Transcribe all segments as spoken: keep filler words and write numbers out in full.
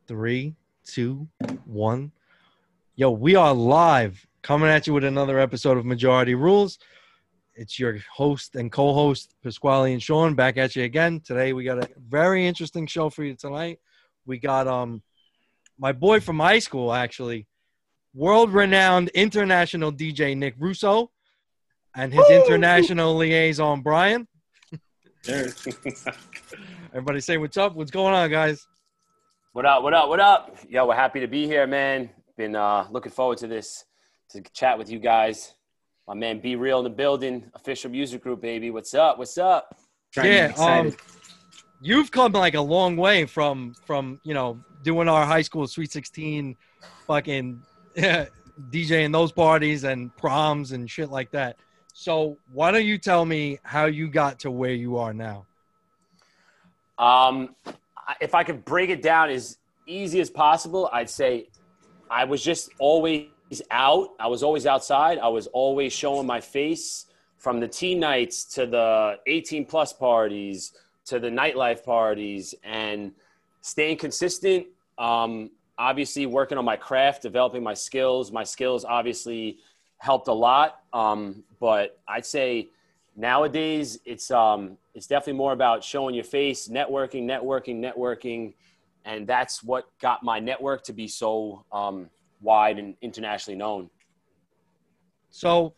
Three, two, one. Yo, we are live coming at you with another episode of Majority Rules. It's your host and co-host, Pasquale and Sean, back at you again. Today, we got a very interesting show for you tonight. We got um my boy from high school, actually, world-renowned international D J Nick Russo, and his Woo! international liaison, Brian. Everybody say what's up. What's going on, guys? What up, what up, what up? Yo, we're happy to be here, man. Been uh, looking forward to this, to chat with you guys. My man Be Real in the building, official music group, baby. What's up, what's up? Yeah, um, you've come like a long way from, from you know, doing our high school Sweet sixteen fucking DJing those parties and proms and shit like that. So why don't you tell me how you got to where you are now? Um, if I could break it down as easy as possible, I'd say I was just always out. I was always outside. I was always showing my face, from the teen nights to the eighteen plus parties to the nightlife parties, and staying consistent. Um, obviously working on my craft, developing my skills. My skills obviously helped a lot. Um, but I'd say nowadays it's, um, it's definitely more about showing your face, networking, networking, networking. And that's what got my network to be so um, wide and internationally known. So,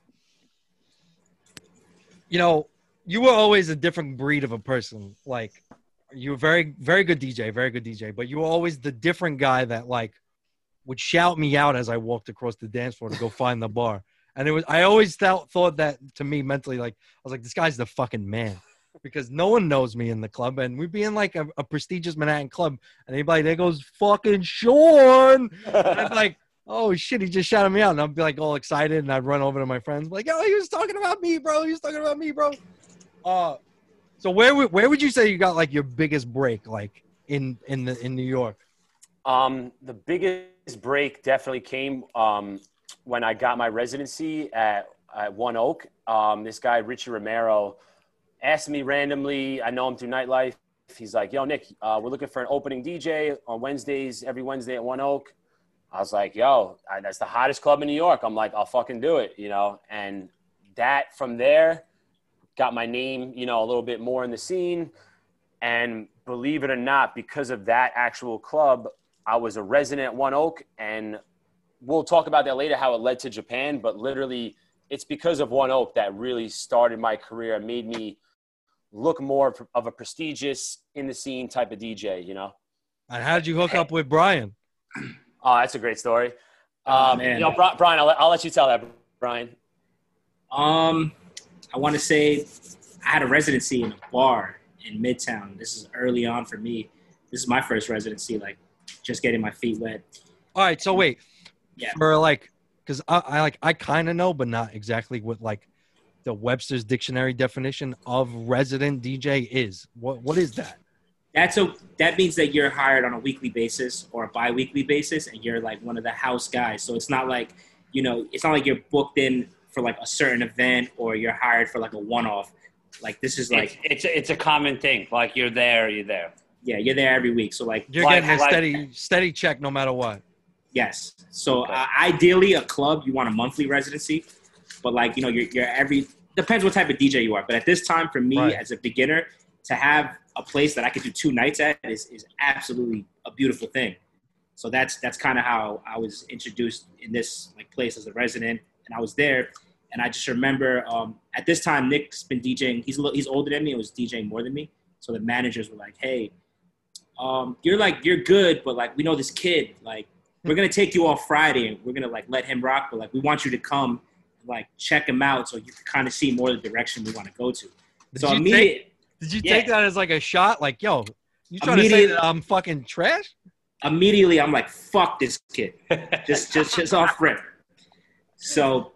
you know, you were always a different breed of a person. Like, you were very, very good D J, very good D J. But you were always the different guy that, like, would shout me out as I walked across the dance floor to go find the bar. And it was, I always thought, thought that to me mentally, like, I was like, this guy's the fucking man. Because no one knows me in the club. And we'd be in, like, a, a prestigious Manhattan club. And anybody there goes, fucking Sean. And I'd be like, oh, shit, he just shouted me out. And I'd be, like, all excited. And I'd run over to my friends. Like, oh, he was talking about me, bro. He was talking about me, bro. Uh, so where, where would you say you got, like, your biggest break, like, in, in, the, in New York? Um, the biggest break definitely came um, when I got my residency at, at One Oak. Um, this guy, Richie Romero, asked me randomly. I know him through nightlife. He's like, yo, Nick, uh, we're looking for an opening D J on Wednesdays, every Wednesday at One Oak. I was like, yo, I, that's the hottest club in New York. I'm like, I'll fucking do it, you know? And that from there got my name, you know, a little bit more in the scene. And believe it or not, because of that actual club, I was a resident at One Oak. And we'll talk about that later, how it led to Japan. But literally, it's because of One Oak that really started my career and made me look more of a prestigious, in the scene type of D J, you know? And how did you hook up with Brian? Oh, that's a great story. Oh, um, man. You know, Brian, I'll let, I'll let you tell that, Brian. Um, I want to say I had a residency in a bar in Midtown. This is early on for me. This is my first residency, like just getting my feet wet. All right, so wait. Yeah. For like, because I, I like I kind of know, but not exactly what like the Webster's Dictionary definition of resident D J is. What what is that? That's a that means that you're hired on a weekly basis or a bi-weekly basis, and you're like one of the house guys. So it's not like, you know, it's not like you're booked in for like a certain event or you're hired for like a one-off. Like this is like it's it's, it's a common thing. Like you're there, you're there. Yeah, you're there every week. So like you're like, getting a like, steady steady check no matter what. Yes. So uh, ideally, a club you want a monthly residency, but like you know, you're you're every depends what type of D J you are. But at this time, for me Right. as a beginner, to have a place that I could do two nights at is is absolutely a beautiful thing. So that's that's kind of how I was introduced in this like place as a resident, and I was there, and I just remember um, at this time Nick's been DJing. He's a little, he's older than me. and was DJing more than me. So the managers were like, "Hey, um, you're like you're good, but like we know this kid. Like we're gonna take you off Friday, and we're gonna like let him rock. But like we want you to come, and, like check him out, so you can kind of see more of the direction we want to go to." Did so you immediate. take, did you yeah. take that as like a shot? Like, yo, you trying to say that I'm fucking trash? Immediately, I'm like, fuck this kid. just, just, just off rip. So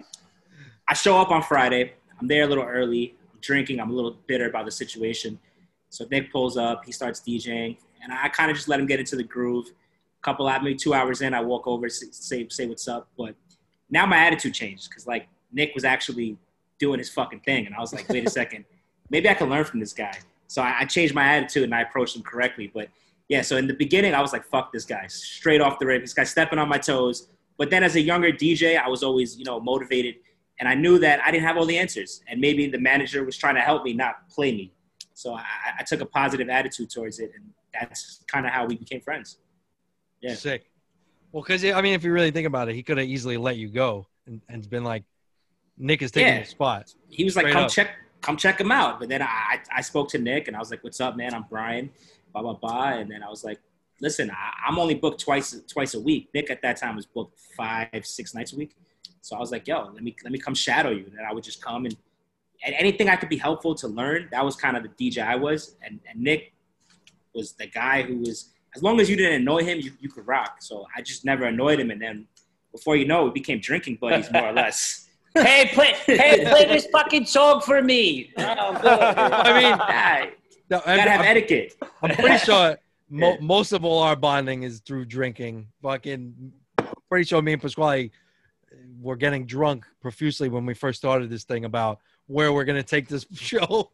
I show up on Friday. I'm there a little early. I'm drinking. I'm a little bitter about the situation. So Nick pulls up. He starts DJing. And I kind of just let him get into the groove. A couple of, maybe two hours in, I walk over, say, say what's up. But now my attitude changed because, like, Nick was actually doing his fucking thing. And I was like, wait a second. Maybe I can learn from this guy. So I, I changed my attitude and I approached him correctly. But Yeah, so in the beginning, I was like, fuck this guy. Straight off the rip. This guy's stepping on my toes. But then as a younger D J, I was always, you know, motivated. And I knew that I didn't have all the answers. And maybe the manager was trying to help me, not play me. So I, I took a positive attitude towards it. And that's kind of how we became friends. Yeah. Sick. Well, because, I mean, if you really think about it, he could have easily let you go and, and been like, Nick is taking Yeah. your spot. He was like, Straight come up. check come check him out. But then I, I spoke to Nick, and I was like, what's up, man? I'm Brian, blah, blah, blah. And then I was like, listen, I, I'm only booked twice twice a week. Nick at that time was booked five, six nights a week. So I was like, yo, let me let me come shadow you. And then I would just come and, and anything I could be helpful to learn, that was kind of the D J I was. And, and Nick was the guy who was, as long as you didn't annoy him, you, you could rock. So I just never annoyed him. And then before you know it, we became drinking buddies more or less. Hey, play, hey, play this fucking song for me. Oh, good. I mean, Yeah, no, you gotta have I'm, etiquette. I'm pretty sure mo- Yeah. most of all our bonding is through drinking. Fucking, pretty sure me and Pasquale were getting drunk profusely when we first started this thing about where we're gonna take this show.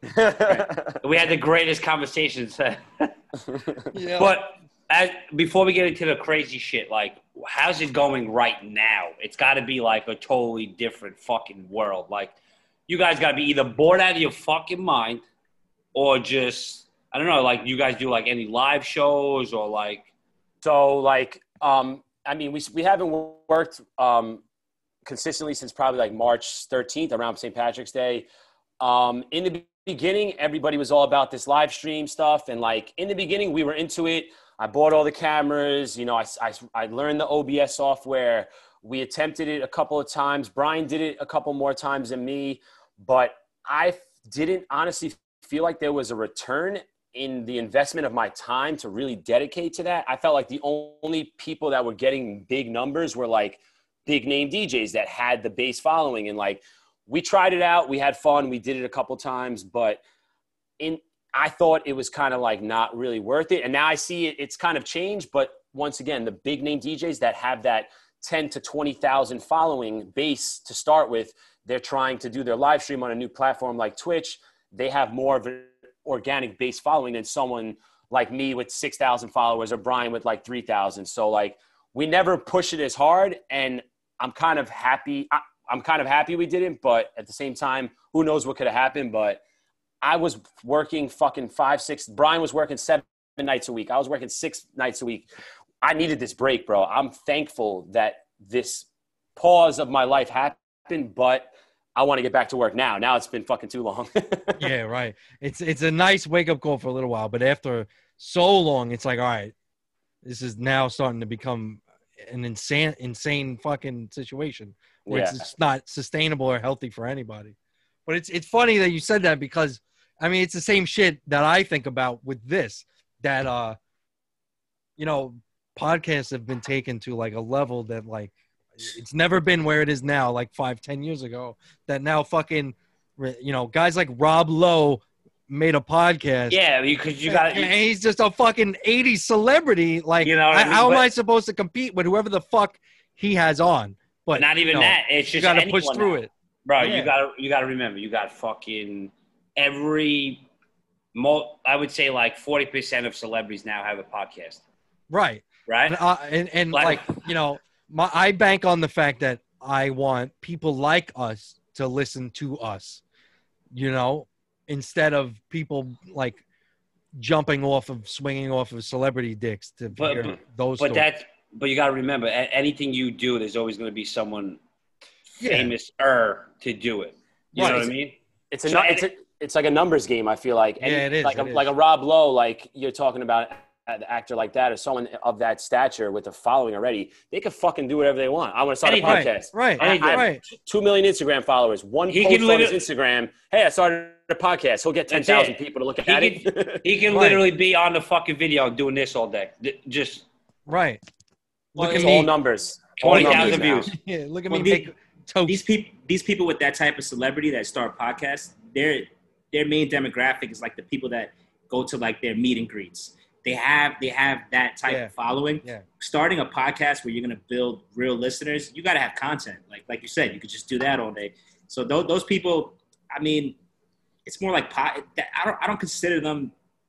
We had the greatest conversations. Yeah. But as, before we get into the crazy shit, like, how's it going right now? It's got to be like a totally different fucking world. Like, you guys got to be either bored out of your fucking mind or just, I don't know, like, you guys do like any live shows or like. So, like, um, I mean, we we haven't worked um, consistently since probably like March thirteenth, around Saint Patrick's Day. Um, in the beginning, everybody was all about this live stream stuff. And, like, in the beginning, we were into it. I bought all the cameras. You know, I, I, I learned the O B S software. We attempted it a couple of times. Brian did it a couple more times than me. But I didn't honestly feel like there was a return in the investment of my time to really dedicate to that. I felt like the only people that were getting big numbers were like big name D Js that had the base following. And like, we tried it out. We had fun. We did it a couple times, but in, I thought it was kind of like not really worth it. And now I see it, it's kind of changed. But once again, the big name D Js that have that ten to twenty thousand following base to start with, they're trying to do their live stream on a new platform like Twitch. They have more of an organic base following than someone like me with six thousand followers or Brian with like three thousand. So like, we never push it as hard, and I'm kind of happy. I, I'm kind of happy we didn't, but at the same time, who knows what could have happened. But I was working fucking five, six. Brian was working seven nights a week. I was working six nights a week. I needed this break, bro. I'm thankful that this pause of my life happened, but I want to get back to work now. Now it's been fucking too long. Yeah, right. It's it's a nice wake up call for a little while, but after so long, it's like, all right, this is now starting to become an insane, insane fucking situation where Yeah. it's just not sustainable or healthy for anybody. But it's it's funny that you said that, because I mean, it's the same shit that I think about with this, that uh, you know, podcasts have been taken to like a level that like it's never been where it is now, like five, ten years ago. That now fucking, you know, guys like Rob Lowe made a podcast. Yeah, because you got and he's just a fucking eighties celebrity. Like, You know what I mean? how am But- I supposed to compete with whoever the fuck he has on? But not even you know, that. It's you just got to anyone push through now. it. Bro, Yeah. you gotta you gotta remember, you got fucking every mo I would say like forty percent of celebrities now have a podcast. Right. Right? And, uh, and, and Like- like, you know, my, I bank on the fact that I want people like us to listen to us, you know, instead of people like jumping off of, swinging off of celebrity dicks to But- hear but- those But stories. that's but you gotta remember, a- anything you do, there's always gonna be someone Yeah. famous-er to do it. You Right. know what I mean? It's a, So- nu- it's a it's like a numbers game. I feel like. Yeah, it is, Like a, it is. like a Rob Lowe, like you're talking about an actor like that, or someone of that stature with a following already. They could fucking do whatever they want. I want to start a Anything. right, podcast. right, I, I have right. two million Instagram followers. One He post can on his literally- Instagram. Hey, I started a podcast. He'll get ten That's thousand it. people to look He at can, it. he can Right. literally be on the fucking video doing this all day. D- Just Right. Look It's at all me. numbers. All twenty numbers thousand now. views. Yeah, look at Well, me the- make toast. These people, these people with that type of celebrity that start podcasts, their their main demographic is like the people that go to like their meet and greets. They have they have that type Yeah. of following. Yeah. Starting a podcast where you're gonna build real listeners, you got to have content. Like like you said, you could just do that all day. So those those people, I mean, it's more like pod, that, I don't I don't consider them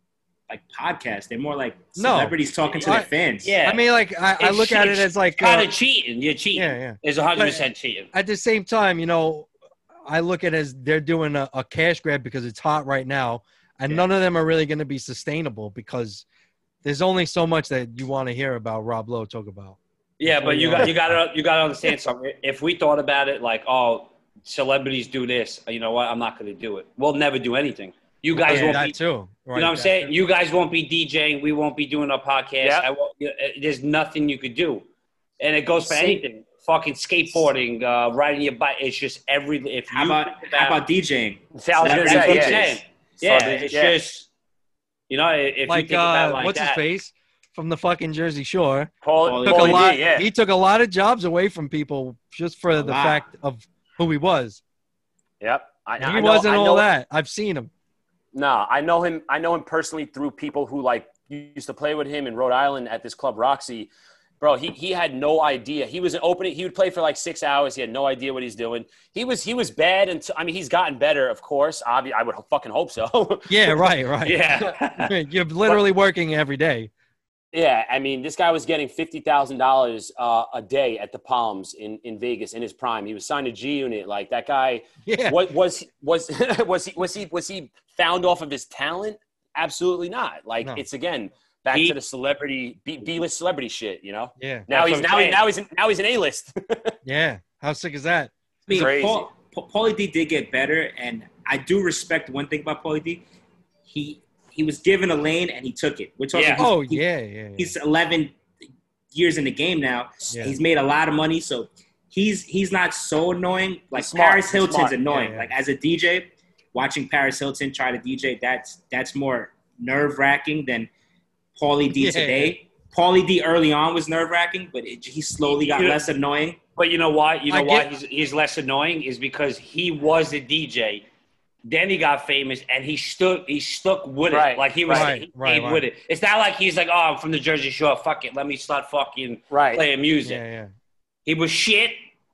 like podcasts. They're more like No. celebrities talking to I- their fans. Yeah. I mean, like I, I It's- look at it it's as like kind uh, of cheating. You're cheating. yeah, yeah. It's one hundred percent cheating. At the same time, you know, I look at it as they're doing a, a cash grab because it's hot right now, and Yeah. none of them are really going to be sustainable because there's only so much that you want to hear about Rob Lowe talk about. Yeah, but you got you got to you got to understand something. If we thought about it like, oh, celebrities do this, you know what? I'm not going to do it. We'll never do anything. You guys Yeah, won't that be. too. Right, You know what I'm that saying? too. You guys won't be DJing. We won't be doing a podcast. Yeah. I won't, you know, there's nothing you could do, and it goes for See- anything. Fucking skateboarding, uh, riding your bike. It's just every. If How you about think how about DJing? See, I was gonna that's say, what I'm yeah. saying. Yeah, So, it's yeah. just you know if you like think about uh, it like what's that. his face from the fucking Jersey Shore Paul, Took took Paulie a lot. D, yeah. He took a lot of jobs away from people just for A the lot. fact of who he was. Yep. I, He I know, wasn't I all know, that. I've seen him. No, I know him. I know him personally through people who like used to play with him in Rhode Island at this club Roxy. Bro, he he had no idea. He was an opening. He would play for like six hours. He had no idea what he's doing. He was he was bad until I mean he's gotten better, of course. Obvi- I would fucking hope so. Yeah, right, right. Yeah. You're literally working every day. Yeah, I mean, this guy was getting fifty thousand uh, dollars a day at the Palms in, in Vegas in his prime. He was signed to G Unit. Like that guy, Yeah. what was was was he was he was he found off of his talent? Absolutely not. Like No. it's again back He- to the celebrity B, B-list celebrity shit. You know. Yeah. Now That's he's what I'm now he, saying. now he's in, now he's an A-list. Yeah. How sick is that? I mean, Crazy. Paul, Pa- Paulie D did get better, and I do respect one thing about Paulie D. He he was given a lane and he took it. We're talking. Yeah. he's- Oh, he- yeah, yeah. yeah. He's eleven years in the game now. Yeah. He's made a lot of money, so he's he's not so annoying. Like He's smart. Paris He's Hilton's smart. annoying. Yeah, yeah. Like as a D J, watching Paris Hilton try to D J, that's that's more nerve wracking than Paulie D Yeah. today. Paulie D early on was nerve wracking, but it, he slowly got You know- less annoying. But you know why? You know I why get- he's, he's less annoying is because he was a D J. Then he got famous and he stood he stuck with it. Right, Like he was right, he right, stayed right. with it. It's not like he's like, oh, I'm from the Jersey Shore. Fuck it. Let me start fucking Right. playing music. Yeah, yeah. He was shit.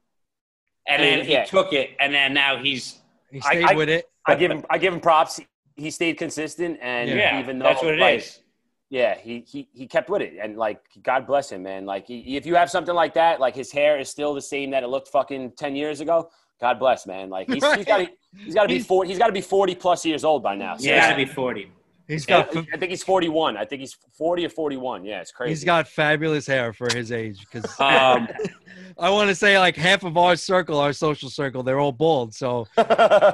And I mean, then he yeah. took it and then now he's He I- stayed I- with it. I give him I give him props. He stayed consistent, and Yeah. even though that's what it is. like, yeah, he, he he kept with it, and like God bless him, man. Like he, if you have something like that, like his hair is still the same that it looked fucking ten years ago. God bless, man. Like he's, he's got to he's got to be He's- forty. He's got to be forty plus years old by now. He's Yeah. got to be forty. He's I, got I think he's forty-one. I think he's forty or forty-one. Yeah, it's crazy. he's got fabulous hair for his age. Because um I want to say like half of our circle, our social circle, they're all bald. So if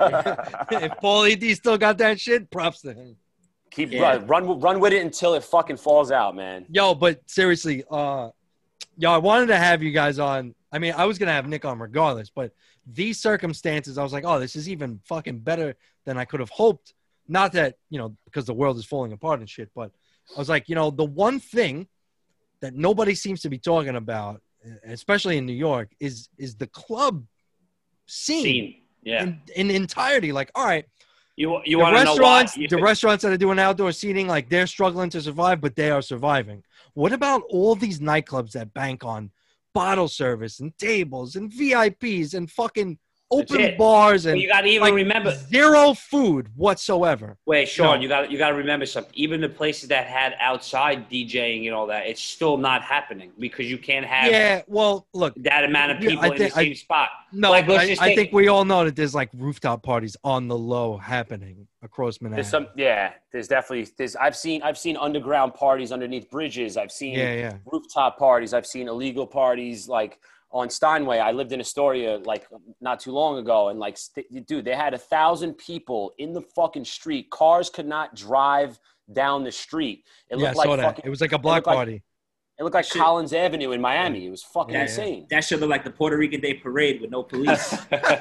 Paulie D still got that shit, props to him. Keep Yeah. run, run run with it until it fucking falls out, man. Yo, but seriously, uh, yo, I wanted to have you guys on. I mean, I was gonna have Nick on regardless, but these circumstances, I was like, oh, this is even fucking better than I could have hoped. Not that, you know, because the world is falling apart and shit, but I was like, you know, the one thing that nobody seems to be talking about, especially in New York, is is the club scene, scene. Yeah. in, in entirety. Like, all right, You you the want to know why? restaurants, You- the restaurants that are doing outdoor seating, like they're struggling to survive, but they are surviving. What about all these nightclubs that bank on bottle service and tables and V I Ps and fucking That's open it. bars But and you got to even like, remember. zero food whatsoever? Wait, Sean, No. you got you got to remember something. Even the places that had outside DJing and all that, it's still not happening because you can't have Yeah, well, look, that amount of Yeah, people I in think- the same I- spot. no, Like, but let's I, just I take- think we all know that there's like rooftop parties on the low happening across Manhattan. There's some, yeah. There's definitely there's. I've seen I've seen underground parties underneath bridges. I've seen yeah, yeah. rooftop parties. I've seen illegal parties like on Steinway. I lived in Astoria like not too long ago, and like, st- dude, they had a thousand people in the fucking street. Cars could not drive down the street. It Yeah, I looked like saw that. fucking. It was like a block looked like- party. It looked like Shit. Collins Avenue in Miami. It was fucking Yeah, yeah. insane. That should look like the Puerto Rican Day Parade with no police.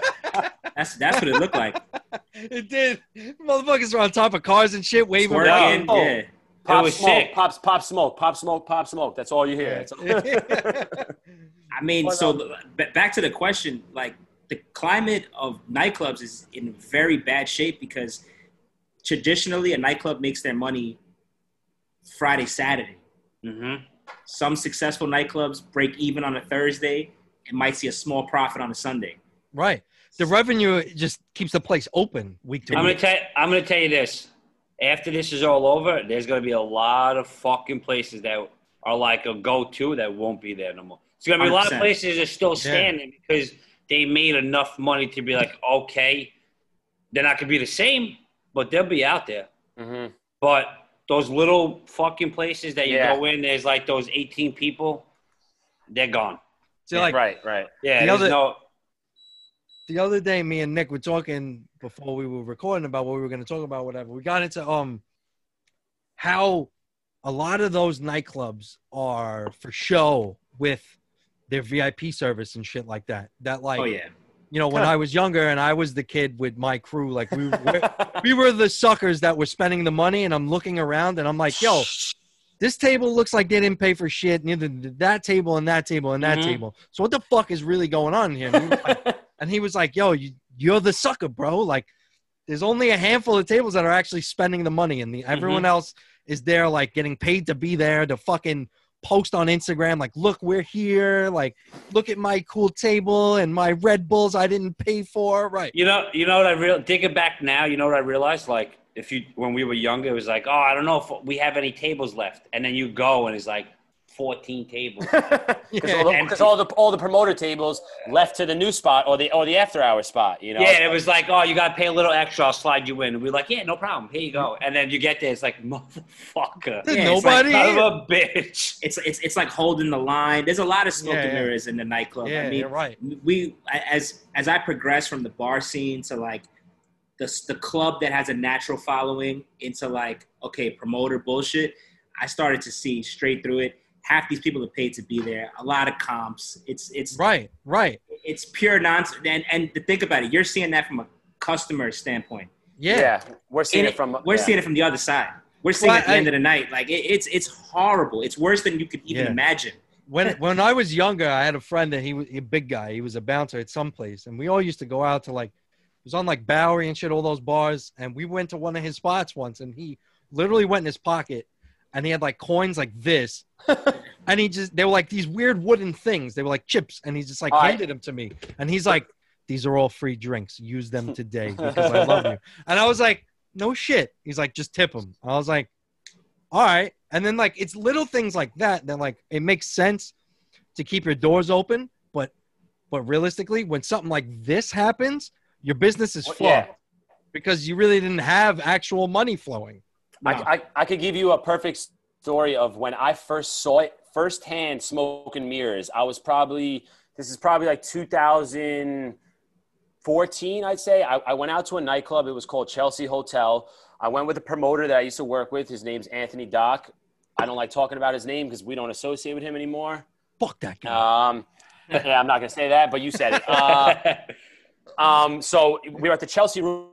that's that's what it looked like. It did. Motherfuckers were on top of cars and shit, waving. Twerking, Oh. yeah. Pop was smoke, sick. pops, pop smoke, pop smoke, pop smoke. That's all you hear. That's all- I mean, But, so um, the- ba- back to the question, like the climate of nightclubs is in very bad shape because traditionally a nightclub makes their money Friday, Saturday. hmm Some successful nightclubs break even on a Thursday and might see a small profit on a Sunday. Right. The revenue just keeps the place open week to I'm week. gonna tell I'm gonna tell you this. after this is all over, there's going to be a lot of fucking places that are like a go-to that won't be there no more. It's going to be a lot of one hundred percent. places that are still standing yeah. because they made enough money to be like, okay, they're not going to be the same, but they'll be out there. Mm-hmm. But those little fucking places that you Yeah. go in, there's like those eighteen people, they're gone. So Yeah, like right, right. Yeah, The there's other- no. the other day, me and Nick were talking before we were recording about what we were going to talk about, whatever. We got into um how a lot of those nightclubs are for show with their V I P service and shit like that. That like, Oh yeah. you know, when I was younger and I was the kid with my crew, like we were, we were the suckers that were spending the money, and I'm looking around and I'm like, yo, this table looks like they didn't pay for shit. Neither did that table and that table and that Mhm. table. So what the fuck is really going on here? And he was like, and he was like, yo, you, you're the sucker, bro. Like, there's only a handful of tables that are actually spending the money, and the everyone else is there, like, getting paid to be there to fucking post on Instagram, like, look, we're here. Like, look at my cool table and my Red Bulls I didn't pay for. Right. You know, you know what I real thinking back now. You know what I realized? Like, if you when we were younger, it was like, oh, I don't know if we have any tables left, and then you go and it's like fourteen tables. Because all, the- And- 'cause all the all the promoter tables left to the new spot or the or the after hour spot, you know. Yeah, and it was like, oh, you got to pay a little extra. I'll slide you in. And we were like, yeah, no problem. Here you go. And then you get there. It's like, motherfucker. There's Yeah, it's like nobody Son here. of a bitch. It's it's it's like holding the line. There's a lot of smoke Yeah, and yeah. mirrors in the nightclub. Yeah, I mean, you're right. we as as I progress from the bar scene to like the the club that has a natural following into like okay promoter bullshit, I started to see straight through it. Half these people are paid to be there. A lot of comps. It's it's Right, right. it's pure nonsense. And and to think about it, you're seeing that from a customer standpoint. Yeah. Yeah, we're seeing And it from we're yeah. seeing it from the other side. We're seeing Well, it at the I- end of the night. Like it, it's it's horrible. It's worse than you could even Yeah. imagine. When when I was younger, I had a friend that he was a big guy. He was a bouncer at some place, and we all used to go out to like, it was on like Bowery and shit, all those bars. And we went to one of his spots once, and he literally went in his pocket, and he had like coins like this, and he just they were like these weird wooden things. They were like chips, and he just like All right. handed them to me, and he's like, "These are all free drinks. Use them today because I love you." And I was like, "No shit." He's like, "Just tip them." I was like, all right. And then like it's little things like that that like it makes sense to keep your doors open, but but realistically, when something like this happens, your business is Well, fucked yeah. because you really didn't have actual money flowing. No. I, I, I could give you a perfect story of when I first saw it firsthand, smoke and mirrors. I was probably, this is probably like two thousand fourteen, I'd say. I, I went out to a nightclub. It was called Chelsea Hotel. I went with a promoter that I used to work with. His name's Anthony Dock. I don't like talking about his name because we don't associate with him anymore. Fuck that guy. Um, yeah, I'm not going to say that, but you said it. Uh, um, so we were at the Chelsea room.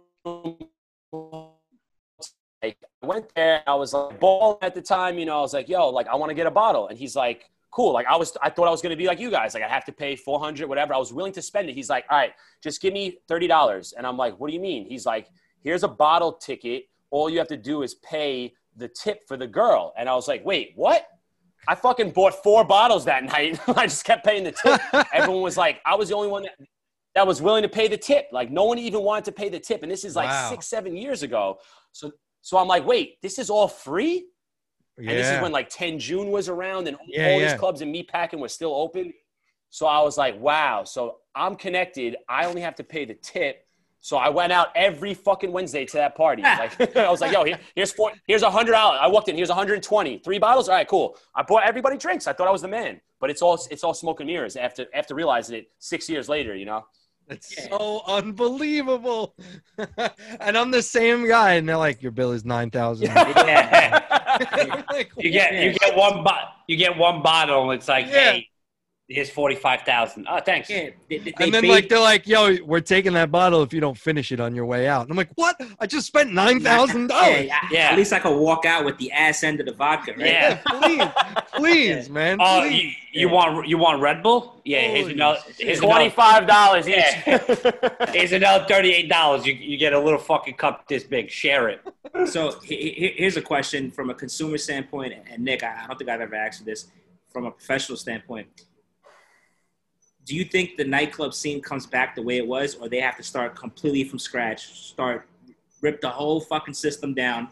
I went there. I was like, ball at the time, you know, I was like, yo, like, I want to get a bottle. And he's like, cool. Like, I was, I thought I was going to be like you guys. Like, I have to pay four hundred, whatever. I was willing to spend it. He's like, all right, just give me thirty dollars. And I'm like, what do you mean? He's like, here's a bottle ticket. All you have to do is pay the tip for the girl. And I was like, wait, what? I fucking bought four bottles that night. I just kept paying the tip. Everyone was like, I was the only one that, that was willing to pay the tip. Like, no one even wanted to pay the tip. And this is like Wow. six, seven years ago. So, so I'm like, wait, this is all free? Yeah. And this is when like ten June was around and Yeah, all yeah. these clubs in Meatpacking were still open. So I was like, wow. So I'm connected. I only have to pay the tip. So I went out every fucking Wednesday to that party. Like I was like, yo, here, here's four, here's a hundred dollars. I walked in, here's one hundred twenty. Three bottles? All right, cool. I bought everybody drinks. I thought I was the man. But it's all it's all smoke and mirrors after after realizing it six years later, you know? It's so unbelievable. And I'm the same guy. And they're like, your bill is nine thousand. Yeah. Like, You get you get one bot you get one bottle and it's like, Yeah. hey, here's forty five thousand. Oh, thanks. Yeah, they, they, and then they- like they're like, yo, we're taking that bottle if you don't finish it on your way out. And I'm like, what? I just spent nine thousand dollars. yeah, Yeah. At least I could walk out with the ass end of the vodka, right? Yeah. please, please, man. Oh, please. you, you want you want Red Bull? Yeah, here's Holy another shit. here's another, twenty-five dollars each. Yeah. here's another thirty eight dollars. You you get a little fucking cup this big. Share it. So he- he- here's a question from a consumer standpoint, and Nick, I I don't think I've ever asked you this. From a professional standpoint, do you think the nightclub scene comes back the way it was, or they have to start completely from scratch, start rip the whole fucking system down,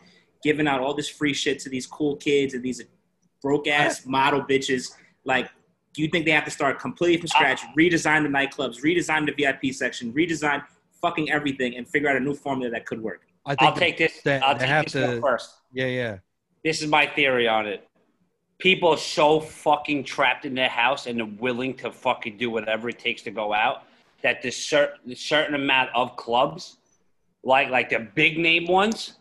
giving out all this free shit to these cool kids and these broke ass model bitches. Like, do you think they have to start completely from scratch, redesign the nightclubs, redesign the V I P section, redesign fucking everything, and figure out a new formula that could work? I think I'll take this. they- I'll they take have this to- one first. Yeah, yeah. This is my theory on it. People are so fucking trapped in their house and they're willing to fucking do whatever it takes to go out that there's certain a certain amount of clubs, like like the big name ones,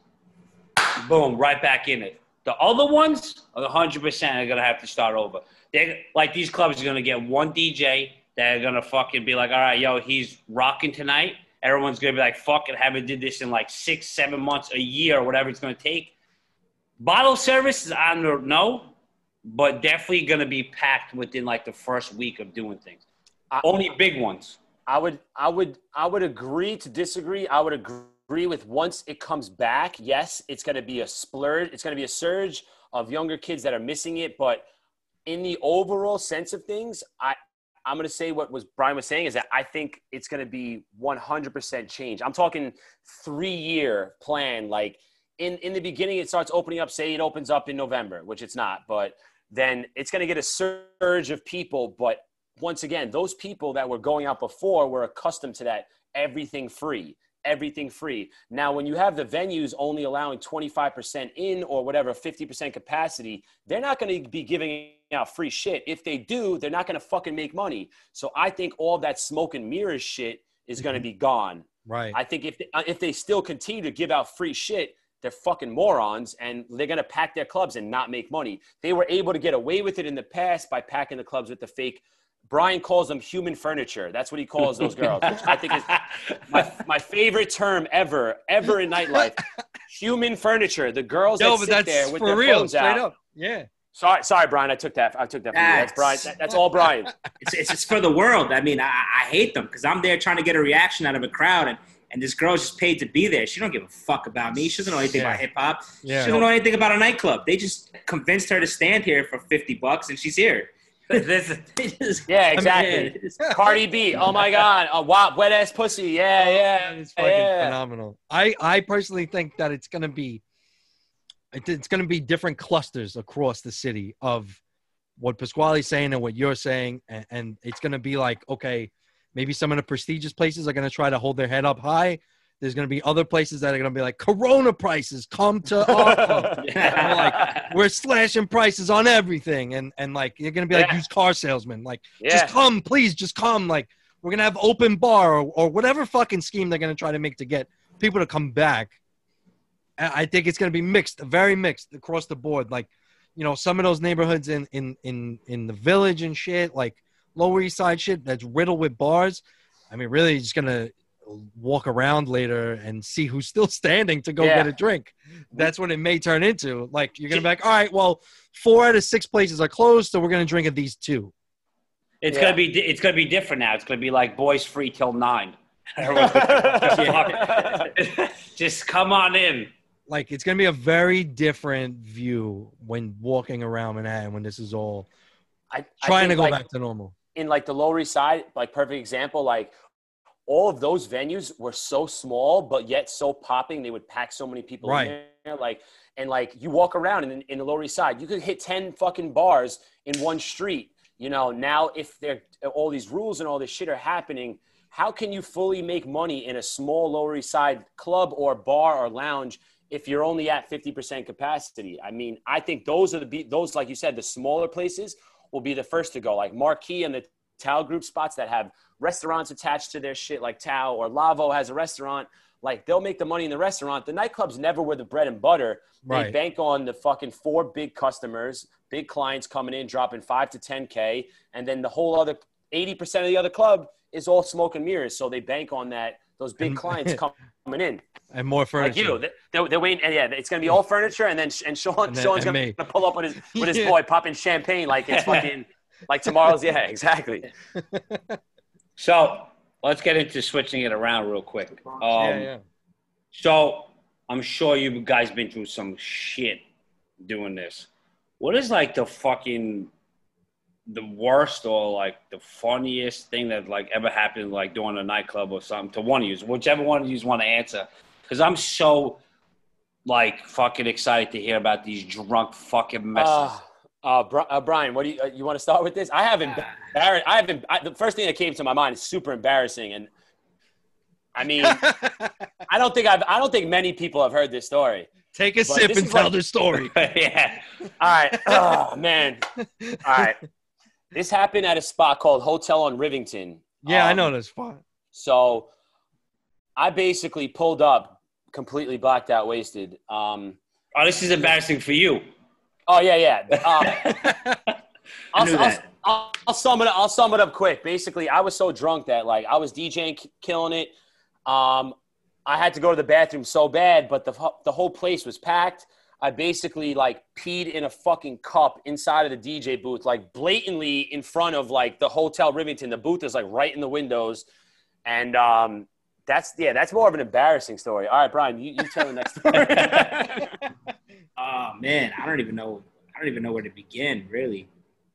boom, right back in it. The other ones are one hundred percent are gonna have to start over. They like these clubs are gonna get one D J that are gonna fucking be like, all right, yo, he's rocking tonight. Everyone's gonna be like, fuck it, haven't did this in like six, seven months, a year, or whatever it's gonna take. Bottle services, I don't know, but definitely gonna be packed within like the first week of doing things. I, Only big ones. I would, I would, I would agree to disagree. I would agree with once it comes back. Yes, it's going to be a splurge. It's going to be a surge of younger kids that are missing it. But in the overall sense of things, I, I'm going to say what was Brian was saying is that I think it's going to be one hundred percent change. I'm talking three year plan. Like in, in the beginning, it starts opening up. Say it opens up in November, which it's not, but then it's going to get a surge of people. But once again, those people that were going out before were accustomed to that everything free, everything free. Now, when you have the venues only allowing twenty-five percent in or whatever, fifty percent capacity, they're not going to be giving out free shit. If they do, they're not going to fucking make money. So I think all that smoke and mirrors shit is going to be gone. Right. I think if they, if they still continue to give out free shit, they're fucking morons and they're going to pack their clubs and not make money. They were able to get away with it in the past by packing the clubs with the fake. Brian calls them human furniture. That's what he calls those girls, which I think is my, my favorite term ever, ever in nightlife. Human furniture. The girls No, that but sit that's there with for their real, phones straight out. up. Yeah. Sorry, sorry, Brian. I took that. I took that from you. That's Brian. That, that's all Brian. It's, it's it's for the world. I mean, I, I hate them because I'm there trying to get a reaction out of a crowd, and, and this girl's just paid to be there. She don't give a fuck about me. She doesn't know anything Yeah. about hip hop. Yeah. She doesn't know anything about a nightclub. They just convinced her to stand here for fifty bucks, and she's here. This They just- Yeah, I mean, exactly. it's- Cardi B. Oh my God. A wop, wet ass pussy. Yeah, yeah. It's fucking yeah. phenomenal. I, I personally think that it's going to be it- it's going to be different clusters across the city of what Pasquale's saying and what you're saying. And, and it's going to be like, okay, maybe some of the prestigious places are going to try to hold their head up high. There's going to be other places that are going to be like, Corona prices, come to our club. And we're like, we're slashing prices on everything. And, and like, you're going to be like Yeah. used car salesmen. Like, Yeah. just come, please, just come. Like, we're going to have open bar or, or whatever fucking scheme they're going to try to make to get people to come back. I I think it's going to be mixed, very mixed across the board. Like, you know, some of those neighborhoods in, in, in, in the village and shit, like Lower East Side shit that's riddled with bars. I mean, really, you're just going to walk around later and see who's still standing to go Yeah. get a drink. That's what it may turn into. Like, you're going to be like, all right, well, four out of six places are closed, so we're going to drink at these two. It's Yeah. gonna be di- it's gonna be different now. It's gonna be like boys free till nine. Everyone's gonna- Just come on in. Like, it's going to be a very different view when walking around Manhattan when this is all I, I trying to think, go like, back to normal. in like the Lower East Side, like perfect example, like all of those venues were so small, but yet so popping. They would pack so many people Right. in there. Like, and like you walk around in, in the Lower East Side, you could hit ten fucking bars in one street. You know, now if there all these rules and all this shit are happening, how can you fully make money in a small Lower East Side club or bar or lounge if you're only at fifty percent capacity? I mean, I think those are the be- those, like you said, the smaller places will be the first to go, like Marquee and the Tao Group spots that have restaurants attached to their shit, like Tao or Lavo has a restaurant. Like, they'll make the money in the restaurant. The nightclubs never were the bread and butter. They Right. bank on the fucking four big customers, big clients coming in, dropping five to ten K. And then the whole other eighty percent of the other club is all smoke and mirrors. So they bank on that, those big And- clients coming in. And more Like furniture. you, They- they're, they're waiting. And yeah, it's going to be all furniture. And then and Sean, And then- Sean's and going me. to pull up with his, with his Yeah. boy, popping champagne like it's fucking, like tomorrow's. Yeah, exactly. So let's get into switching it around real quick. Um, yeah, yeah. So I'm sure you guys been through some shit doing this. What is like the fucking the worst or like the funniest thing that like ever happened like doing a nightclub or something to one of you? Whichever one of you want to answer, because I'm so like fucking excited to hear about these drunk fucking messes. Uh, uh, Bri- uh, Brian, what do you uh, you want to start with this? I haven't embarrassed. I haven't. I, the first thing that came to my mind is super embarrassing, and I mean, I don't think I've. I don't think many people have heard this story. Take a But sip this and is tell like- the story. Yeah. All right. Oh man. All right. This happened at a spot called Hotel on Rivington. Yeah, I Um, know this spot. So I basically pulled up completely blacked out, wasted. Um, Oh, this is embarrassing for you. oh yeah, yeah. Um, I'll, knew I'll, that. I'll, I'll sum it up. I'll sum it up quick. Basically, I was so drunk that like I was DJing, k- killing it. Um, I had to go to the bathroom so bad, but the the whole place was packed. I basically like peed in a fucking cup inside of the D J booth, like blatantly in front of like the Hotel Rivington. The booth is like right in the windows, and um, that's yeah, that's more of an embarrassing story. All right, Brian, you, you tell the next story. Oh man, I don't even know. I don't even know where to begin. Really,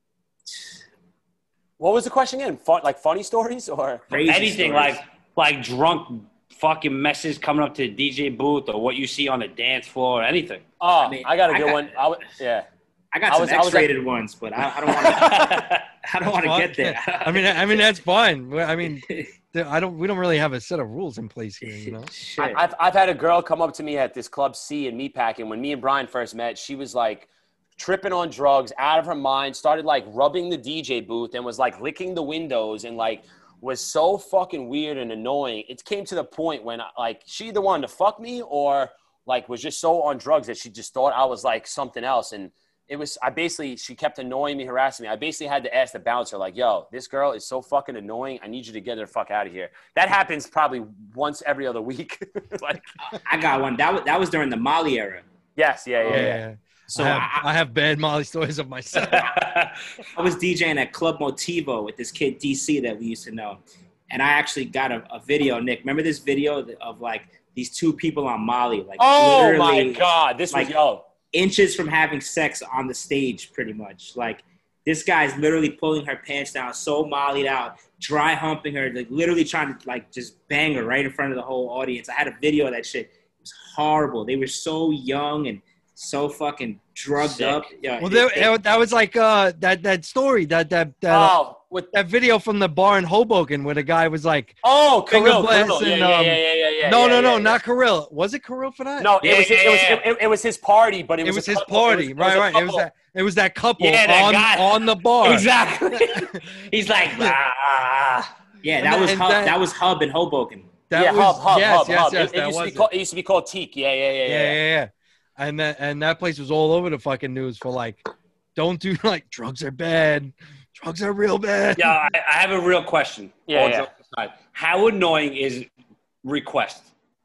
What was the question again? Fun, like funny stories or crazy Anything stories. like like drunk fucking messes coming up to the D J booth or what you see on the dance floor or anything. Oh, I, I mean, got a I good got- one. I w- yeah. I got I some was- I was X-rated ones, but I, I don't want to. I don't want to Fine. get there. I mean, I mean that's fine. I mean, there- I don't. We don't really have a set of rules in place here, you know. Shit. I, I've I've had a girl come up to me at this Club C in Meatpacking. When me and Brian first met, she was like tripping on drugs, out of her mind, started like rubbing the D J booth and was like licking the windows and like was so fucking weird and annoying. It came to the point when like she either wanted to fuck me or like was just so on drugs that she just thought I was like something else. And it was, I basically, she kept annoying me, harassing me. I basically had to ask the bouncer, like, yo, this girl is so fucking annoying. I need you to get her the fuck out of here. That happens probably once every other week. Like, I got one. That was that was during the Molly era. yes, yeah, yeah, Yeah, yeah. So I, have, I, I have bad Molly stories of myself. I was DJing at Club Motivo with this kid D C that we used to know, and I actually got a, a video. Nick, remember this video of like these two people on Molly, like Oh literally my God. This like- was, yo. inches from having sex on the stage, pretty much. Like this guy's literally pulling her pants down, so mollied out, dry humping her, like literally trying to like just bang her right in front of the whole audience. I had a video of that shit. It was horrible. They were so young and so fucking drugged Sick. up. Yeah, Well, they- there, that was like uh, that that story that that that, uh, Oh, with, that video from the bar in Hoboken where the guy was like, oh, Finger Kirill, blast Kirill. Yeah, and, yeah, um, yeah, yeah, yeah, yeah. no, yeah, no, yeah, no, yeah. not Kirill. Was it Kirill for that? No, Yeah, it was, yeah, it was, yeah. it, it was his party, but it it was, was a his couple- party, it was- right? it was a Right. It was couple- that. It was that couple Yeah, that on guy. on the bar. Exactly. He's like, ah. yeah, And that that- was and Hub, that- that was Hub in Hoboken. That yeah, was Hub, Hub, yes, Hub, yes, Hub. yes. It, it that used to was be called, it used to be called Teak. Yeah, yeah, yeah, yeah, yeah. yeah, yeah. And that and that place was all over the fucking news for like, don't do like drugs are bad, drugs are real bad. Yeah, I, I have a real question. Yeah, All yeah. jokes aside. How annoying is request?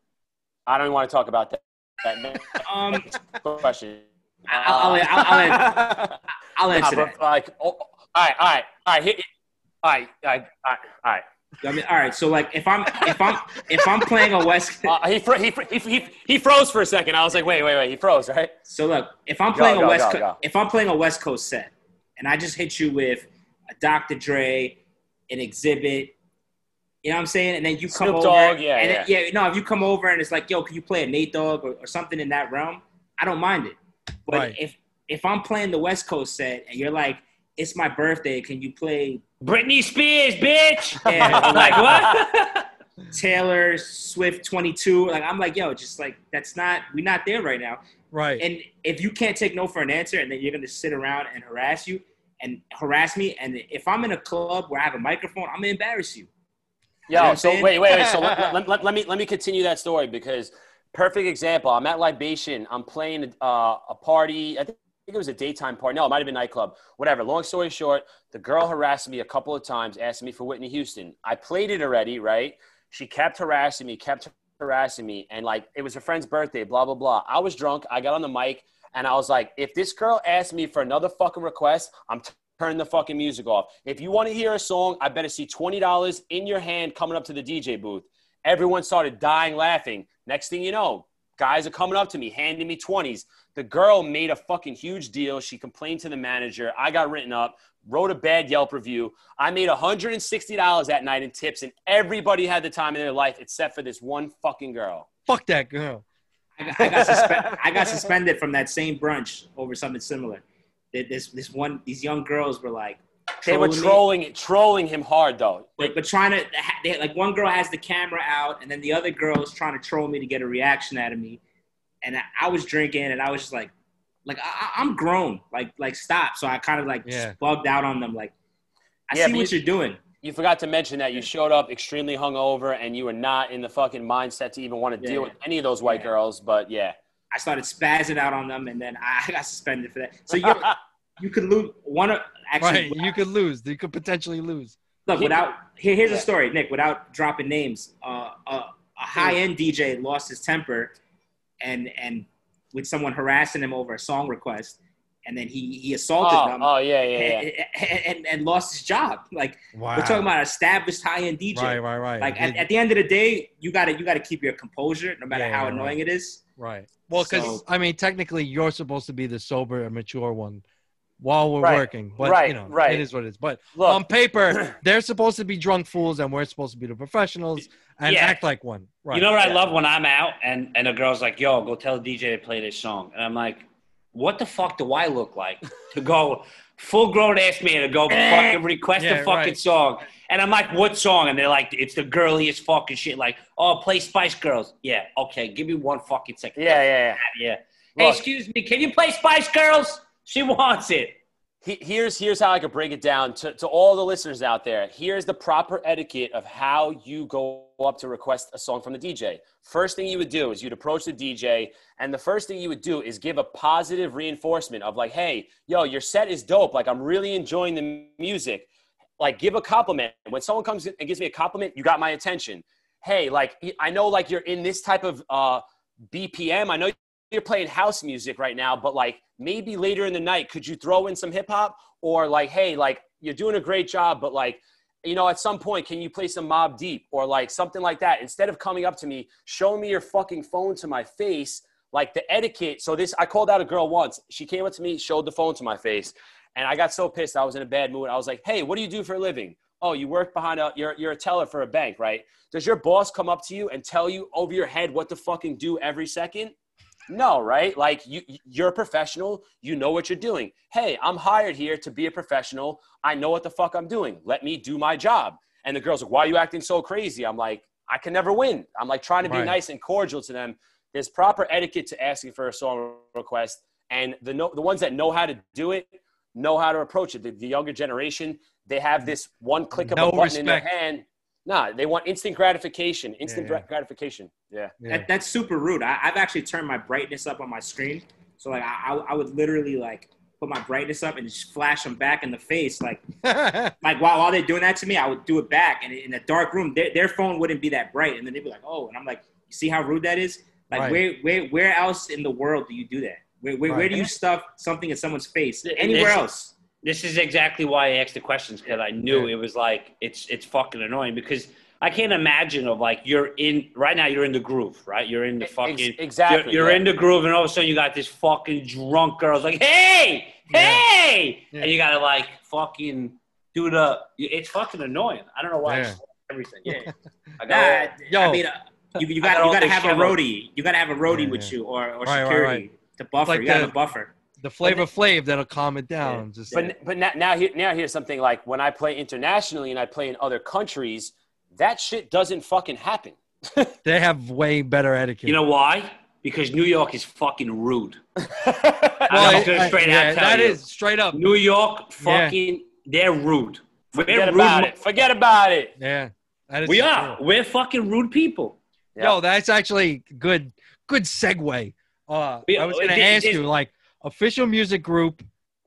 I don't even want to talk about that. that Um, question. I'll, I'll, I'll, I'll, I'll answer Nah, that. but, like, oh, all right, all right, all right, hit, all right, all right, all right, all right. I mean, all right. So like, if I'm if I'm if I'm playing a West, Uh, he, fr- he, fr- he, he, he froze for a second. I was like, wait, wait, wait. He froze, right? so look, if I'm Go, playing go, a West go, Co- go. if I'm playing a West Coast set, and I just hit you with a Doctor Dre, an Exhibit, you know what I'm saying, and then you come Snoop over, Dogg, yeah, and yeah. Then, yeah, no, if you come over and it's like, yo, can you play a Nate Dogg or, or something in that realm? I don't mind it. But Right. if if I'm playing the West Coast set and you're like, it's my birthday, can you play Britney Spears, bitch. Yeah, like what? Taylor Swift twenty-two? Like I'm like, yo, just like that's not we're not there right now. Right. And if you can't take no for an answer, and then you're gonna sit around and harass you and harass me, and if I'm in a club where I have a microphone, I'm gonna embarrass you. You know what Yo, I'm so saying? wait, wait, wait. So let, let, let, let me let me continue that story because perfect example. I'm at Libation. I'm playing uh, a party. I think it was a daytime party. No, it might have been nightclub. Whatever. Long story short, the girl harassed me a couple of times, asking me for Whitney Houston. I played it already, right? She kept harassing me, kept harassing me, and like it was her friend's birthday. Blah blah blah. I was drunk. I got on the mic and I was like, if this girl asks me for another fucking request, I'm t- turning the fucking music off. If you want to hear a song, I better see twenty dollars in your hand coming up to the D J booth. Everyone started dying laughing. Next thing you know, guys are coming up to me, handing me twenties. The girl made a fucking huge deal. She complained to the manager. I got written up, wrote a bad Yelp review. I made one hundred sixty dollars that night in tips, and everybody had the time of their life except for this one fucking girl. Fuck that girl. I I got suspe- I got suspended from that same brunch over something similar. This this one these young girls were like they were trolling trolling him hard though. But, but trying to they, like one girl has the camera out and then the other girl is trying to troll me to get a reaction out of me, and I, I was drinking and I was just like like I, I'm grown like like stop. So I kind of like Yeah. just bugged out on them like I Yeah, see but what you- you're doing. You forgot to mention that you showed up extremely hungover and you were not in the fucking mindset to even want to Yeah. deal with any of those white Yeah. girls. But yeah. I started spazzing out on them and then I got suspended for that. So you you could lose one of actually. Right, you could lose. You could potentially lose. Look, without here, here's Yeah. a story, Nick. Without dropping names, uh, a, a high-end D J lost his temper, and and with someone harassing him over a song request, and then he he assaulted Oh, them, oh yeah, yeah, yeah. and, and and lost his job. Like Wow. we're talking about an established high-end D J. Right, right, right. Like at, Did- at the end of the day, you gotta you gotta keep your composure, no matter Yeah, how yeah, annoying right. it is. Right. Well, because So- I mean, technically, you're supposed to be the sober and mature one while we're Right, working, but right, you know, right. it is what it is. But Look, on paper, they're supposed to be drunk fools, and we're supposed to be the professionals and Yeah. act like one. Right. You know what Yeah. I love when I'm out and, and a girl's like, yo, go tell the D J to play this song. And I'm like, what the fuck do I look like to go full grown ass man to go fucking request Yeah, a fucking right. song? And I'm like, what song? And they're like, it's the girliest fucking shit. Like, oh, play Spice Girls. Yeah, okay, give me one fucking second. yeah, yeah, yeah. Yeah. Hey, Look. excuse me, can you play Spice Girls? She wants it. He- Here's here's how I could break it down to, to all the listeners out there. Here's the proper etiquette of how you go up to request a song from the D J. First thing you would do is you'd approach the D J, and the first thing you would do is give a positive reinforcement of like, hey, yo, your set is dope. Like, I'm really enjoying the music. Like, give a compliment. When someone comes in and gives me a compliment, you got my attention. Hey, like, I know like you're in this type of uh, B P M. I know you're playing house music right now, but like maybe later in the night, could you throw in some hip hop? Or like, hey, like you're doing a great job, but like, you know, at some point, can you play some Mobb Deep or like something like that? Instead of coming up to me, show me your fucking phone to my face, like the etiquette. So this, I called out a girl once. She came up to me, showed the phone to my face, and I got so pissed. I was in a bad mood. I was like, hey, what do you do for a living? Oh, you work behind a, you're, you're a teller for a bank, right? Does your boss come up to you and tell you over your head what to fucking do every second? No, right? Like you, you're a professional. You know what you're doing. Hey, I'm hired here to be a professional. I know what the fuck I'm doing. Let me do my job. And the girl's like, why are you acting so crazy? I'm like, I can never win. I'm like trying to be Right. nice and cordial to them. There's proper etiquette to asking for a song request. And the no, the ones that know how to do it, know how to approach it. The, the younger generation, they have this one click of No a button in their respect. hand. Nah, they want instant gratification. Instant Yeah, yeah. gra- gratification. Yeah. Yeah. That, that's super rude. I, I've actually turned my brightness up on my screen, so like I, I, I would literally like put my brightness up and just flash them back in the face, like like while while they're doing that to me, I would do it back, and in a dark room, their, their phone wouldn't be that bright, and then they'd be like, oh, and I'm like, you see how rude that is? Like Right. where where where else in the world do you do that? Where where, where Right. do you stuff something in someone's face? Th- Anywhere this- else? This is exactly why I asked the questions, because I knew Yeah. it was like it's it's fucking annoying, because I can't imagine of like you're in right now you're in the groove, right? You're in the Ex- fucking exactly, You're, you're yeah. in the groove, and all of a sudden you got this fucking drunk girl's like, hey, Yeah. hey, Yeah. and you gotta like fucking do the. It's fucking annoying. I don't know why. I Yeah. just- everything. Yeah. I got Nah, Yo. I mean, uh, you, you I got got you all got to this have a shit. roadie. You got to have a roadie Yeah, with yeah. you or, or Right, right, security right. to buffer. Like you got to the- have a buffer. The Flavor Flav that'll calm it down. Just But but now now, here, now here's something like when I play internationally and I play in other countries, that shit doesn't fucking happen. they have way better etiquette. You know why? Because New York is fucking rude. well, I'm it- just straight yeah, out tell that you. is straight up. New York, Yeah. fucking, they're rude. We're Forget rude about mo- it. Forget about it. Yeah, that is We true. are. We're fucking rude people. Yo, that's actually good. Good segue. Uh, We- I was gonna it- it- ask it- you, like, official music group.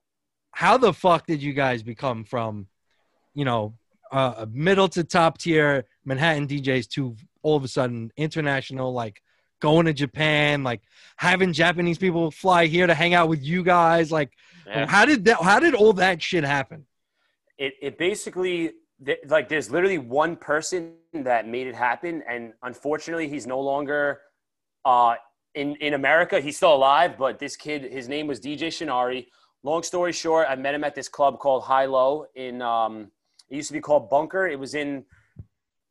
How the fuck did you guys become from, you know, uh, middle to top tier Manhattan D Js to all of a sudden international, like going to Japan, like having Japanese people fly here to hang out with you guys? Like, Yeah. how did that? How did all that shit happen? It it basically th- like there's literally one person that made it happen, and unfortunately, he's no longer uh, in in America. He's still alive, but this kid, his name was D J Shinari. Long story short, I met him at this club called High Low in. Um, it used to be called Bunker. It was in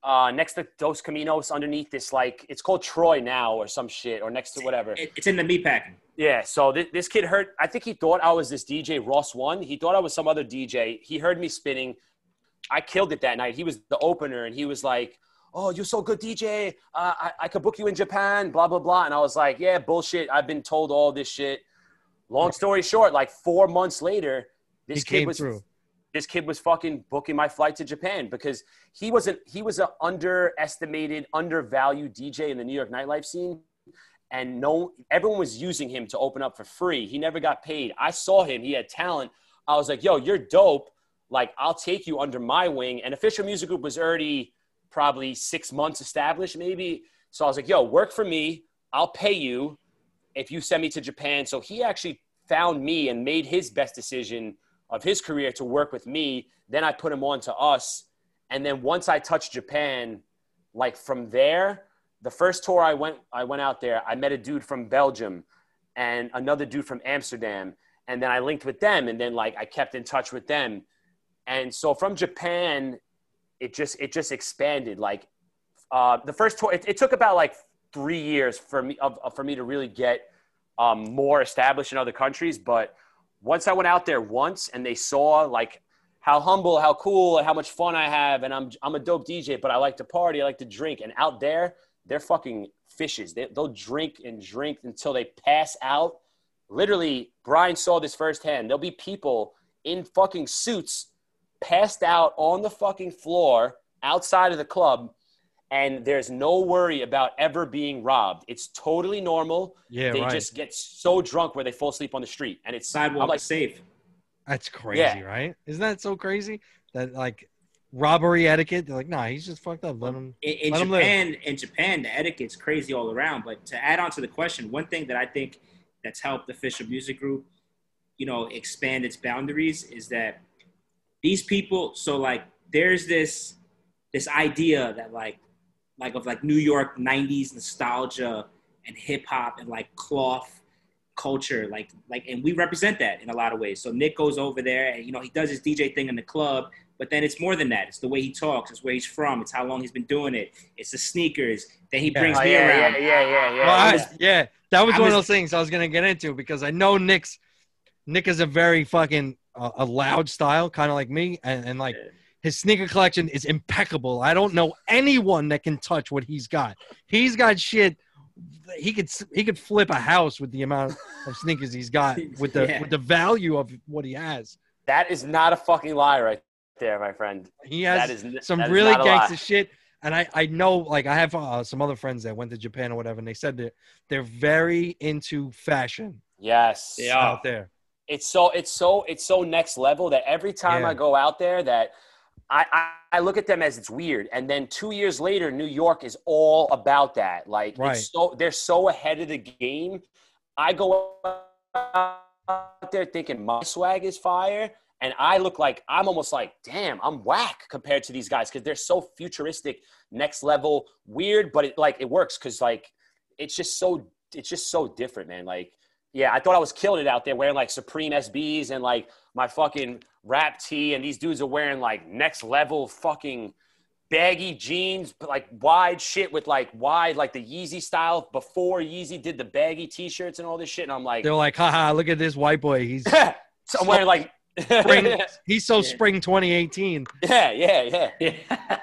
uh, next to Dos Caminos, underneath this, like, it's called Troy now or some shit, or next to whatever. It, it's in the meatpacking. Yeah, so th- this kid heard, I think he thought I was this D J, Ross One. He thought I was some other D J. He heard me spinning. I killed it that night. He was the opener, and he was like, oh, you're so good, D J. Uh, I, I could book you in Japan, blah, blah, blah. And I was like, yeah, bullshit. I've been told all this shit. Long story short, like four months later, this He kid came was through. this kid was fucking booking my flight to Japan because he wasn't he was an underestimated, undervalued D J in the New York nightlife scene. And no, everyone was using him to open up for free. He never got paid. I saw him. He had talent. I was like, yo, you're dope. Like, I'll take you under my wing. And Official Music Group was already probably six months established, maybe. So I was like, yo, work for me. I'll pay you if you send me to Japan. So he actually found me and made his best decision of his career to work with me. Then I put him on to us. And then once I touched Japan, like from there, the first tour I went, I went out there, I met a dude from Belgium and another dude from Amsterdam. And then I linked with them. And then like I kept in touch with them. And so from Japan, it just, it just expanded. Like uh, the first tour, it, it took about like three years for me, of, of, for me to really get um, more established in other countries. But once I went out there once and they saw like how humble, how cool, and how much fun I have, and I'm I'm a dope D J, but I like to party, I like to drink. And out there, they're fucking fishes. They, they'll drink and drink until they pass out. Literally, Brian saw this firsthand. There'll be people in fucking suits passed out on the fucking floor outside of the club, and there's no worry about ever being robbed. It's totally normal. Yeah, they right. just get so drunk where they fall asleep on the street, and it's Sidewalk I'm like, is safe. That's crazy, Yeah. right? Isn't that so crazy? That like robbery etiquette. They're like, nah, he's just fucked up. Let him. In, in Let 'em live. Japan, in Japan, the etiquette's crazy all around. But to add on to the question, one thing that I think that's helped Official Music Group, you know, expand its boundaries is that these people. So like, there's this this idea that like, like of like New York nineties nostalgia and hip hop and like cloth culture, like like, and we represent that in a lot of ways. So Nick goes over there and you know he does his D J thing in the club. But then it's more than that. It's the way he talks. It's where he's from. It's how long he's been doing it. It's the sneakers. Then he brings oh, me yeah, around. yeah, yeah, yeah, yeah. Well, I- was- yeah, that was I one of was- those things I was gonna get into because I know Nick's Nick is a very fucking uh, a loud style, kind of like me, and, and like his sneaker collection is impeccable. I don't know anyone that can touch what he's got. He's got shit. He could he could flip a house with the amount of sneakers he's got with the Yeah. with the value of what he has. That is not a fucking lie right there, my friend. He has That is n- some that is really not a lie. gangster shit. And I, I know, like, I have uh, some other friends that went to Japan or whatever, and they said that they're very into fashion Yes. Yeah. out there. It's so it's so it's so next level that every time Yeah. I go out there that I, I I look at them as it's weird. And then two years later, New York is all about that. Like Right. it's so they're so ahead of the game. I go out there thinking my swag is fire. And I look like I'm almost like, damn, I'm whack compared to these guys because they're so futuristic, next level, weird, but it like it works because like it's just so it's just so different, man. Like, yeah, I thought I was killing it out there wearing like Supreme S Bs and like my fucking rap tee, and these dudes are wearing like next level fucking baggy jeans, but like wide shit with like wide like the Yeezy style before Yeezy did the baggy t-shirts and all this shit, and I'm like, They're like, haha, look at this white boy. He's so I'm wearing like. spring, he's so Yeah. spring twenty eighteen. Yeah, yeah, yeah. Yeah.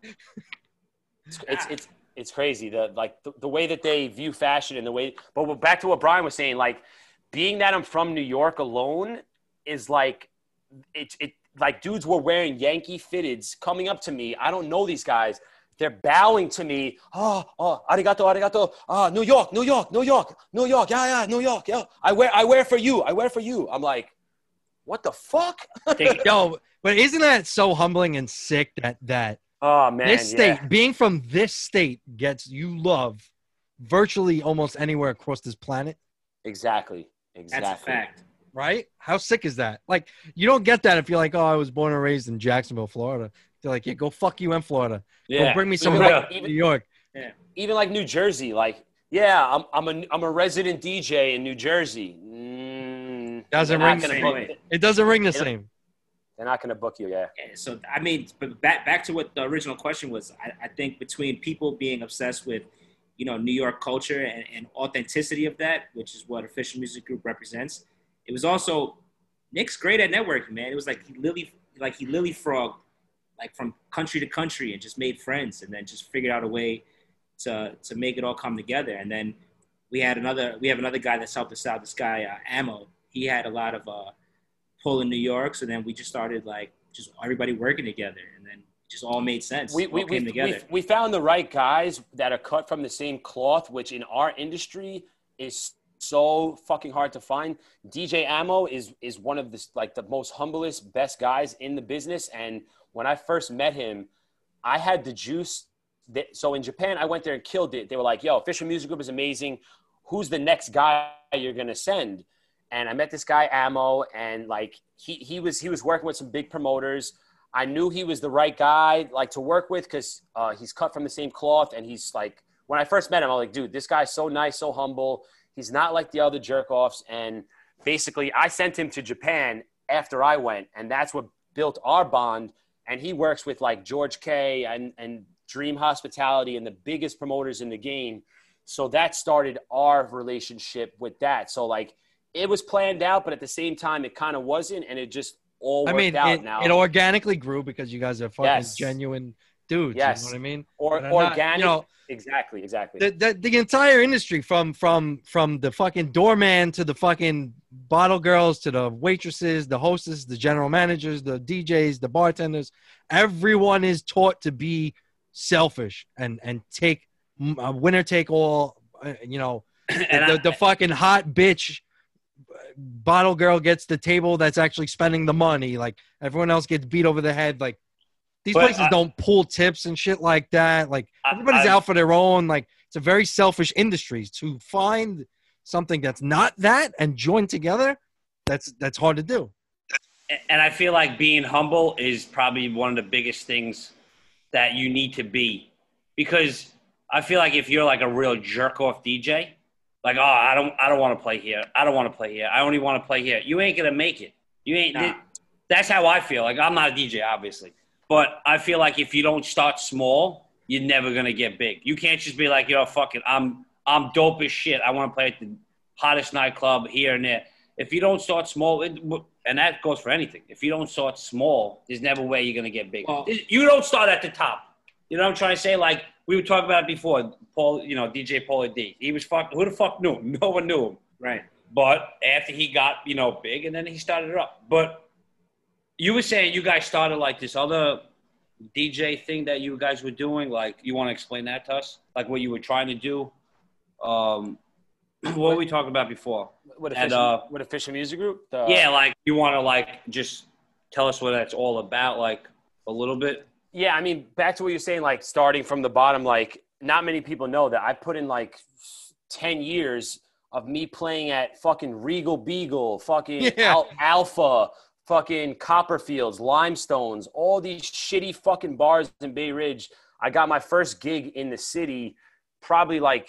It's, it's it's it's crazy the like the, the way that they view fashion and the way. But back to what Brian was saying, like being that I'm from New York alone is like it it like dudes were wearing Yankee fitteds coming up to me. I don't know these guys. They're bowing to me. Oh, oh, arigato, arigato. Ah, New York, New York, New York, New York. Yeah, yeah, New York. Yeah, I wear I wear for you. I wear for you. I'm like, what the fuck? Yo, but isn't that so humbling and sick that that Oh man, this state, yeah. being from this state, gets you love virtually almost anywhere across this planet, Exactly, exactly. That's a fact. right? How sick is that? Like, you don't get that if you're like, oh, I was born and raised in Jacksonville, Florida. They're like, yeah, go fuck you in Florida. Yeah. Go bring me some of Yeah. that in New York. Even like New Jersey, like, yeah, I'm I'm a I'm a resident D J in New Jersey. Mm, Doesn't they're not ring gonna the book same me. It doesn't ring the Yeah. same. They're not going to book you, yeah. Yeah, so, I mean, but back back to what the original question was, I, I think between people being obsessed with, you know, New York culture and, and authenticity of that, which is what Official Music Group represents, it was also Nick's great at networking, man. It was like he lily, like he lily frog, like from country to country, and just made friends, and then just figured out a way to to make it all come together. And then we had another, we have another guy that's helped us out. This guy uh, Ammo, he had a lot of uh, pull in New York, so then we just started like just everybody working together, and then it just all made sense. We all we came we, together. we we found the right guys that are cut from the same cloth, which in our industry is so fucking hard to find. D J Ammo is is one of the like the most humblest, best guys in the business. And when I first met him, I had the juice. That, so in Japan, I went there and killed it. They were like, "Yo, Official Music Group is amazing. Who's the next guy you're gonna send?" And I met this guy Ammo, and like he he was he was working with some big promoters. I knew he was the right guy like to work with because uh, he's cut from the same cloth, and he's like when I first met him, I was like, "Dude, this guy's so nice, so humble." He's not like the other jerk-offs. And basically, I sent him to Japan after I went, and that's what built our bond. And he works with, like, George K. and, and Dream Hospitality and the biggest promoters in the game. So that started our relationship with that. So, like, it was planned out, but at the same time, it kind of wasn't, and it just all worked I mean, out it, now. it organically grew because you guys are fucking Yes. genuine dudes. Yes. You know what I mean? Or But I'm not- organic. you know, exactly, exactly. the, the the entire industry from from from the fucking doorman to the fucking bottle girls to the waitresses, the hostess, the general managers, the D Js, the bartenders, everyone is taught to be selfish and and take a winner take all. uh, You know, the, And I- the, the fucking hot bitch bottle girl gets the table that's actually spending the money. Like everyone else gets beat over the head. Like these But places I- don't pull tips and shit like that. Like I- everybody's I- out for their own. Like it's a very selfish industry. To find something that's not that and join together, that's that's hard to do. and I feel like being humble is probably one of the biggest things that you need to be, because I feel like if you're like a real jerk off D J, like, oh, I don't, I don't want to play here. I don't want to play here. I only want to play here. You ain't gonna make it. You ain't. Nah. It, that's how I feel. Like I'm not a D J, obviously, but I feel like if you don't start small, you're never gonna get big. You can't just be like, yo, fuck it, I'm, I'm dope as shit. I want to play at the hottest nightclub here and there. If you don't start small, it, and that goes for anything. If you don't start small, there's never a way you're gonna get big. Well- You don't start at the top. You know what I'm trying to say? Like we were talking about it before. Paul, you know, D J Paulie D. He was fuck. Who the fuck knew him? No one knew him. Right. But after he got, you know, big, and then he started it up. But you were saying you guys started like this other D J thing that you guys were doing. Like, you want to explain that to us? Like what you were trying to do? Um, what were we talking about before? What And, official, uh, what official music group? The- Yeah, like you want to like just tell us what that's all about, like a little bit. Yeah, I mean, back to what you're saying, like starting from the bottom, like not many people know that I put in like ten years of me playing at fucking Regal Beagle, fucking Yeah. Al- Alpha, fucking Copperfields, Limestones, all these shitty fucking bars in Bay Ridge. I got my first gig in the city probably like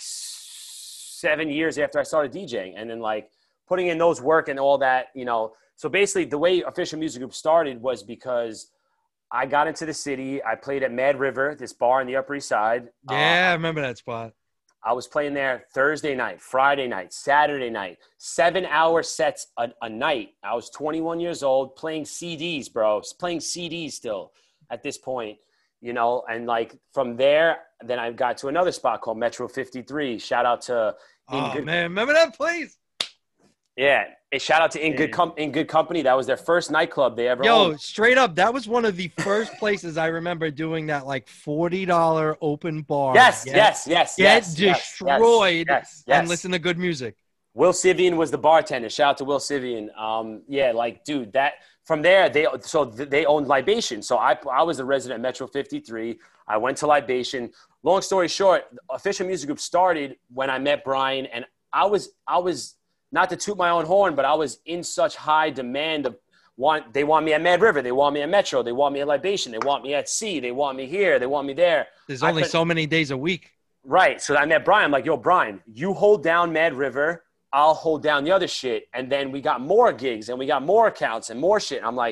seven years after I started DJing. And then like putting in those work and all that, you know. So basically the way Official Music Group started was because I got into the city. I played at Mad River, this bar on the Upper East Side. Yeah, I Uh, remember that spot. I was playing there Thursday night, Friday night, Saturday night, seven hour sets a, a night. I was twenty-one years old playing C Ds, bro, playing C Ds still at this point, you know, and like from there, then I got to another spot called Metro fifty-three. Shout out to, in Oh good, man, remember that place? yeah. A shout out to In Good, Com- In Good Company. That was their first nightclub they ever Yo, owned. straight up, that was one of the first places I remember doing that like forty dollar open bar. Yes, Get- yes, yes, Get yes, yes, destroyed yes, yes. and listen to good music. Will Sivian was the bartender. Shout out to Will Sivian. Um, yeah, like, dude, that from there they so th- they owned Libation. So I I was a resident at Metro fifty-three. I went to Libation. Long story short, Official Music Group started when I met Brian, and I was I was not to toot my own horn, but I was in such high demand of want. They want me at Mad River. They want me at Metro. They want me at Libation. They want me at C. They want me here. They want me there. There's I only could- so many days a week. Right. So I met Brian. I'm like, yo, Brian, you hold down Mad River. I'll hold down the other shit. And then we got more gigs and we got more accounts and more shit. And I'm like,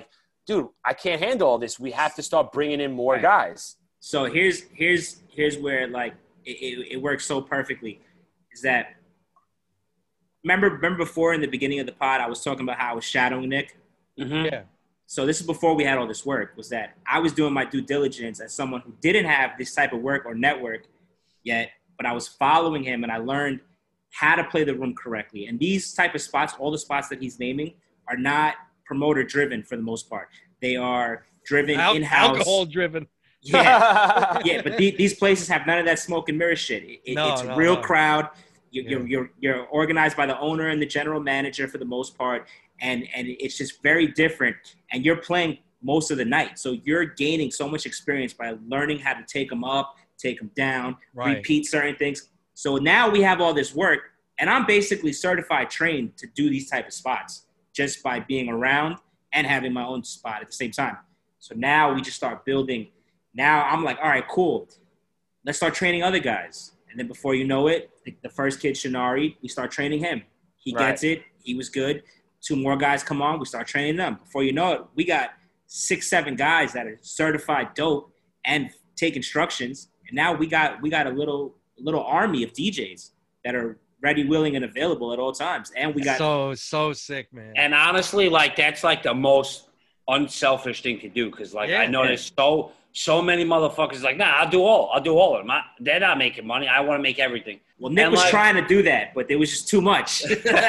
dude, I can't handle all this. We have to start bringing in more Right. guys. So here's here's here's where like it, it, it works so perfectly. Is that remember remember before in the beginning of the pod I was talking about how I was shadowing Nick. Mhm. Yeah. So this is before we had all this work. Was that I was doing my due diligence as someone who didn't have this type of work or network yet, but I was following him and I learned how to play the room correctly. And these type of spots, all the spots that he's naming, are not promoter driven for the most part. They are driven Al- in-house. alcohol driven. Yeah, yeah, but the, these places have none of that smoke and mirror shit. It, it- No, it's no, real no. crowd. You, Yeah. you're, you're you're organized by the owner and the general manager for the most part, and and it's just very different. And you're playing most of the night, so you're gaining so much experience by learning how to take them up, take them down, Right. repeat certain things. So now we have all this work, and I'm basically certified trained to do these type of spots just by being around and having my own spot at the same time. So now we just start building. Now I'm like, all right, cool. Let's start training other guys. And then before you know it, the, the first kid, Shinari, we start training him. He Right. gets it. He was good. Two more guys come on. We start training them. Before you know it, we got six, seven guys that are certified dope and take instructions. And now we got we got a little little army of D Js that are ready, willing, and available at all times. And we got So so sick, man. And honestly, like that's like the most unselfish thing to do because, like, Yeah. I know there's so so many motherfuckers like, nah, I'll do all, I'll do all of them. I, they're not making money. I want to make everything. well, Nick and was like- trying to do that, but there was just too much.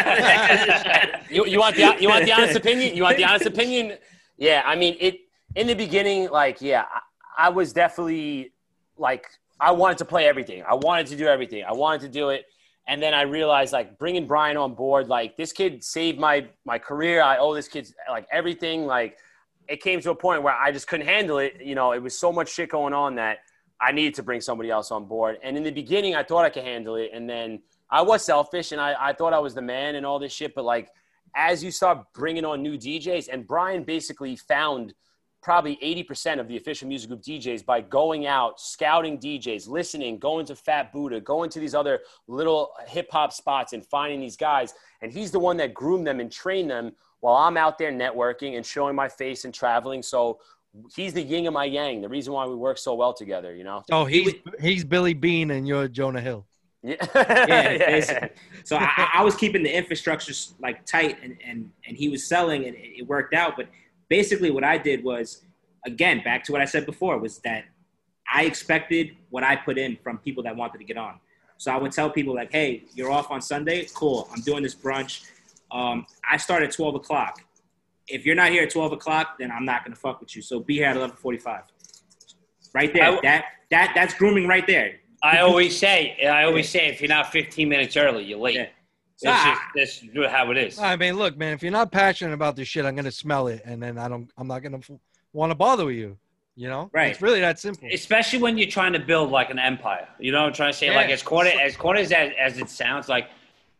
You, you want the you want the honest opinion? You want the honest opinion? Yeah, I mean, it in the beginning, like, yeah, I, I was definitely like, I wanted to play everything. I wanted to do everything. I wanted to do it, and then I realized, like, bringing Brian on board, like, this kid saved my my career. I owe this kid like everything. Like, it came to a point where I just couldn't handle it. You know, it was so much shit going on that I needed to bring somebody else on board. And in the beginning, I thought I could handle it, and then I was selfish, and I, I thought I was the man and all this shit. But, like, as you start bringing on new D Js, and Brian basically found probably eighty percent of the official music group D Js by going out, scouting D Js, listening, going to Fat Buddha, going to these other little hip hop spots and finding these guys. And he's the one that groomed them and trained them while I'm out there networking and showing my face and traveling. So he's the yin and my yang, the reason why we work so well together, you know? Oh, he's he's Billy Bean and you're Jonah Hill. Yeah. yeah, basically. So I, I was keeping the infrastructure like tight, and, and, and he was selling, and it worked out. But basically what I did was, again, back to what I said before, was that I expected what I put in from people that wanted to get on. So I would tell people like, hey, you're off on Sunday? Cool. I'm doing this brunch. Um, I start at twelve o'clock. If you're not here at twelve o'clock, then I'm not going to fuck with you. So be here at eleven forty-five. Right there. I- that that That's grooming right there. I always say, I always say, if you're not fifteen minutes early, you're late. Yeah. That's Ah. just that's how it is. I mean, look, man, if you're not passionate about this shit, I'm gonna smell it, and then I don't, I'm not gonna f- want to bother with you. You know, Right. It's really that simple. Especially when you're trying to build like an empire. You know what I'm trying to say? Like Yeah. as corny as corny as, as it sounds, like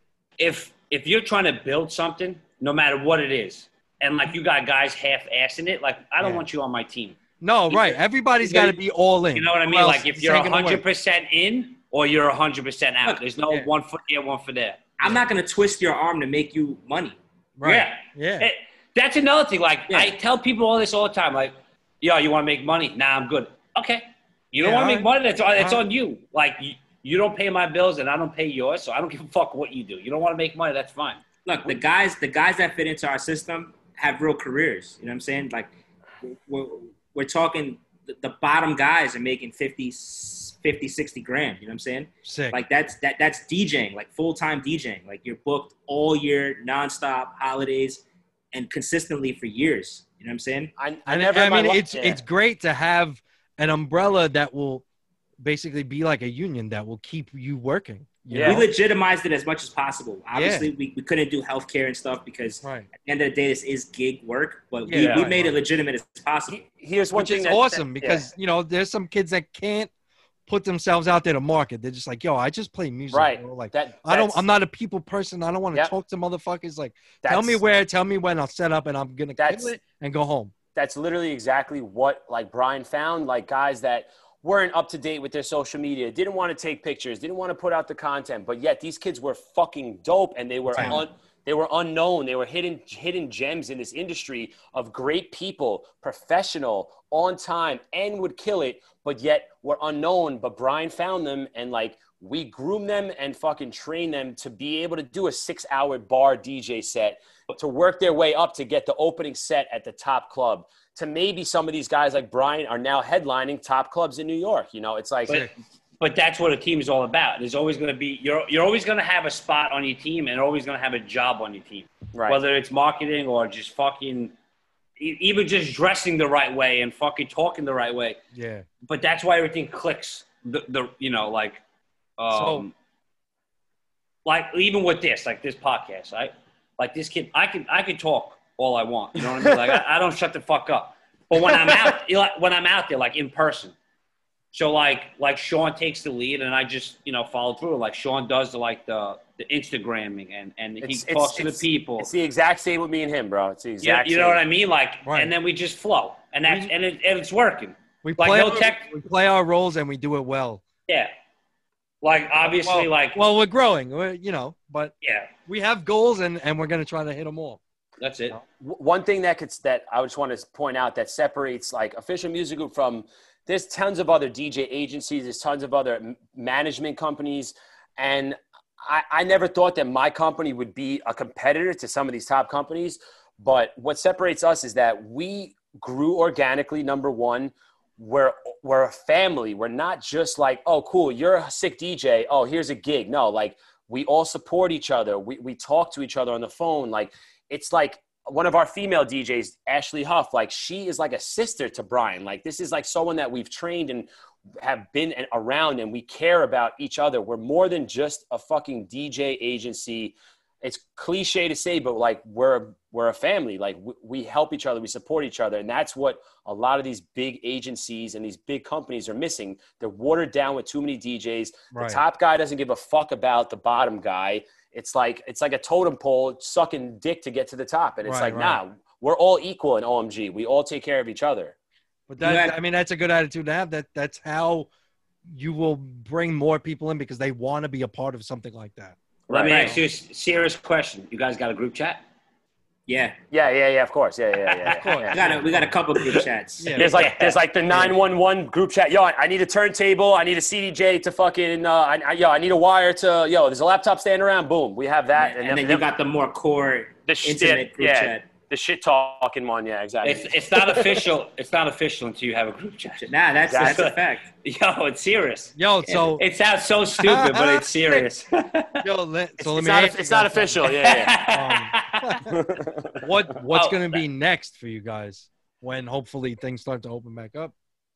if if you're trying to build something, no matter what it is, and like you got guys half-assing it, like I don't Yeah. want you on my team. No, right. Everybody's got to be all in. You know what I Or mean? else Like if this you're ain't gonna work. one hundred percent in or you're one hundred percent out. Look, There's no yeah. one foot here, one foot there. I'm not going to twist your arm to make you money. Right. Yeah. Yeah. It- that's another thing. Like Yeah. I tell people all this all the time. Like, yo, you want to make money? Nah, I'm good. Okay. You don't Yeah, want to all make money? That's on, it's All on you. Like you, you don't pay my bills and I don't pay yours, so I don't give a fuck what you do. You don't want to make money? That's fine. Look, the guys, the guys that fit into our system have real careers. You know what I'm saying? Like, we're, we're talking the, the bottom guys are making fifty, fifty, sixty grand. You know what I'm saying? Sick. Like that's that that's DJing, like full time DJing. Like you're booked all year, nonstop, holidays, and consistently for years. You know what I'm saying? I, I And never I in my mean, life- it's yeah. it's great to have an umbrella that will basically be like a union that will keep you working. you Yeah. know? We legitimized it as much as possible. Obviously, we, we couldn't do healthcare and stuff because Right. at the end of the day, this is gig work. But Yeah, we, we right, made it right. legitimate as possible. Here's one Which thing is that, awesome that- because you know there's some kids that can't put themselves out there to market. They're just like, yo, I just play music. Right. bro. Like that, I don't. that's- I'm not a people person. I don't want to Yep. talk to motherfuckers. Like, tell that's- me where, tell me when. I'll set up and I'm gonna That's- kill it and go home. that's literally exactly what like Brian found, like guys that weren't up to date with their social media, didn't want to take pictures, didn't want to put out the content, but yet these kids were fucking dope and they were Right. on They were unknown. They were hidden hidden gems in this industry of great people, professional, on time, and would kill it, but yet were unknown. But Brian found them, and like we groomed them and fucking trained them to be able to do a six-hour bar D J set, to work their way up to get the opening set at the top club. To maybe some of these guys like Brian are now headlining top clubs in New York. You know, it's like. But, but that's what a team is all about. There's always going to be you're you're always going to have a spot on your team and always going to have a job on your team. Right. Whether it's marketing or just fucking e- even just dressing the right way and fucking talking the right way. Yeah. But that's why everything clicks. The the you know like um So- like even with this like this podcast, right? Like this kid, I can I can talk all I want. You know what I mean? Like I, I don't shut the fuck up. But when I'm out, you know, like, when I'm out there, like in person. So like like Sean takes the lead and I just, you know, follow through. Like Sean does the like the, the Instagramming and, and he It's- talks it's- to the it's- people. It's the exact same with me and him, bro. It's the You, exact you same. know what I mean? Like Right. and then we just flow. And that's We- and it and it's working. We Like, play, no our, tech- we play our roles and we do it well. Yeah. Like obviously well, like well, we're growing, we're, you know, but yeah, we have goals and, and we're going to try to hit them all. that's it. W- One thing that could that I just want to point out that separates like Official Music Group from there's tons of other D J agencies, there's tons of other m- management companies, and I, I never thought that my company would be a competitor to some of these top companies. But what separates us is that we grew organically. Number one, we're we're a family. We're not just like, oh, cool, you're a sick D J. Oh, here's a gig. No, like we all support each other. We we talk to each other on the phone. Like it's like one of our female D Js, Ashley Huff, like she is like a sister to Brian. Like this is like someone that we've trained and have been around and we care about each other. We're more than just a fucking D J agency. It's cliche to say, but like we're, we're a family. Like we, we help each other, we support each other. And that's what a lot of these big agencies and these big companies are missing. They're watered down with too many D Js. Right. The top guy doesn't give a fuck about the bottom guy. It's like it's like a totem pole sucking dick to get to the top. And it's Right, like, right. nah, we're all equal in O M G. We all take care of each other. But that, You had- I mean, that's a good attitude to have. That That's how you will bring more people in because they want to be a part of something like that. Let me Right. ask you a s- serious question. You guys got a group chat? Yeah, Yeah, yeah, yeah, of course. Yeah, yeah, yeah. yeah, Of course. we yeah. got a, we got a couple of group chats. Yeah. There's like there's like the nine one one group chat. Yo, I I need a turntable. I need a C D J to fucking. Uh, I, I, yo, I need a wire to. Yo, there's a laptop standing around. Boom, we have that. And, then you got the more core the shit, intimate group yeah, chat. the shit talking one. Yeah, exactly. It's it's not official. It's not official until you have a group chat. Nah, that's that's Exactly. a fact. Yo, it's serious. Yo, so It sounds so stupid, but it's serious. yo, let, it's, so let it's me not. ask you It's not guys official. Yeah, something. What what's Oh. going to be next for you guys when hopefully things start to open back up?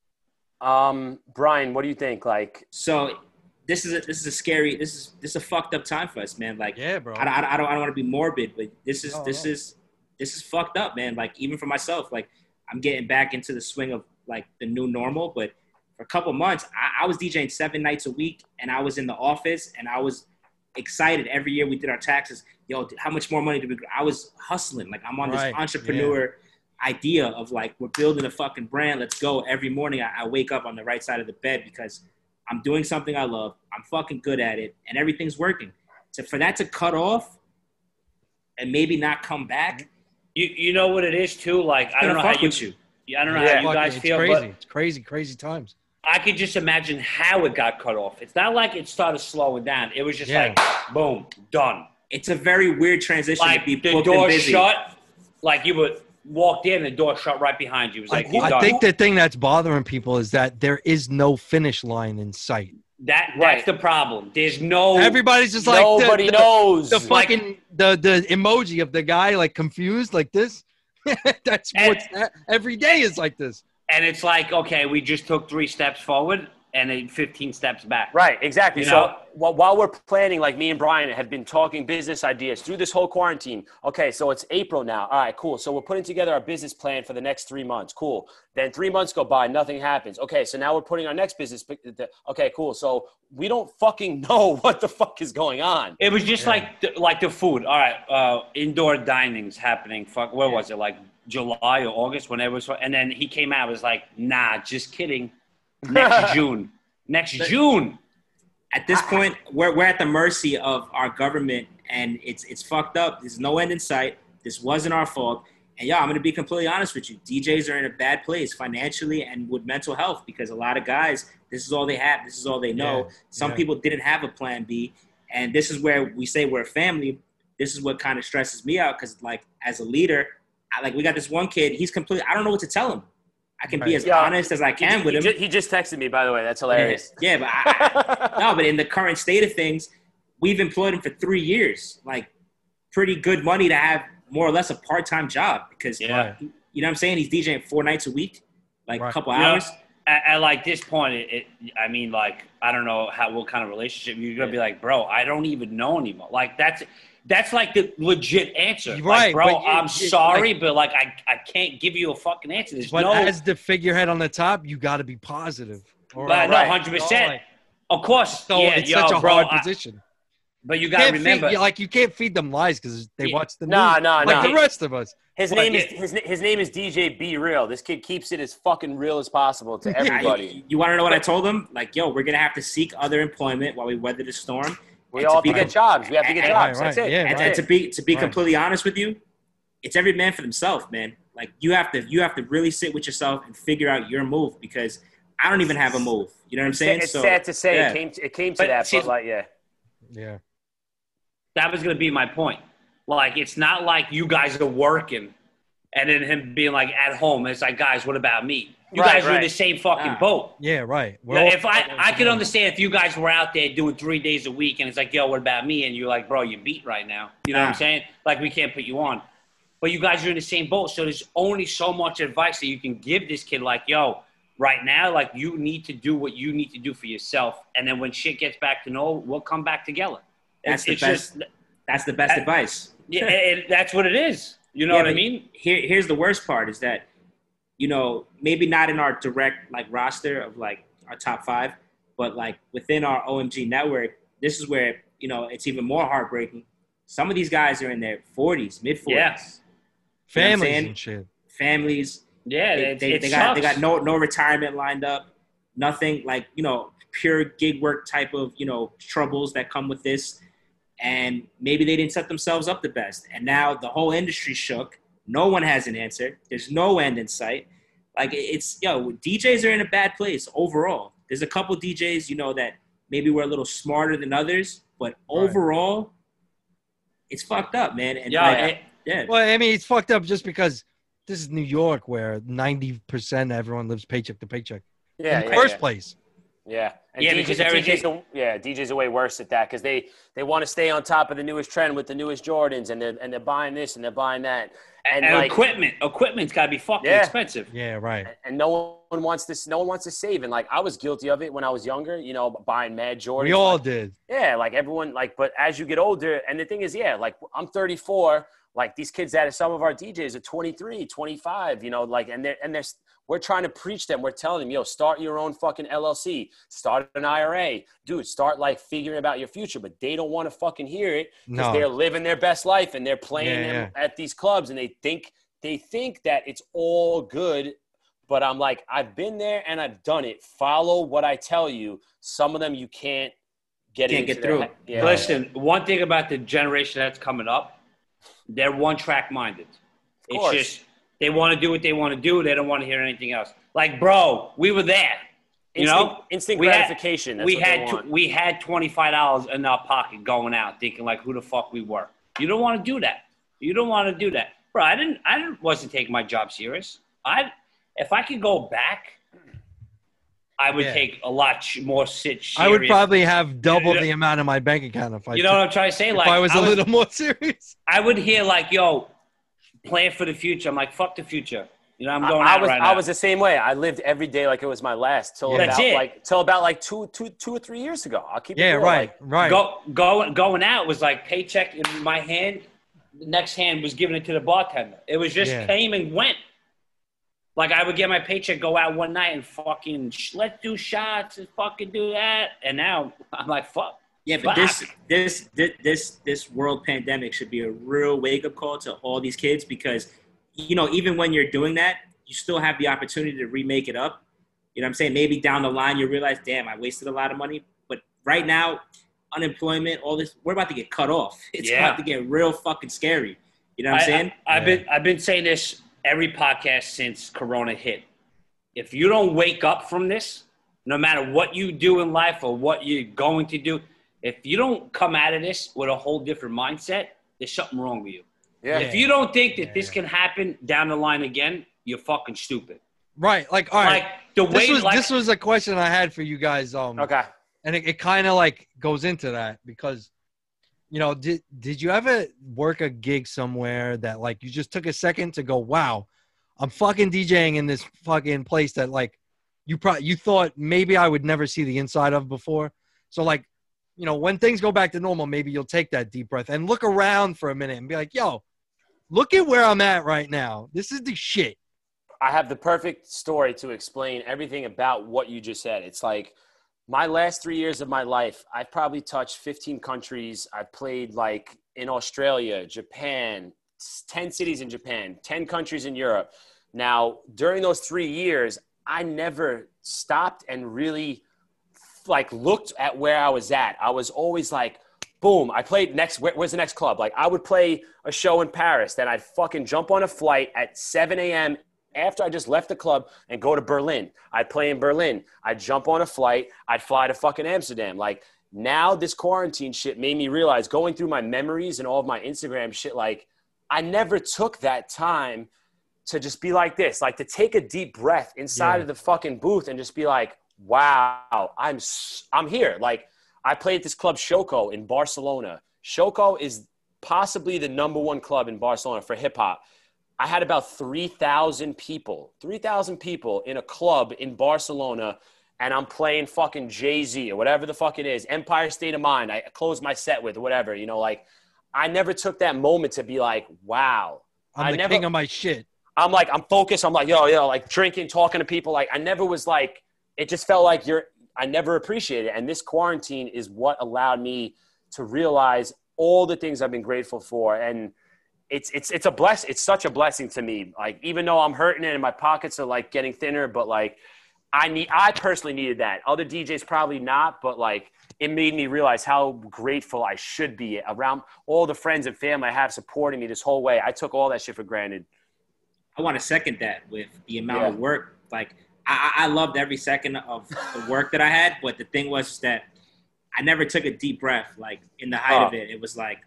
yeah. Um, Brian, what do you think? Like, So this is a, this is a scary this is this is a fucked up time for us, man. Like Yeah, bro. I, I, I don't I don't want to be morbid, but this is No, this no. is this is fucked up, man. Like even for myself, like I'm getting back into the swing of like the new normal. But for a couple months, I, I was DJing seven nights a week, and I was in the office, and I was excited every year we did our taxes. Yo, how much more money did we? I was hustling. Like I'm on Right, this entrepreneur idea of like we're building a fucking brand. Let's go. Every morning I, I wake up on the right side of the bed because I'm doing something I love. I'm fucking good at it, and everything's working. So for that to cut off and maybe not come back, You you know what it is too. Like I I'm don't gonna know fuck how you, with you. I don't know Yeah. how you Fuck, guys it's feel, crazy. but It's crazy, crazy times. I could just imagine how it got cut off. It's not like it started slowing down. It was just Yeah. like boom, done. It's a very weird transition Like to be the booked door and busy. shut. Like you would walked in, the door shut right behind you. It was like you're I done. think the thing that's bothering people is that there is no finish line in sight. that that's Right. the problem. There's no Everybody's just like the- nobody the, knows. the Like- fucking the the emoji of the guy like confused like this. That's And- what's that, every day is like this. and it's like okay, we just took three steps forward and then fifteen steps back. Right, exactly. You so know? while, while we're planning, like me and Brian have been talking business ideas through this whole quarantine. Okay, so it's April now. All right, cool. So we're putting together our business plan for the next three months. Cool. Then three months go by, nothing happens. Okay, so now we're putting our next business. Okay, cool. So we don't fucking know what the fuck is going on. It was just like the, like the food. All right, uh, indoor dining's happening. Fuck, where was it? Like July or August, when it was. And then he came out. Was like, nah, just kidding. Next June. Next June. At this point, we're, we're at the mercy of our government and it's it's fucked up. There's no end in sight. This wasn't our fault. And yeah, I'm gonna be completely honest with you. D Js are in a bad place financially and with mental health because a lot of guys, this is all they have. This is all they know. Yeah, Some yeah. people didn't have a plan B, and this is where we say we're a family. This is what kind of stresses me out because, like, as a leader, I, like we got this one kid. He's completely. I don't know what to tell him. I can be Right. as Yeah. honest as I can he, with he him. ju- he just texted me, by the way. That's hilarious. Yeah, but I, I, no, but in the current state of things, we've employed him for three years. Like, pretty good money to have more or less a part-time job because, Yeah. you know what I'm saying? He's DJing four nights a week, like Right. a couple You know, hours. At, at like this point, it, it, I mean, like, I don't know how what kind of relationship you're gonna be like, bro. I don't even know anymore. Like that's that's like the legit answer, Right, like, bro. but you- I'm you- sorry, like- but like I, I can't give you a fucking answer. There's But no, as the figurehead on the top, you got to be positive. Or but no, Right. hundred Like, percent. Of course, So yeah, it's yo, such a bro. hard I- position. but you You gotta can't remember, feed, like you can't feed them lies because they Yeah. watch the news. Nah, nah, like nah. the rest of us. His But name is it- his, na- his name is D J Be Real. This kid keeps it as fucking real as possible to I- everybody. you want to know what I told him? Like, yo, we're going to have to seek other employment while we weather the storm. We And all to have be to get com- jobs. We have to get Right, jobs. right, That's it. yeah, And, That's and it. to be to be Right. completely honest with you, it's every man for themselves, man. Like you have to you have to really sit with yourself and figure out your move because I don't even have a move. You know what I'm saying? It's So, sad to say yeah. it came to, it came to But that, see- but like, yeah. Yeah. that was gonna be my point. Like, it's not like you guys are working, and then him being like at home. It's like, guys, what about me? You Right, guys are in right. the same fucking Nah. boat. Yeah, right. You know, all- if I, I could understand if you guys were out there doing three days a week and it's like, yo, what about me? And you're like, bro, you're beat right now. You know what I'm Nah. saying? Like, we can't put you on. But you guys are in the same boat. So there's only so much advice that you can give this kid. Like, yo, right now, like, you need to do what you need to do for yourself. And then when shit gets back to normal, we'll come back together. That's It's- the it's best. just- That's the best That- advice. yeah, it, that's what it is. You know Yeah, what I but mean? Here, here's the worst part is that, you know, maybe not in our direct like roster of like our top five, but like within our O M G network, this is where, you know, it's even more heartbreaking. Some of these guys are in their forties, mid forties, Yeah. You know what I'm families saying? and shit. families. Yeah, They, it, they, it they got they sucks. got no no retirement lined up, nothing like, you know, pure gig work type of, you know, troubles that come with this. And maybe they didn't set themselves up the best. And now the whole industry shook. No one has an answer. There's no end in sight. Like it's, yo, D Js are in a bad place overall. There's a couple D Js, you know, that maybe were a little smarter than others, but overall, it's fucked up, man. And Yeah, like, it- yeah, Well, I mean, it's fucked up just because this is New York where ninety percent of everyone lives paycheck to paycheck. Yeah, in the yeah, first yeah. place. Yeah, and Yeah, D Js, because D Js everything- are, yeah, D Js are way worse at that because they they want to stay on top of the newest trend with the newest Jordans, and they're and they're buying this and they're buying that, and, and like, equipment, equipment's got to be fucking Yeah. expensive. Yeah, right. and no one wants this. No one wants to save, and like I was guilty of it when I was younger. You know, buying mad Jordans. We all like, did. Yeah, like everyone, like, but as you get older, and the thing is, yeah, like I'm thirty-four, like these kids that are some of our D Js are twenty-three, twenty-five, you know, like, and they're, and they're, we're trying to preach them. We're telling them, yo, start your own fucking L L C, start an I R A, dude, start like figuring about your future, but they don't want to fucking hear it because No. they're living their best life and they're playing Yeah, them at these clubs and they think, they think that it's all good. But I'm like, I've been there and I've done it. Follow what I tell you. Some of them you can't get Can't into get their through. head. Yeah. Listen, one thing about the generation that's coming up, they're one track minded. It's course. just they want to do what they want to do. They don't want to hear anything else. Like, bro, we were there. You Instinct, know, instinct We had- gratification. That's we what had they tw- want. we had twenty five dollars in our pocket going out, thinking like, who the fuck we were. You don't want to do that. You don't want to do that, bro. I didn't. I didn't, wasn't taking my job serious. I, if I could go back, I would Yeah. take a lot sh- more sit. Serious. I would probably have double Yeah. the amount in my bank account if I, You know took- what I'm trying to say? if Like, I was a little more serious. I would hear like, "Yo, plan for the future." I'm like, "Fuck the future." You know, I'm I, going I out was right I now. was the same way. I lived every day like it was my last till Yeah. about That's it. like till about like two two two or three years ago. I'll keep it Yeah, real, right, like, right. Go, go, going out was like paycheck in my hand. The next hand was giving it to the bartender. It was just Yeah. came and went. Like I would get my paycheck, go out one night and fucking sh- let's do shots and fucking do that. And now I'm like, fuck. Yeah, but Fuck. this, this this this this world pandemic should be a real wake up call to all these kids because, you know, even when you're doing that, you still have the opportunity to remake it up. You know what I'm saying? Maybe down the line you realize, damn, I wasted a lot of money. But right now, unemployment, all this, we're about to get cut off. It's Yeah. about to get real fucking scary. You know what I'm I, saying? I, I've Yeah. been I've been saying this every podcast since Corona hit. If you don't wake up from this, no matter what you do in life or what you're going to do, if you don't come out of this with a whole different mindset, there's something wrong with you. Yeah. If you don't think that Yeah, this yeah. can happen down the line again, you're fucking stupid. Right. Like, all right. Like the way this was like, this was a question I had for you guys. Um, Okay. and it, it kind of like goes into that because, you know, did did you ever work a gig somewhere that like you just took a second to go, wow, I'm fucking DJing in this fucking place that like you probably you thought maybe I would never see the inside of before. So like, you know, when things go back to normal, maybe you'll take that deep breath and look around for a minute and be like, yo, look at where I'm at right now. This is the shit. I have the perfect story to explain everything about what you just said. It's like my last three years of my life, I've probably touched fifteen countries. I've played like in Australia, Japan, ten cities in Japan, ten countries in Europe. Now, during those three years, I never stopped and really like looked at where I was at. I was always like, boom, I played next, where, where's the next club? Like I would play a show in Paris, then I'd fucking jump on a flight at seven a.m. after I just left the club and go to Berlin. I'd play in Berlin. I'd jump on a flight. I'd fly to fucking Amsterdam. Like now this quarantine shit made me realize going through my memories and all of my Instagram shit, like I never took that time to just be like this, like to take a deep breath inside Yeah. of the fucking booth and just be like, wow, I'm, I'm here. Like I played at this club Shoko in Barcelona. Shoko is possibly the number one club in Barcelona for hip hop. I had about three thousand people, three thousand people in a club in Barcelona, and I'm playing fucking Jay-Z or whatever the fuck it is, Empire State of Mind. I closed my set with whatever, you know, like I never took that moment to be like, wow. I'm I the never, king of my shit. I'm like, I'm focused. I'm like, yo, yo, like drinking, talking to people. Like I never was like, it just felt like you're, I never appreciated it. And this quarantine is what allowed me to realize all the things I've been grateful for. And it's, it's, it's a bless. It's such a blessing to me. Like, even though I'm hurting and my pockets are like getting thinner, but like I need, I personally needed that. Other D Js probably not, but like it made me realize how grateful I should be around all the friends and family I have supporting me this whole way. I took all that shit for granted. I want to second that with the amount Yeah. of work. Like I, I loved every second of the work that I had, but the thing was that I never took a deep breath. Like in the height Oh. of it, it was like,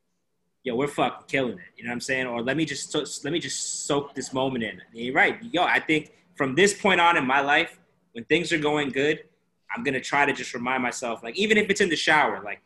yo, we're fucking killing it. You know what I'm saying? Or let me just so, let me just soak this moment in. And you're right. Yo, I think from this point on in my life, when things are going good, I'm gonna try to just remind myself, like even if it's in the shower, like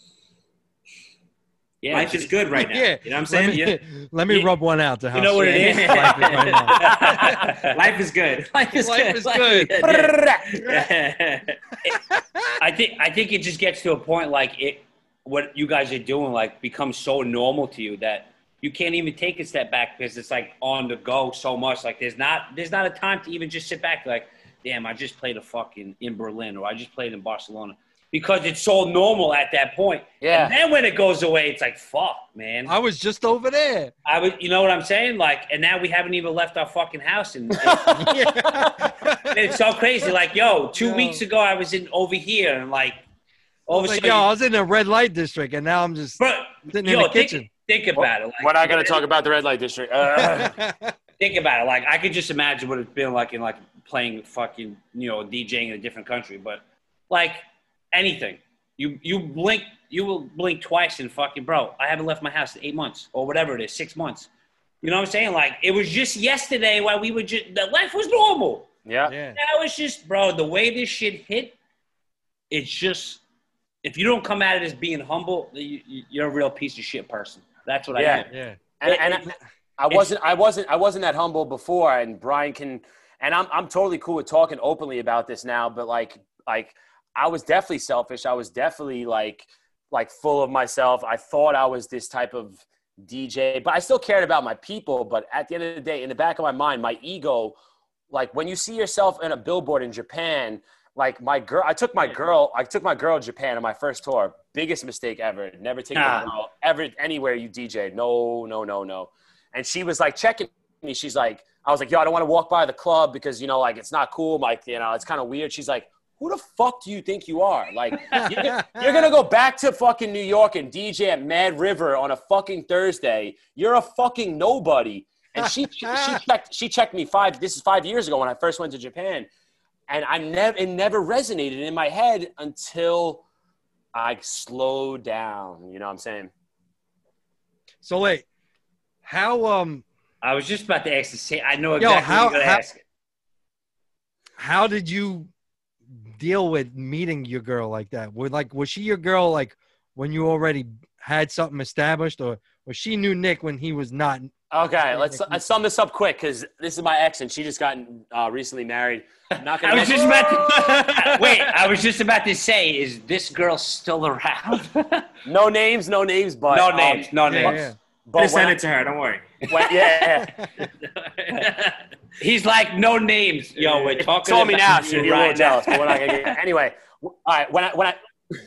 yeah, life is good right now. Yeah. You know what I'm Let saying? me, Yeah. let me Yeah. rub one out to how You know what it shit is? life is right now. Life is good. Life is Life good. is good. Yeah. I think I think it just gets to a point like it what you guys are doing like becomes so normal to you that you can't even take a step back because it's like on the go so much. Like there's not there's not a time to even just sit back like, damn, I just played a fucking in Berlin or I just played in Barcelona. Because it's so normal at that point. Yeah. And then when it goes away, it's like, fuck, man. I was just over there. I would, you know what I'm saying? Like, and now we haven't even left our fucking house. And Yeah. it's so crazy. Like, yo, two Yo. weeks ago I was in over here, and like, all of a Like, sudden, yo, I was in a red light district, and now I'm just bro, sitting yo, in the think, kitchen. think about it. Like, We're not going to talk about the red light district. Uh, think about it. Like, I could just imagine what it's been like in like playing fucking, you know, DJing in a different country. But like anything, you you blink, you will blink twice and fucking, bro, I haven't left my house in eight months or whatever it is, six months. You know what I'm saying? Like, it was just yesterday while we were just, the life was normal. yeah. Yeah. Now it's just, bro, the way this shit hit, it's just, if you don't come at it as being humble, you, you- you're a real piece of shit person. That's what I Yeah. think. Yeah. And, and I, I wasn't, I wasn't, I wasn't that humble before. And Brian can, and I'm, I'm totally cool with talking openly about this now. But like, like I was definitely selfish. I was definitely like, like full of myself. I thought I was this type of D J, but I still cared about my people. But at the end of the day, in the back of my mind, my ego, like when you see yourself in a billboard in Japan, like my girl, I took my girl, I took my girl to Japan on my first tour. Biggest mistake ever. Never taken Ah. a girl ever anywhere you D J. No, no, no, no. And she was like checking me. She's like, I was like, yo, I don't want to walk by the club because, you know, like it's not cool. Like, you know, it's kind of weird. She's like, who the fuck do you think you are? Like, you're, gonna- you're going to go back to fucking New York and D J at Mad River on a fucking Thursday. You're a fucking nobody. And she she checked she checked me five, this is five years ago when I first went to Japan. And I never, it never resonated in my head until I slowed down. You know what I'm saying? So wait, how um I was just about to ask the same. I know Yo, exactly how- what you're going to how- ask. how did you deal with meeting your girl like that? Would like was she your girl like when you already had something established, or was she knew Nick when he was not? Okay, let's, let's sum this up quick because this is my ex and she just got uh, recently married. I'm not gonna I was mention- just about to wait. I was just about to say, is this girl still around? no names, no names, but no um, names, no Yeah, names. yeah. But Just when send I- it to her. Don't worry. when- yeah, yeah. He's like, no names. Yo, we're talking told me now. about She'd you be a little right jealous, now. but we're not gonna get anyway. w- All right, when I when I.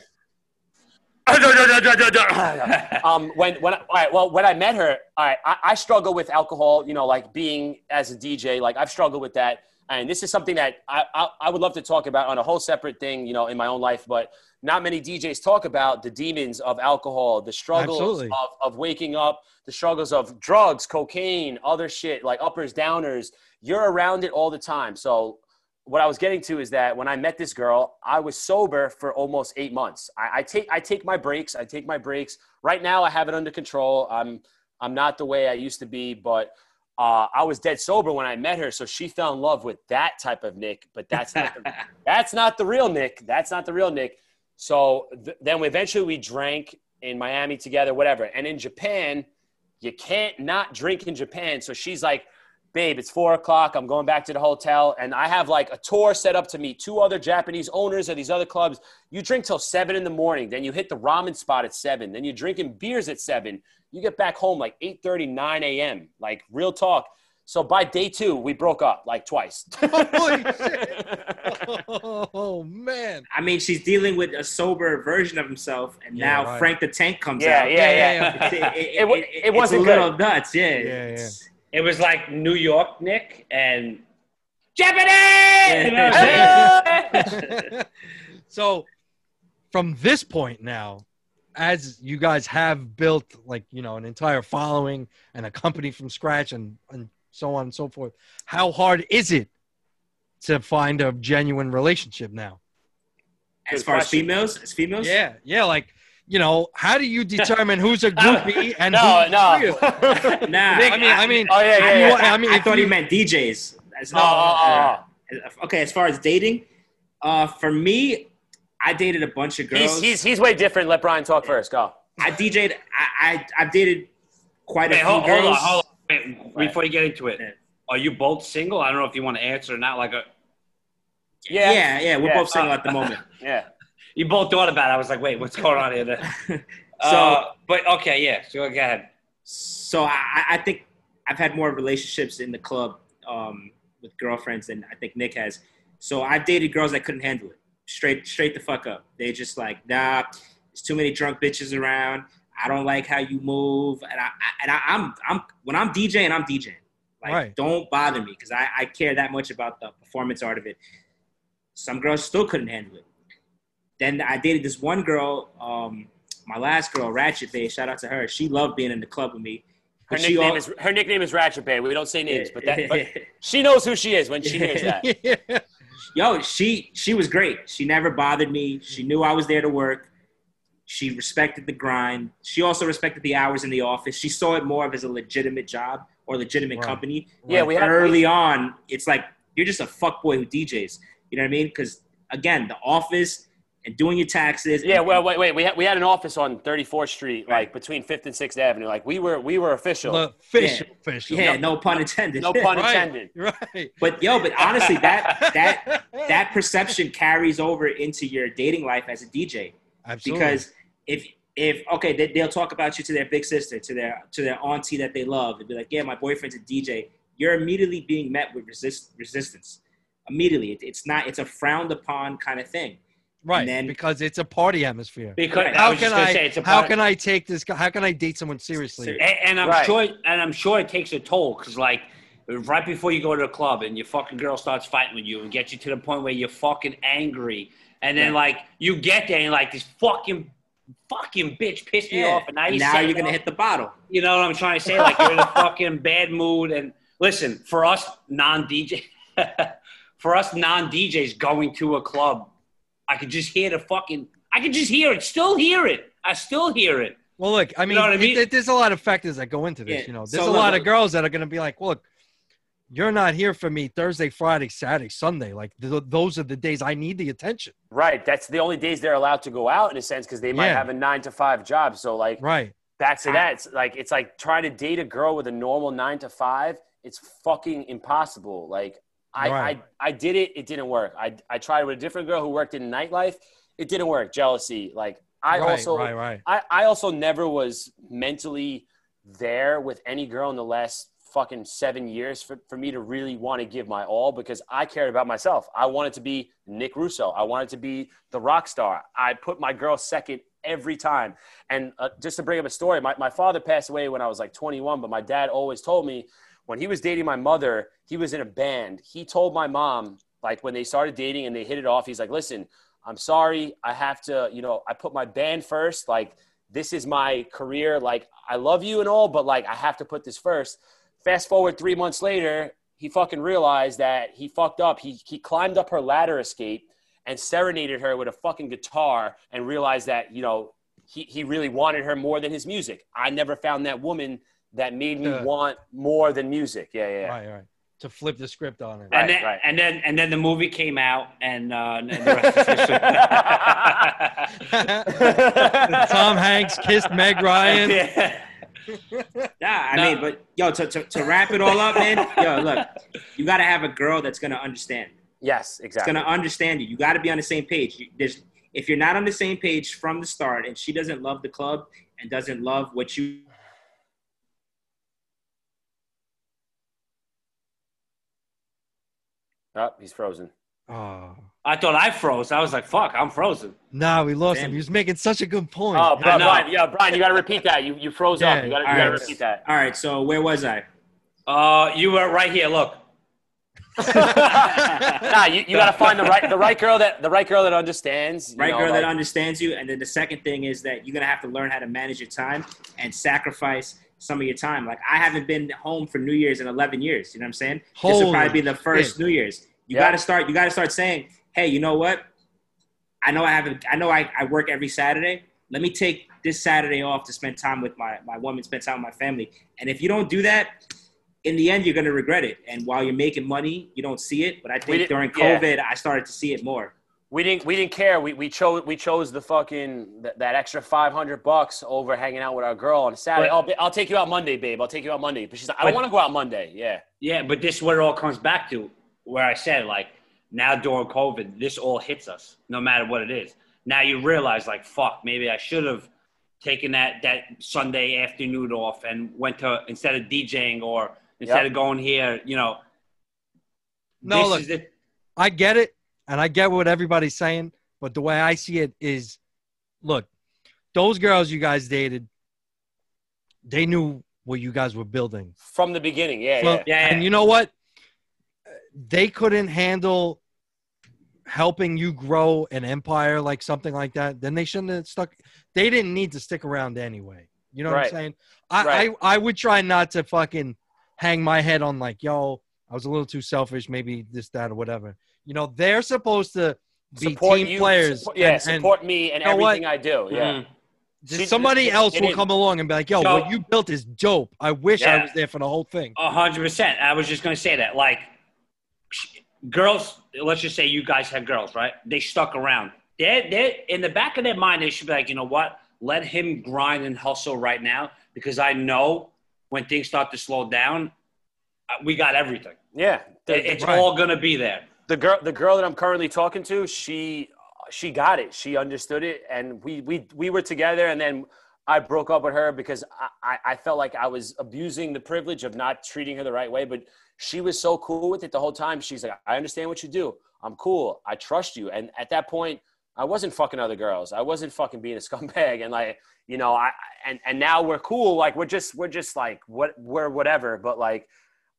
um, when when I, all right, well, when I met her, all right, I, I struggle with alcohol. You know, like being as a D J, like I've struggled with that, and this is something that I, I I would love to talk about on a whole separate thing. You know, in my own life, but not many D Js talk about the demons of alcohol, the struggles Absolutely. of of waking up, the struggles of drugs, cocaine, other shit like uppers, downers. You're around it all the time, so. What I was getting to is that when I met this girl, I was sober for almost eight months. I, I take I take my breaks. I take my breaks. Right now, I have it under control. I'm I'm not the way I used to be, but uh, I was dead sober when I met her. So she fell in love with that type of Nick. But that's not the, that's not the real Nick. That's not the real Nick. So th- then we eventually we drank in Miami together, whatever. And in Japan, you can't not drink in Japan. So she's like, babe, it's four o'clock. I'm going back to the hotel. And I have like a tour set up to meet two other Japanese owners of these other clubs. You drink till seven in the morning. Then you hit the ramen spot at seven. Then you're drinking beers at seven. You get back home like eight thirty, nine a.m. Like real talk. So by day two, we broke up like twice. Holy shit. Oh man. I mean, she's dealing with a sober version of himself, and Yeah, now right. Frank the Tank comes Yeah, out. yeah, yeah. yeah. It, it, It wa- it wasn't it's a little good. nuts. Yeah. Yeah, yeah. It's- It was like New York, Nick, and Japanese. You know what I'm saying? So from this point now, as you guys have built like, you know, an entire following and a company from scratch and, and so on and so forth, how hard is it to find a genuine relationship now? As Good far as question. females, as females, Yeah. Yeah. Like, you know, how do you determine who's a groupie and No, who's no. real? Nah, I mean, I mean, Oh, yeah, yeah, I, yeah. I mean, I if thought you- he meant D Js. As- Oh, oh, uh, okay, as far as dating, uh, for me, I dated a bunch of girls. He's, he's, he's way different. Let Brian talk first. Go. I D J'd. I, I I've dated quite a Wait, few hold, girls. hold on, hold on. Wait, before you get into it, Yeah. are you both single? I don't know if you want to answer or not. Like, a, Yeah. Yeah, yeah, we're Yeah. both single at the moment. Yeah. you both thought about it. I was like, wait, what's going on here? So- uh, but okay, yeah. So go ahead. So I, I think I've had more relationships in the club um, with girlfriends than I think Nick has. So I've dated girls that couldn't handle it. Straight, straight the fuck up. They just like, nah, there's too many drunk bitches around. I don't like how you move. And I, I and I, I'm, I'm when I'm DJing, I'm DJing. Like, Right. don't bother me because I, I care that much about the performance art of it. Some girls still couldn't handle it. Then I dated this one girl. Um, my last girl, Ratchet Bay, shout out to her. She loved being in the club with me. Her But she nickname al- is her nickname is Ratchet Bay. We don't say names, but that but Yeah. she knows who she is when she hears that. Yeah. Yo, she she was great. She never bothered me. She knew I was there to work. She respected the grind. She also respected the hours in the office. She saw it more of as a legitimate job or legitimate Right. company. Yeah, we had early on, it's like you're just a fuckboy who D Js. You know what I mean? Because again, the office and doing your taxes. Yeah, and- well, wait, wait. We had we had an office on thirty-fourth Street, like Right. between Fifth and Sixth Avenue. Like we were we were official. The official, official. yeah, no pun intended. No pun Right. intended. Right. But yo, but honestly, that that that perception carries over into your dating life as a D J. Absolutely. Because if if okay, they, they'll talk about you to their big sister, to their to their auntie that they love, and be like, yeah, my boyfriend's a D J. You're immediately being met with resist resistance. Immediately, it, it's not. It's a frowned upon kind of thing. right, and then- because it's a party atmosphere. Because Right. I How was can just gonna I? say it's a how part- can I take this guy? How can I date someone seriously? Ser- And, and I'm Right. sure, and I'm sure it takes a toll because, like, right before you go to the club and your fucking girl starts fighting with you and gets you to the point where you're fucking angry. And then, like, you get there and, like, this fucking, fucking bitch pissed me Yeah. off. And now, And you now you're going to hit the bottle. You know what I'm trying to say? Like, you're in a fucking bad mood. And listen, for us non-D J, for us non-D Js going to a club, I could just hear the fucking, I could just hear it, still hear it. I still hear it. Well, look, I mean, know what I mean? It, it, there's a lot of factors that go into this. Yeah. You know, there's So a look, lot look. of girls that are going to be like, look, you're not here for me Thursday, Friday, Saturday, Sunday. Like, th- those are the days I need the attention. Right. That's the only days they're allowed to go out in a sense because they might Yeah. have a nine to five job. So, like, Right. back to that, it's like it's like trying to date a girl with a normal nine to five. It's fucking impossible. Like, I Right. I, I did it. It didn't work. I I tried with a different girl who worked in nightlife. It didn't work. Jealousy. Like, I right, also right, right. I, I also never was mentally there with any girl in the last fucking seven years for, for me to really want to give my all because I cared about myself. I wanted to be Nick Russo. I wanted to be the rock star. I put my girl second every time. And uh, just to bring up a story, my, my father passed away when I was like twenty-one, but my dad always told me when he was dating my mother, he was in a band. He told my mom, like when they started dating and they hit it off, he's like, listen, I'm sorry. I have to, you know, I put my band first. Like, this is my career. Like, I love you and all, but like, I have to put this first. Fast forward three months later, he fucking realized that he fucked up. He he climbed up her ladder escape and serenaded her with a fucking guitar and realized that, you know, he, he really wanted her more than his music. I never found that woman that made me Yeah. want more than music. Yeah, yeah, yeah. Right, right. To flip the script on it. Right, And then, right. and then, and then the movie came out, and, uh, and the rest is history. Tom Hanks kissed Meg Ryan. Yeah. Yeah, I No. mean, but yo, to, to, to wrap it all up, man, yo, look, you got to have a girl that's going to understand. Yes, It's exactly. going to understand you. You got to be on the same page. You, there's, if you're not on the same page from the start and she doesn't love the club and doesn't love what you Oh, he's frozen. Oh. I thought I froze. I was like, fuck, I'm frozen. Nah, we lost him. Damn. He was making such a good point. Oh, I Brian, know. Brian, yeah, Brian, you got to repeat that. You you froze Yeah. up. You got to All gotta right. repeat that. All right, so where was I? Uh, you were right here. Look. Nah, you, you got to find the right the right girl that the right girl that understands. you Right know, girl that like- understands you. And then the second thing is that you're going to have to learn how to manage your time and sacrifice some of your time. Like, I haven't been home for New Year's in eleven years. You know what I'm saying? This will Holy probably be the first shit. New Year's. You Yeah. got to start, you got to start saying, hey, you know what? I know I haven't, I know I, I work every Saturday. Let me take this Saturday off to spend time with my, my woman, spend time with my family. And if you don't do that, in the end, you're going to regret it. And while you're making money, you don't see it. But I We think did- during yeah. COVID, I started to see it more. We didn't we didn't care. We we chose we chose the fucking that, that extra five hundred bucks over hanging out with our girl on Saturday. But- I'll, I'll take you out Monday, babe. I'll take you out Monday. But she's like, I don't But- want to go out Monday. Yeah. Yeah, but this is what it all comes back to, where I said, like, now during COVID, this all hits us, no matter what it is. Now you realize, like, fuck, maybe I should have taken that, that Sunday afternoon off and went to, instead of DJing or instead Yep. of going here, you know. No, this look. is the, I get it, and I get what everybody's saying, but the way I see it is, look, those girls you guys dated, they knew what you guys were building. From the beginning. Yeah. Well, yeah. Yeah. And you know what? They couldn't handle helping you grow an empire like something like that. Then they shouldn't have stuck. They didn't need to stick around anyway. You know what Right. I'm saying? I, Right. I I would try not to fucking hang my head on like, yo, I was a little too selfish, maybe this, that, or whatever. You know, they're supposed to be Support team you, players. support- yeah, and- and support me and you know what? everything I do. Yeah. Mhm. just She- somebody they- else they will didn't- come along and be like, yo, So- what you built is dope. I wish I Yeah. was there for the whole thing. A hundred percent. I was just gonna say that. Like, girls, let's just say you guys had girls, right? They stuck around. They they in the back of their mind, they should be like, you know what? Let him grind and hustle right now because I know when things start to slow down, uh, we got everything. Yeah. The, It- it's Right. all gonna be there. the girl the girl that I'm currently talking to, she she got it. She understood it, and we we we were together, and then I broke up with her because I, I, I felt like I was abusing the privilege of not treating her the right way. But she was so cool with it the whole time. She's like, I understand what you do. I'm cool. I trust you. And at that point, I wasn't fucking other girls. I wasn't fucking being a scumbag. And like, you know, I and and now we're cool. Like we're just we're just like what we're whatever. But like,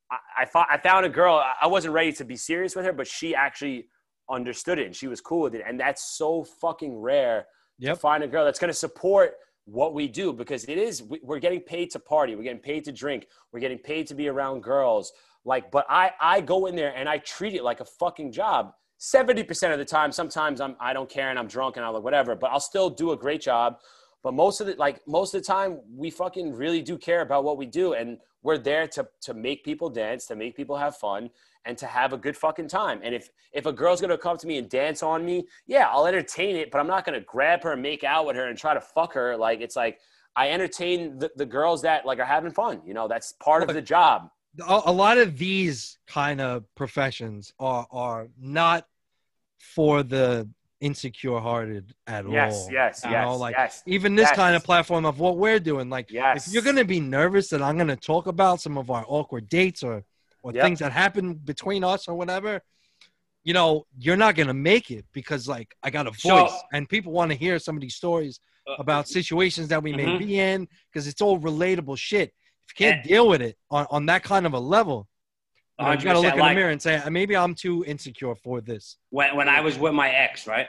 I, I, fought, I found a girl. I wasn't ready to be serious with her, but she actually understood it and she was cool with it. And that's so fucking rare Yep. to find a girl that's going to support what we do, because it is, we're getting paid to party. We're getting paid to drink. We're getting paid to be around girls. Like, but I, I go in there and I treat it like a fucking job. seventy percent of the time, sometimes I'm, I don't care and I'm drunk and I'm like, whatever, but I'll still do a great job. But most of the, like most of the time we fucking really do care about what we do. And we're there to, to make people dance, to make people have fun, and to have a good fucking time. And if, if a girl's going to come to me and dance on me, yeah, I'll entertain it, but I'm not going to grab her and make out with her and try to fuck her. Like, it's like, I entertain the, the girls that like are having fun. You know, that's part of the job. A, a lot of these kind of professions are, are not for the insecure hearted at Yes, all. yes, You yes, know, like yes, even this yes. kind of platform of what we're doing. Like, Yes. if you're going to be nervous that I'm going to talk about some of our awkward dates or, or Yep. things that happen between us or whatever, you know, you're not going to make it, because like I got a voice So- and people want to hear some of these stories about situations that we may Mhm. be in, because it's all relatable shit. If you can't And- deal with it on, on that kind of a level, you, know, you got to look in like, the mirror and say, maybe I'm too insecure for this. when when I was with my ex, right?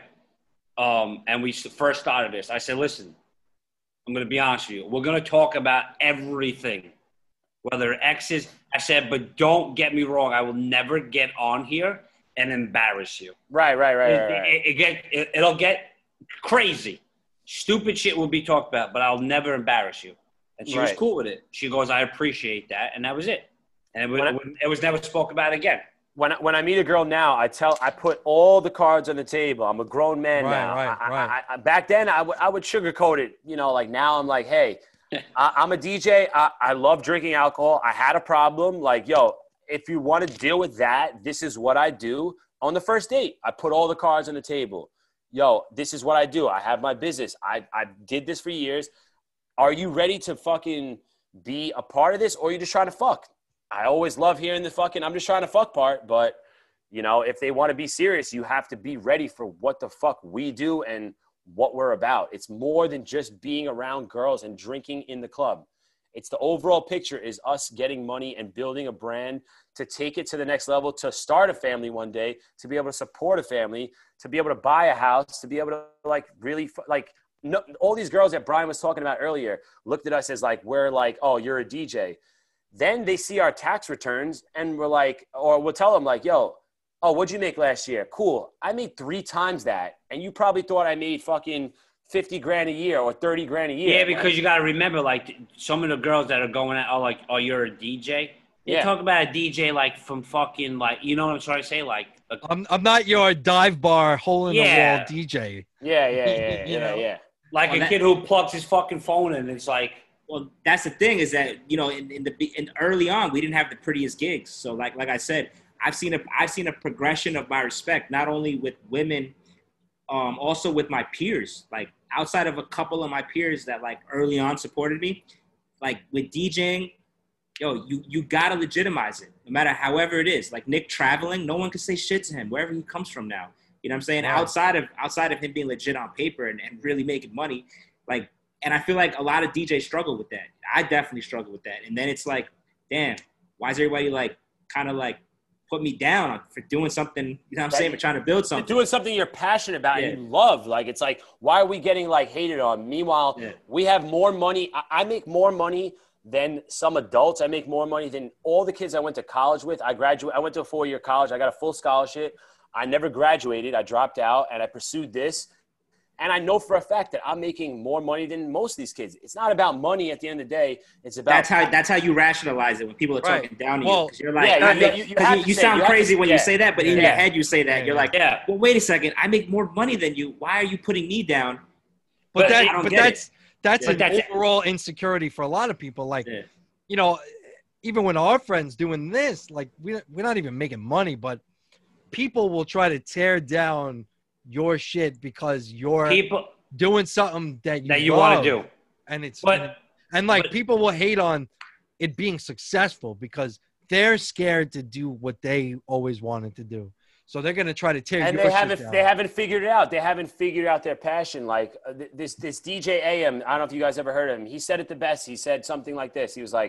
Um, and we s- first started this, I said, listen, I'm going to be honest with you. We're going to talk about everything, whether exes. I said, but don't get me wrong. I will never get on here and embarrass you. Right, right, right, It, right, right. it, it get, it, it'll get crazy. Stupid shit will be talked about, but I'll never embarrass you. And she was Right. cool with it. She goes, I appreciate that. And that was it. And it, When I- was- it was never spoke about again. When I, when I meet a girl now, I tell I put all the cards on the table. I'm a grown man Right, now. right, I, right. I, I, back then, I would I would sugarcoat it. You know, like now I'm like, hey, I, I'm a D J. I, I love drinking alcohol. I had a problem. Like, yo, if you want to deal with that, this is what I do. On the first date, I put all the cards on the table. Yo, this is what I do. I have my business. I, I did this for years. Are you ready to fucking be a part of this, or are you just trying to fuck? I always love hearing the fucking I'm just trying to fuck part, but, you know, if they want to be serious, you have to be ready for what the fuck we do and what we're about. It's more than just being around girls and drinking in the club. It's the overall picture is us getting money and building a brand to take it to the next level, to start a family one day, to be able to support a family, to be able to buy a house, to be able to like really like no, all these girls that Brian was talking about earlier looked at us as like, we're like, oh, you're a D J. Then they see our tax returns and we're like, or we'll tell them like, yo, oh, what'd you make last year? Cool. I made three times that. And you probably thought I made fucking fifty grand a year or thirty grand a year. Yeah, because you got to remember, like, some of the girls that are going out are like, oh, you're a D J? They Yeah. talk about a D J, like, from fucking, like, you know what I'm trying to say? Like, a, I'm, I'm not your dive bar hole in the Yeah. wall D J. Yeah, yeah, yeah, You yeah, know? yeah. like Oh, a that- kid who plugs his fucking phone in. It's like, Well, that's the thing is that, you know, in, in the in early on, we didn't have the prettiest gigs. So like like I said, I've seen a I've seen a progression of my respect, not only with women, um, also with my peers. Like outside of a couple of my peers that like early on supported me, like with DJing, yo, you you gotta legitimize it, no matter however it is. Like Nick traveling, no one can say shit to him wherever he comes from now. You know what I'm saying? Right. Outside of outside of him being legit on paper and, and really making money, like. And I feel like a lot of D Js struggle with that. I definitely struggle with that. And then it's like, damn, why is everybody like kind of like put me down for doing something, you know what I'm Right. saying, for trying to build You're something. doing something you're passionate about Yeah. and you love. Like, it's like, why are we getting like hated on? Meanwhile, Yeah. we have more money. I, I make more money than some adults. I make more money than all the kids I went to college with. I graduated. I went to a four-year college. I got a full scholarship. I never graduated. I dropped out and I pursued this. And I know for a fact that I'm making more money than most of these kids. It's not about money at the end of the day. It's about That's how that's how you rationalize it when people are Right. talking down to Well, you. Because you're like, yeah, I you- make- you- you 'cause have you, to you say- sound you have to- crazy when yeah. you say that, but in Yeah. your head you say that. Yeah, You're yeah. like, yeah. well, wait a second, I make more money than you. Why are you putting me down? But, But that, I don't but get it. that's that's Yeah. an But that's- overall insecurity for a lot of people. Like, Yeah. you know, even when our friends doing this, like we we're not even making money, but people will try to tear down your shit because you're people doing something that you that you want love. to do. and it's But- and, and, like but- people will hate on it being successful because they're scared to do what they always wanted to do, so they're gonna try to tear and your they shit haven't down. they haven't figured it out. They haven't figured out their passion. Like uh, th- this this D J A M. I don't know if you guys ever heard of him. He said it the best. He said something like this. He was like,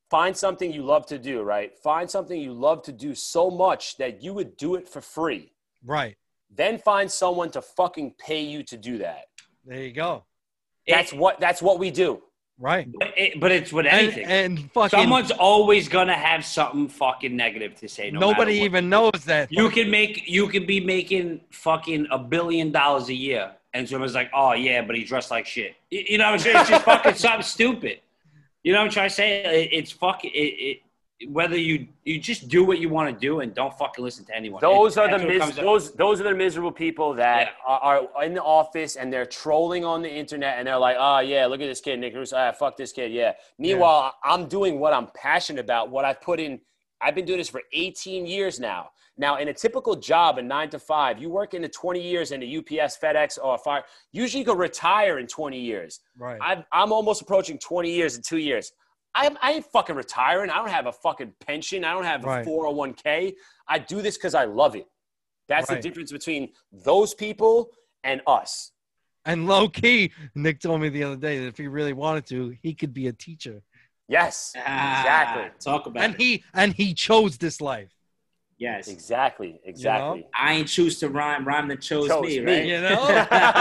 find something you love to do, right? Find something you love to do so much that you would do it for free. Right. Then find someone to fucking pay you to do that. There you go. That's It- what that's what we do. Right. But, it, but it's with And, anything. and fucking Someone's always gonna have something fucking negative to say. No nobody matter what. even knows that. You can make. You can be making fucking a billion dollars a year, and someone's like, "Oh yeah, but he dressed like shit." You, you know what I'm saying? It's just fucking something stupid. You know what I'm trying to say? It, it's fucking. It, it, whether you you just do what you want to do and don't fucking listen to anyone. Those It- are the that's what mis- comes down- those those are the miserable people that are, are in the office and they're trolling on the internet and they're like, oh yeah, look at this kid, Nick Russo. Ah, fuck this kid, yeah. Meanwhile, I'm doing what I'm passionate about, what I've put in. I've been doing this for eighteen years now. Now, in a typical job, a nine to five, you work into twenty years in a U P S, FedEx, or a fire. Usually, you can retire in twenty years. Right. I've, I'm almost approaching twenty years in two years. I, I ain't fucking retiring. I don't have a fucking pension. I don't have a Right. four oh one k. I do this because I love it. That's Right. the difference between those people and us. And low key, Nick told me the other day that if he really wanted to, he could be a teacher. Yes, Ah, exactly. Talk about And it. he and he chose this life. Yes. Exactly. Exactly. I ain't choose to rhyme. Rhyme that chose, Chose me, me. right? You know?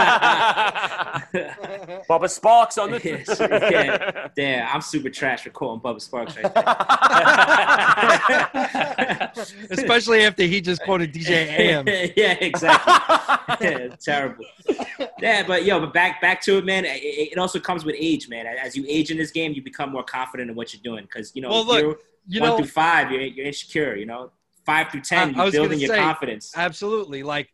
Bubba Sparks on the. Yes, yeah. Damn, I'm super trash for quoting Bubba Sparks right there. Especially after he just quoted D J A M. Yeah, exactly. Yeah, terrible. Yeah, but yo, but back back to it, man. It, it also comes with age, man. As you age in this game, you become more confident in what you're doing. Because you know, Well, look, you're You one know, through five, you're you're insecure. You know, five through ten, I- I you're was gonna building your say, confidence. absolutely. Like,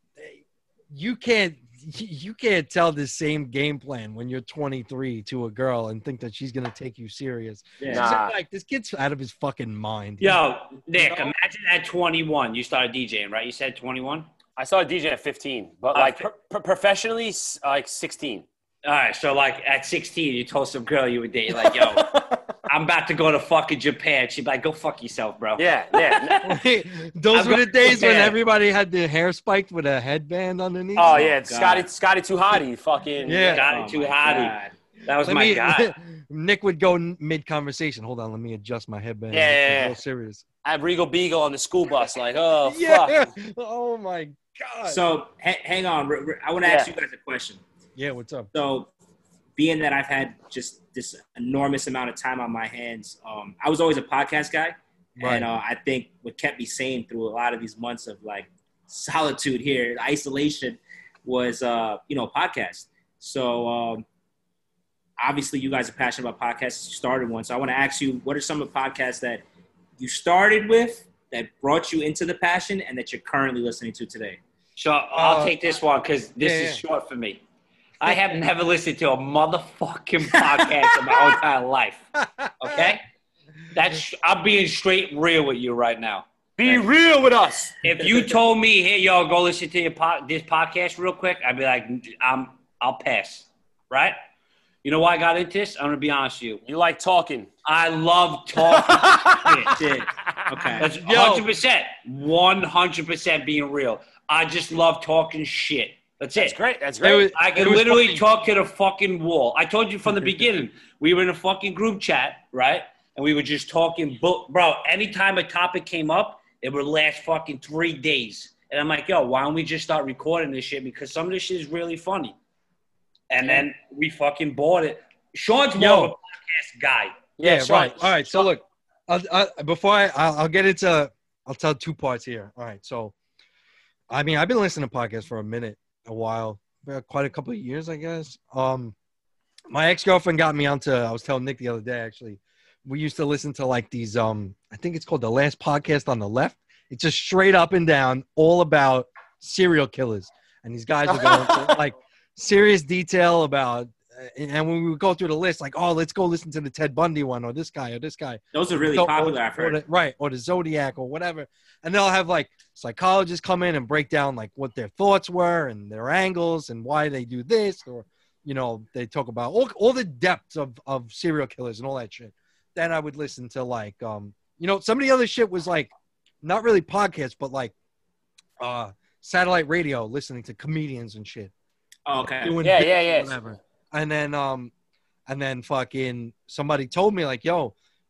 you can't you can't tell the same game plan when you're twenty-three to a girl and think that she's gonna take you serious. Yeah. Nah. She's like, this kid's out of his fucking mind. Yo, Nick, You know? imagine at twenty-one, you started DJing, right? You said twenty-one? I started DJing at fifteen, but Uh, like pro- pro- professionally, s- like sixteen. All right, so like at sixteen, you told some girl you were dating, like, yo, I'm about to go to fucking Japan. She'd be like, go fuck yourself, bro. Yeah, yeah. Those I'm were the going days when bad. everybody had their hair spiked with a headband underneath. Oh yeah, God. Scotty, Scotty Too Hottie, fucking Yeah. Got it Oh, too my hotty. God. That was Let my me, guy. Nick would go mid conversation. Hold on, let me adjust my headband. Yeah, This is yeah, yeah. real serious. I have Regal Beagle on the school bus. Like, oh Yeah. fuck. Oh my god. So ha- hang on, R- R- I want to ask Yeah. you guys a question. yeah, what's up? So, being that I've had just this enormous amount of time on my hands, um, I was always a podcast guy, Right. and uh, I think what kept me sane through a lot of these months of like solitude here, isolation, was uh, you know podcasts. So um, obviously, you guys are passionate about podcasts. You started one, so I want to ask you, what are some of the podcasts that you started with that brought you into the passion, and that you're currently listening to today? So I'll Uh, take this one because this yeah, is yeah. short for me. I have never listened to a motherfucking podcast in my whole entire life. Okay? That's I'm being straight real with you right now. Be real with us. If you told me, hey, yo, go listen to your po- this podcast real quick, I'd be like, I'm, I'll pass. Right? You know why I got into this? I'm going to be honest with you. You like talking. I love talking shit. Shit. Okay. That's Yo. one hundred percent. one hundred percent being real. I just love talking shit. That's That's it. great. That's It great. was- I It can was literally funny. talk to the fucking wall. I told you from the beginning. We were in a fucking group chat, right? And we were just talking. Bo- Bro, anytime a topic came up, it would last fucking three days. And I'm like, yo, why don't we just start recording this shit? Because some of this shit is really funny. And then we fucking bought it. Sean's more Yo. of a podcast guy. Yeah, Sean, right. All right. So look, I'll, I, before I, I'll, I'll get into, I'll tell two parts here. All right. So, I mean, I've been listening to podcasts for a minute, a while, about quite a couple of years, I guess. Um, my ex girlfriend got me onto. I was telling Nick the other day, actually. We used to listen to like these. Um, I think it's called The Last Podcast on the Left. It's just straight up and down, all about serial killers, and these guys are going into like serious detail about. And when we would go through the list, like, oh, let's go listen to the Ted Bundy one, or this guy, or this guy. Those are really So- popular, or- I've or heard. the- right, or the Zodiac, or whatever. And they'll have like psychologists come in and break down like what their thoughts were and their angles and why they do this, or you know, they talk about all, all the depths of, of serial killers and all that shit. Then I would listen to like, um, you know, some of the other shit was like not really podcasts, but like uh, satellite radio, listening to comedians and shit. Oh, okay. Doing Yeah, bits yeah, or yeah. Whatever. And then, um, and then fucking somebody told me like, yo,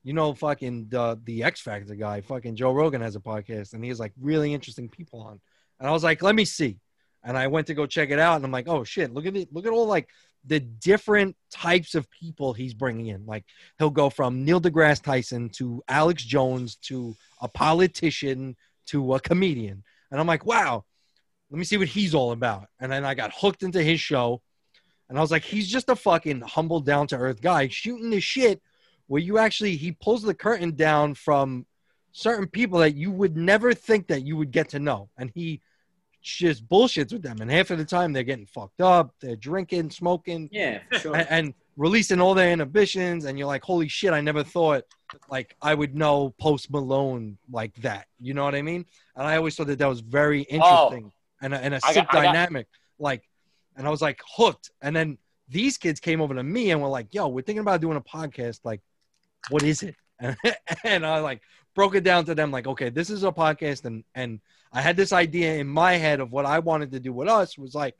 you know, fucking the the X Factor guy, fucking Joe Rogan has a podcast, and he has like really interesting people on. And I was like, let me see. And I went to go check it out, and I'm like, oh shit, look at it, look at all like the different types of people he's bringing in. Like he'll go from Neil deGrasse Tyson to Alex Jones to a politician to a comedian, and I'm like, wow, let me see what he's all about. And then I got hooked into his show, and I was like, he's just a fucking humble, down to earth guy shooting the shit. Where you actually, he pulls the curtain down from certain people that you would never think that you would get to know. And he just bullshits with them. And half of the time they're getting fucked up. They're drinking, smoking. Yeah, for sure. And, and releasing all their inhibitions. And you're like, holy shit, I never thought like I would know Post Malone like that. You know what I mean? And I always thought that that was very interesting oh, and, a, and a sick got, dynamic. Got... Like, and I was like hooked. And then these kids came over to me and were like, yo, we're thinking about doing a podcast. Like, what is it? And I like broke it down to them like, okay, this is a podcast. And, and I had this idea in my head of what I wanted to do with us was like,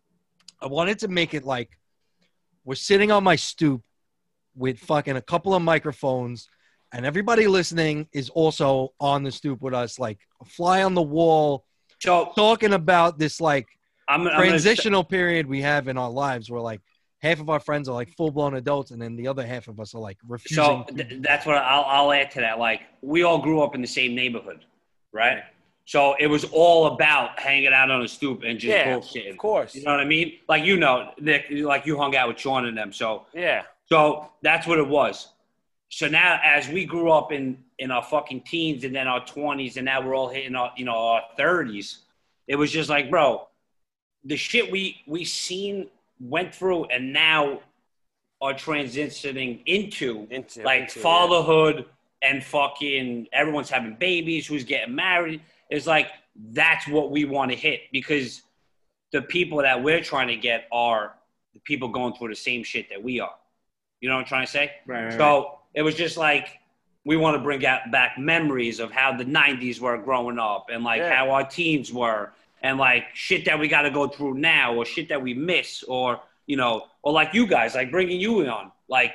I wanted to make it like we're sitting on my stoop with fucking a couple of microphones and everybody listening is also on the stoop with us, like a fly on the wall, so, talking about this like I'm, I'm transitional st- period we have in our lives where like, half of our friends are like full-blown adults, and then the other half of us are like refusing. So th- that's what I'll, I'll add to that. Like, we all grew up in the same neighborhood, right? So it was all about hanging out on a stoop and just yeah, bullshitting. Of course. You know what I mean? Like, you know, Nick, like you hung out with Sean and them. So yeah. So that's what it was. So now as we grew up in, in our fucking teens and then our twenties, and now we're all hitting our, you know, our thirties, it was just like, bro, the shit we, we seen – went through and now are transitioning into, into like into, fatherhood yeah. and fucking everyone's having babies, who's getting married. It's like, that's what we want to hit because the people that we're trying to get are the people going through the same shit that we are. You know what I'm trying to say? Right, right, so right. It was just like, we want to bring out back memories of how the nineties were growing up and like yeah. how our teens were. And, like, shit that we got to go through now or shit that we miss or, you know, or like you guys, like bringing you on. Like,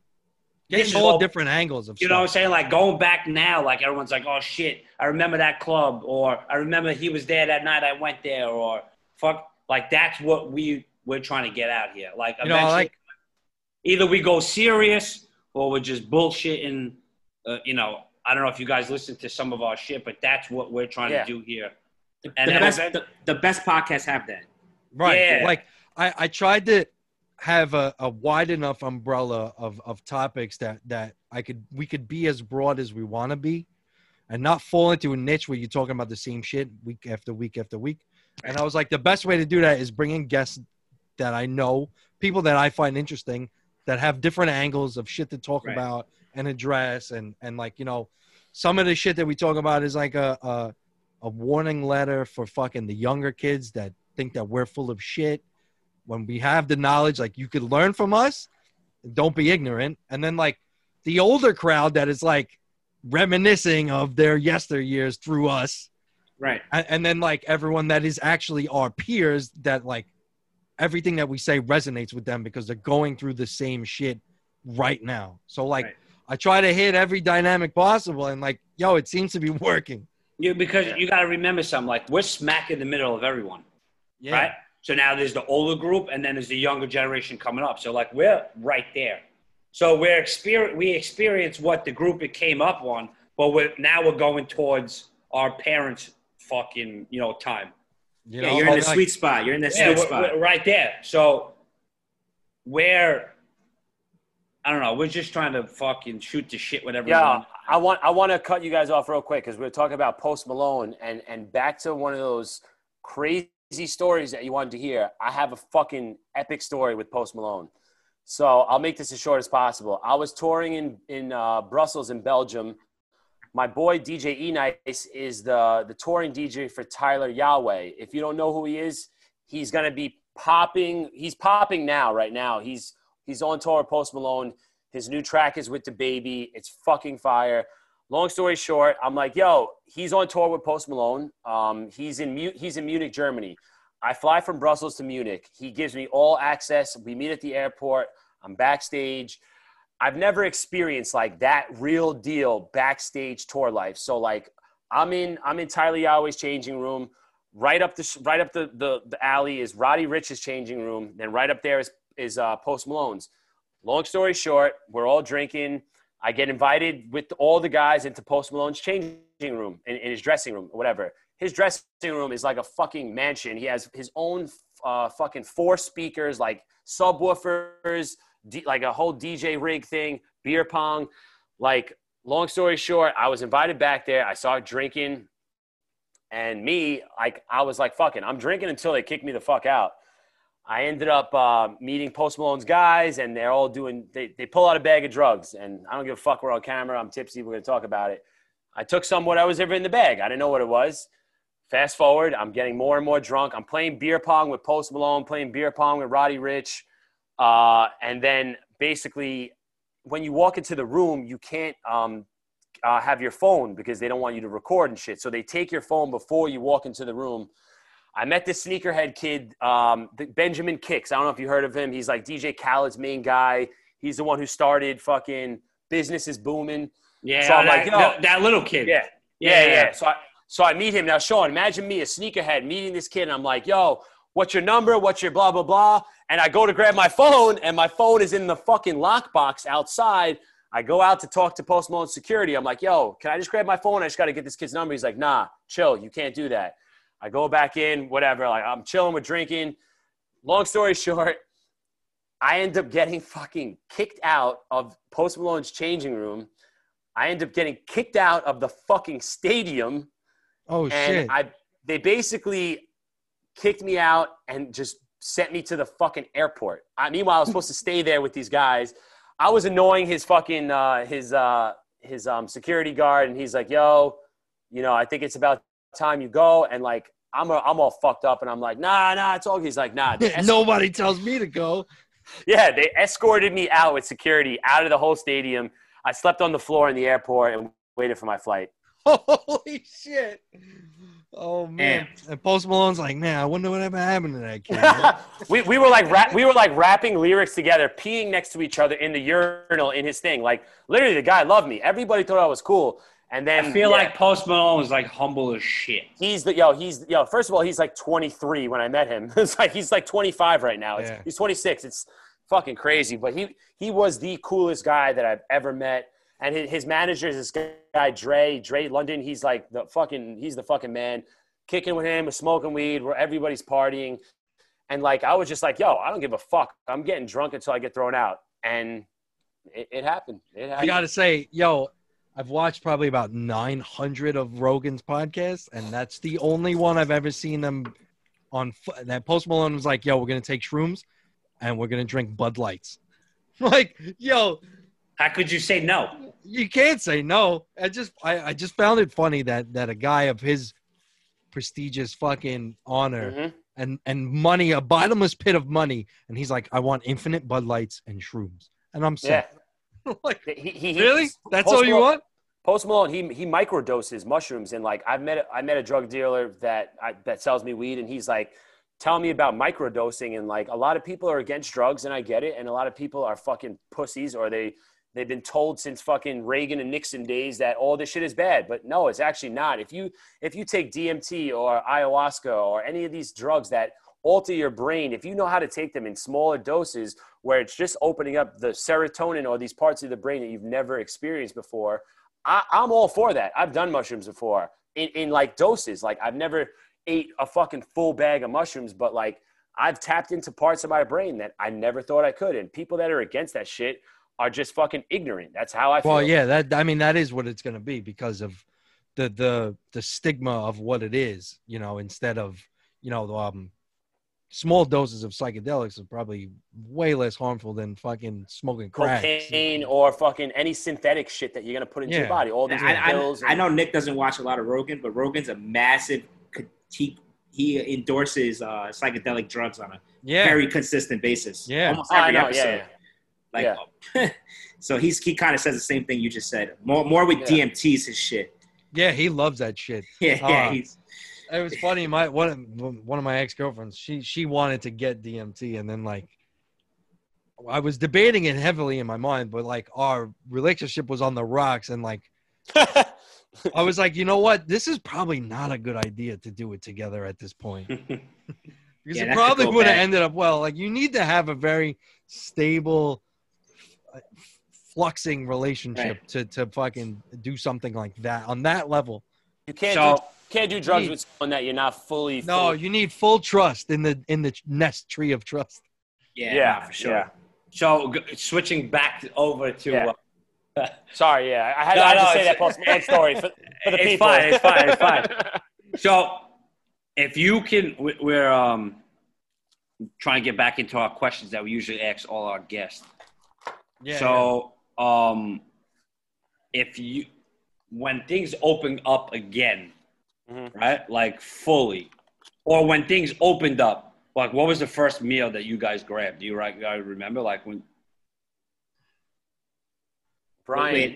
getting all different angles of You stuff. know what I'm saying? Like, going back now, like, everyone's like, oh, shit, I remember that club. Or I remember he was there that night I went there. Or, fuck, like, that's what we, we're trying to get out here. Like, you know, eventually, like, either we go serious or we're just bullshitting. Uh, you know, I don't know if you guys listen to some of our shit, but that's what we're trying yeah. to do here. The, and the, best, the, the best podcasts have that. Right. Yeah. Like I, I tried to have a, a wide enough umbrella of, of topics that, that I could we could be as broad as we want to be and not fall into a niche where you're talking about the same shit week after week after week. And I was like, the best way to do that is bring in guests that I know, people that I find interesting, that have different angles of shit to talk right. about and address. And, and like, you know, some of the shit that we talk about is like a, a a warning letter for fucking the younger kids that think that we're full of shit. When we have the knowledge, like you could learn from us, don't be ignorant. And then like the older crowd that is like reminiscing of their yesteryears through us. Right. And, and then like everyone that is actually our peers that like everything that we say resonates with them because they're going through the same shit right now. So like right. I try to hit every dynamic possible and like, yo, it seems to be working. You, because yeah. you got to remember something, like we're smack in the middle of everyone, Yeah. right? So now there's the older group and then there's the younger generation coming up. So like we're right there. So we're experience, we experience what the group it came up on, but we're, now we're going towards our parents' fucking, you know, time. You yeah, know, you're in the like, sweet spot. You're in the Yeah, sweet we're, spot. we're right there. So we're, I don't know, we're just trying to fucking shoot the shit with everyone. Yeah, I want I want to cut you guys off real quick because we're talking about Post Malone and and back to one of those crazy stories that you wanted to hear. I have a fucking epic story with Post Malone. So I'll make this as short as possible. I was touring in in uh, Brussels in Belgium. My boy D J E-Nice is the the touring D J for Tyler Yahweh. If you don't know who he is, he's gonna be popping. He's popping now, right now. He's he's on tour with Post Malone. His new track is with DaBaby. It's fucking fire. Long story short, I'm like, yo, he's on tour with Post Malone. Um, he's in Mu- he's in Munich, Germany. I fly from Brussels to Munich. He gives me all access. We meet at the airport. I'm backstage. I've never experienced like that real deal backstage tour life. So like I'm in I'm in Tyler Yahweh's changing room. Right up the right up the, the, the alley is Roddy Ricch's changing room. Then right up there is is uh, Post Malone's. Long story short, we're all drinking. I get invited with all the guys into Post Malone's changing room, in, in his dressing room, or whatever. His dressing room is like a fucking mansion. He has his own uh, fucking four speakers, like subwoofers, D, like a whole D J rig thing, beer pong. Like, long story short, I was invited back there. I started drinking. And me, like, I was like, fucking, I'm drinking until they kick me the fuck out. I ended up uh, meeting Post Malone's guys, and they're all doing they, – they pull out a bag of drugs. And I don't give a fuck. We're on camera. I'm tipsy. We're going to talk about it. I took some what I was ever in the bag. I didn't know what it was. Fast forward, I'm getting more and more drunk. I'm playing beer pong with Post Malone, playing beer pong with Roddy Ricch. Uh, and then basically when you walk into the room, you can't um, uh, have your phone because they don't want you to record and shit. So they take your phone before you walk into the room. I met this sneakerhead kid, um, Benjamin Kicks. I don't know if you heard of him. He's like D J Khaled's main guy. He's the one who started fucking Business is Booming. Yeah, so I'm that, like, Yo, that, that little kid. Yeah, yeah, yeah. yeah. So, I, so I meet him. Now, Sean, imagine me, a sneakerhead, meeting this kid, and I'm like, yo, what's your number? What's your blah, blah, blah? And I go to grab my phone, and my phone is in the fucking lockbox outside. I go out to talk to Post Malone security. I'm like, yo, can I just grab my phone? I just got to get this kid's number. He's like, nah, chill. You can't do that. I go back in, whatever. Like, I'm chilling with drinking. Long story short, I end up getting fucking kicked out of Post Malone's changing room. I end up getting kicked out of the fucking stadium. Oh, and shit. I, they basically kicked me out and just sent me to the fucking airport. I, meanwhile, I was supposed to stay there with these guys. I was annoying his fucking, uh, his, uh, his um, security guard. And he's like, yo, you know, I think it's about time you go. And like, I'm a, I'm all fucked up, and I'm like, nah, nah, it's all good. He's like, nah. Esc- Nobody tells me to go. Yeah, they escorted me out with security out of the whole stadium. I slept on the floor in the airport and waited for my flight. Holy shit. Oh, man. Damn. And Post Malone's like, man, I wonder whatever happened to that kid. man." we we were like rap, we were like rapping lyrics together, peeing next to each other in the urinal in his thing. Like, literally, the guy loved me. Everybody thought I was cool. And then I feel yeah, like Post Malone was like humble as shit. he's the yo. He's yo. First of all, he's like twenty-three when I met him. It's like he's like twenty-five right now. It's, Yeah. He's twenty-six. It's fucking crazy. But he he was the coolest guy that I've ever met. And his, his manager is this guy Dre Dre London. He's like the fucking he's the fucking man. Kicking with him, smoking weed, where everybody's partying, and like I was just like, yo, I don't give a fuck. I'm getting drunk until I get thrown out, and it, it happened. It happened. I got to say, yo, I've watched probably about nine hundred of Rogan's podcasts, and that's the only one I've ever seen them on. Fu- that Post Malone was like, yo, we're going to take shrooms, and we're going to drink Bud Lights. Like, yo, How could you say no? you can't say no. I just, I, I just found it funny that that a guy of his prestigious fucking honor Mhm. and and money, a bottomless pit of money, and he's like, I want infinite Bud Lights and shrooms, and I'm Yeah. set. Like, He, he, he- really? That's Post all you Malone- want? Post Malone, he he microdoses mushrooms, and like I've met a- I met a drug dealer that I, that sells me weed, and he's like telling me about microdosing, and like a lot of people are against drugs, and I get it, and a lot of people are fucking pussies, or they they've been told since fucking Reagan and Nixon days that all this shit is bad, but no, it's actually not. If you if you take D M T or ayahuasca or any of these drugs that alter your brain, if you know how to take them in smaller doses, where it's just opening up the serotonin or these parts of the brain that you've never experienced before. I, I'm all for that. I've done mushrooms before in, in like doses. Like I've never ate a fucking full bag of mushrooms, but like I've tapped into parts of my brain that I never thought I could. And people that are against that shit are just fucking ignorant. That's how I feel. Well, yeah, that I mean that is what it's going to be because of the the the stigma of what it is, you know, instead of, you know, um small doses of psychedelics are probably way less harmful than fucking smoking crack. Cocaine or fucking any synthetic shit that you're going to put into Yeah. your body. All these I, I, pills. I know Nick doesn't watch a lot of Rogan, but Rogan's a massive critique. He endorses uh, psychedelic drugs on a Yeah. very consistent basis. Yeah. Almost Oh, I every know, episode. yeah, Like, so he's he kind of says the same thing you just said. More more with Yeah. D M Ts his shit. Yeah, he loves that shit. Yeah, yeah. Uh, He's It was funny. My one one of my ex girlfriends, she she wanted to get D M T, and then like I was debating it heavily in my mind, but like our relationship was on the rocks, and like I was like, you know what? This is probably not a good idea to do it together at this point. Because Yeah, it that could probably go would have bad. ended up well. Like you need to have a very stable, uh, fluxing relationship Right. to to fucking do something like that on that level. You can't So- do can't do drugs Need- with someone that you're not fully. No, full- you need full trust in the in the nest tree of trust. Yeah, Yeah, nah, for sure. yeah. So g- switching back over to Yeah. uh, Sorry, yeah, I had, No, I had no, to say it's- that post-man story for, for the It's people. fine, it's fine, it's fine. So, if you can, we- we're um, trying to get back into our questions that we usually ask all our guests. Yeah. so, um, if you, when things open up again, Mhm. right, like fully, or when things opened up, like what was the first meal that you guys grabbed? Do you right, guys remember? Like when? Brian,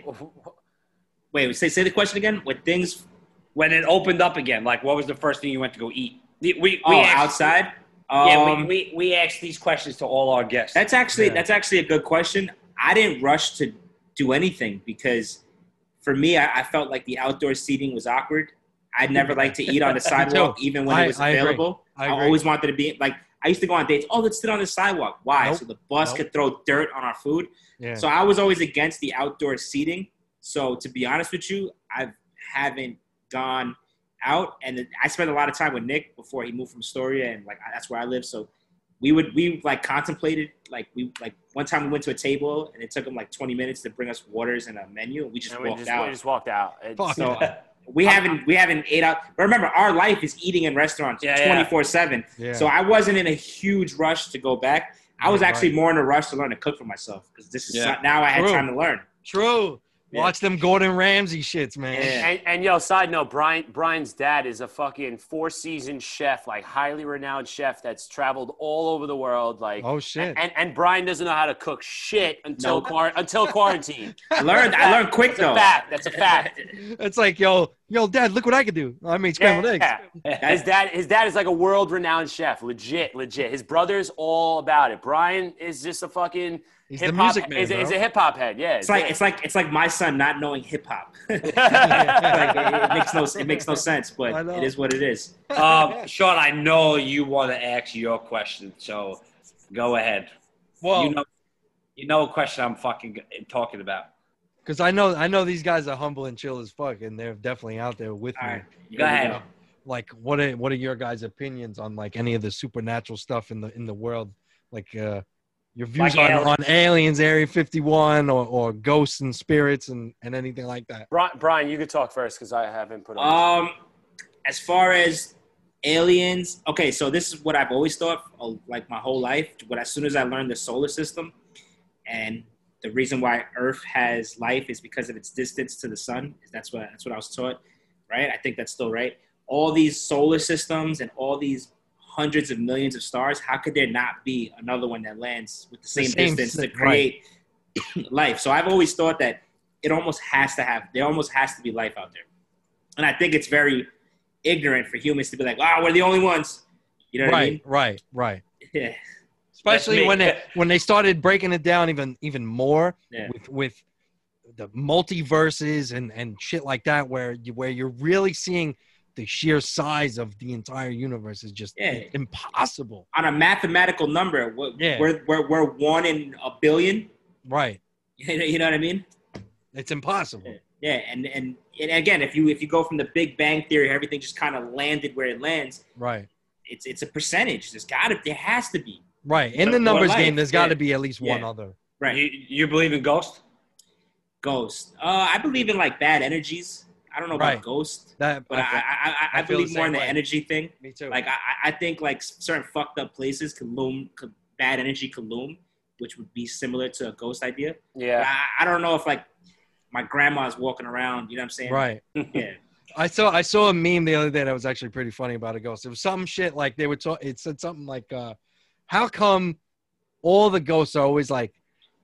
Wait, say say the question again. When things When it opened up again, like what was the first thing you went to go eat? We, we, oh asked- outside. Yeah, Um, we, we, we ask these questions to all our guests. That's actually Yeah. that's actually a good question. I didn't rush to do anything because for me, I, I felt like the outdoor seating was awkward. I'd never like to eat on the sidewalk, even when I- it was I agree. available. I I, agree. always wanted to be like I used to go on dates. Oh, let's sit on the sidewalk. Why? Nope. So the bus Nope. could throw dirt on our food. Yeah. So I was always against the outdoor seating. So to be honest with you, I haven't gone out, and I spent a lot of time with Nick before he moved from Astoria, and like that's where I live. So we would we like contemplated like we like one time we went to a table and it took him like twenty minutes to bring us waters and a menu, and we just and we walked just, out. we just walked out. It's- Fuck So yeah. we haven't we haven't ate out. But remember, our life is eating in restaurants Yeah, yeah. twenty four seven. Yeah. So I wasn't in a huge rush to go back. I was Yeah, actually right. more in a rush to learn to cook for myself because this is Yeah. now I had True. time to learn. True. Yeah. Watch them Gordon Ramsay shits, man. Yeah. And, and yo, side note, Brian Brian's dad is a fucking four season chef, like highly renowned chef that's traveled all over the world. Like, Oh shit. and, and Brian doesn't know how to cook shit until Nope. quar- until quarantine. I learned I learned quick That's though. a fact. That's a fact. It's like, yo, yo, Dad, look what I could do. I made scrambled eggs. Yeah. His dad, his dad is like a world renowned chef, legit, legit. His brother's all about it. Brian is just a fucking He's the hip hop. music man, Is, is bro. a hip hop head. Yeah, It's like it's like it's like my son not knowing hip hop. like it, it makes no it makes no sense, but I know. it is what it is. um, Sean, I know you want to ask your question, so go ahead. Well, you know, you know what question I'm fucking g- talking about. because I know I know these guys are humble and chill as fuck, and they're definitely out there with All me. right. Go ahead. know, like, what are what are your guys' opinions on like any of the supernatural stuff in the in the world? Like, uh, your views Like on, aliens. on aliens, Area fifty-one, or, or ghosts and spirits, and, and anything like that. Brian, Brian, you could talk first because I have input on Um, as far as aliens, okay, so this is what I've always thought, uh, like my whole life. But as soon as I learned the solar system, and the reason why Earth has life is because of its distance to the sun. That's what that's what I was taught, right? I think that's still right. All these solar systems and all these hundreds of millions of stars, how could there not be another one that lands with the The same, same distance si- to create life? So I've always thought that it almost has to have, there almost has to be life out there. And I think it's very ignorant for humans to be like, ah, we're the only ones. You know what I Right, mean? right, right. Yeah. Especially me. when they when they started breaking it down even even more Yeah. with with the multiverses and and shit like that, where you where you're really seeing the sheer size of the entire universe is just Yeah. impossible. On a mathematical number, we're, Yeah. we're, we're, we're one in a billion. Right. You know, you know what I mean? It's impossible. Yeah, and, and and again, if you if you go from the Big Bang Theory, everything just kind of landed where it lands. Right. It's it's a percentage. There's got to there has to be Right. In So the for numbers life, game, there's got to yeah. be at least one Yeah. other. right. You, you believe in ghosts? Ghost. Uh, I believe in like bad energies. I don't know about Right. ghost, That, but I I, I, I, I feel the believe more in same the way. energy thing. me too. Like I, I- I think like certain fucked up places could loom, could, bad energy could loom, which would be similar to a ghost idea. it. But Yeah. I, I don't know if like my grandma's walking around. You know what I'm saying? right. Yeah. I saw I saw a meme the other day that was actually pretty funny about a ghost. It was some shit like they were talking. It said something like, uh, "How come all the ghosts are always like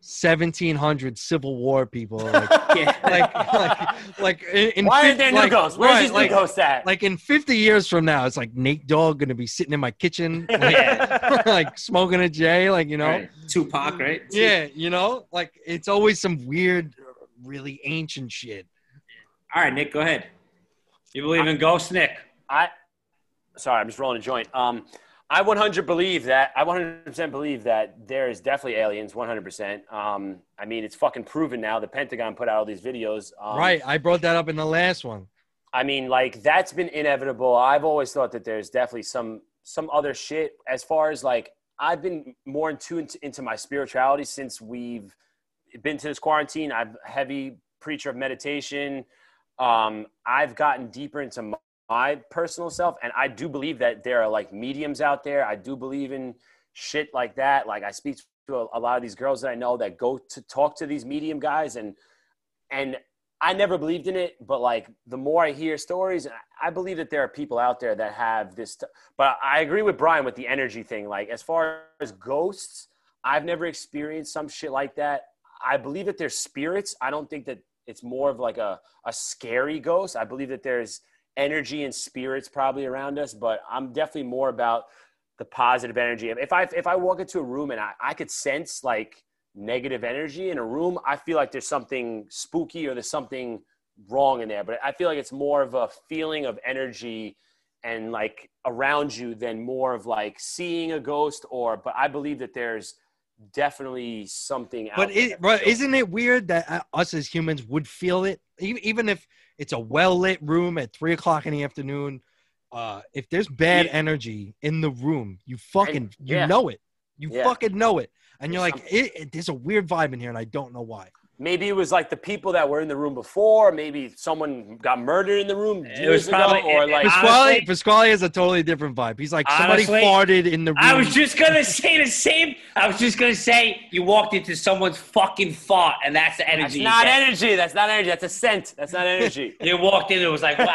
seventeen hundred Civil War people. Like, Yeah. like, like, like in, in Why fif- aren't there new like, ghosts? Where's right, these like, new ghosts at? like in fifty years from now, it's like Nate Dogg gonna be sitting in my kitchen, like, like smoking a J, like, you know, Right. Tupac, right? yeah, you know, like it's always some weird, really ancient shit. All right, Nick, go ahead. You believe in ghosts, Nick? I, sorry, I'm just rolling a joint. Um, I one hundred believe that. I one hundred percent believe that there is definitely aliens. one hundred percent. Um, I mean, it's fucking proven now. The Pentagon put out all these videos. Um, Right, I brought that up in the last one. I mean, like that's been inevitable. I've always thought that there's definitely some some other shit. As far as like, I've been more in tune to, into my spirituality since we've been to this quarantine. I'm a heavy preacher of meditation. Um, I've gotten deeper into my, my personal self, and I do believe that there are like mediums out there. I do believe in shit like that. Like I speak to a, a lot of these girls that I know that go to talk to these medium guys, and and I never believed in it, but like the more I hear stories, I believe that there are people out there that have this. T- but I agree with Brian with the energy thing. Like as far as ghosts, I've never experienced some shit like that. I believe that there's spirits. I don't think that it's more of like a, a scary ghost. I believe that there's energy and spirits probably around us, but I'm definitely more about the positive energy. If I if I walk into a room and I, I could sense like negative energy in a room, I feel like there's something spooky or there's something wrong in there. But I feel like it's more of a feeling of energy and like around you than more of like seeing a ghost or, but I believe that there's definitely something out But there. it, but isn't it weird that uh, us as humans would feel it, E- even if it's a well lit room at three o'clock in the afternoon? Uh, if there's bad Yeah. energy in the room, you fucking And- you yeah. know it. You Yeah. fucking know it, and There's you're like, something. it, it, there's a weird vibe in here, and I don't know why. Maybe it was like the people that were in the room before. Maybe someone got murdered in the room It years was probably- ago, or it- like it- Pasquale, honestly- Pasquale has a totally different vibe. He's like somebody Honestly, farted in the room. I was just gonna say the same. I was just gonna say you walked into someone's fucking fart, and that's the that's energy. you not get. energy. That's not energy. That's a scent. That's not energy. You walked in, it was like, wow,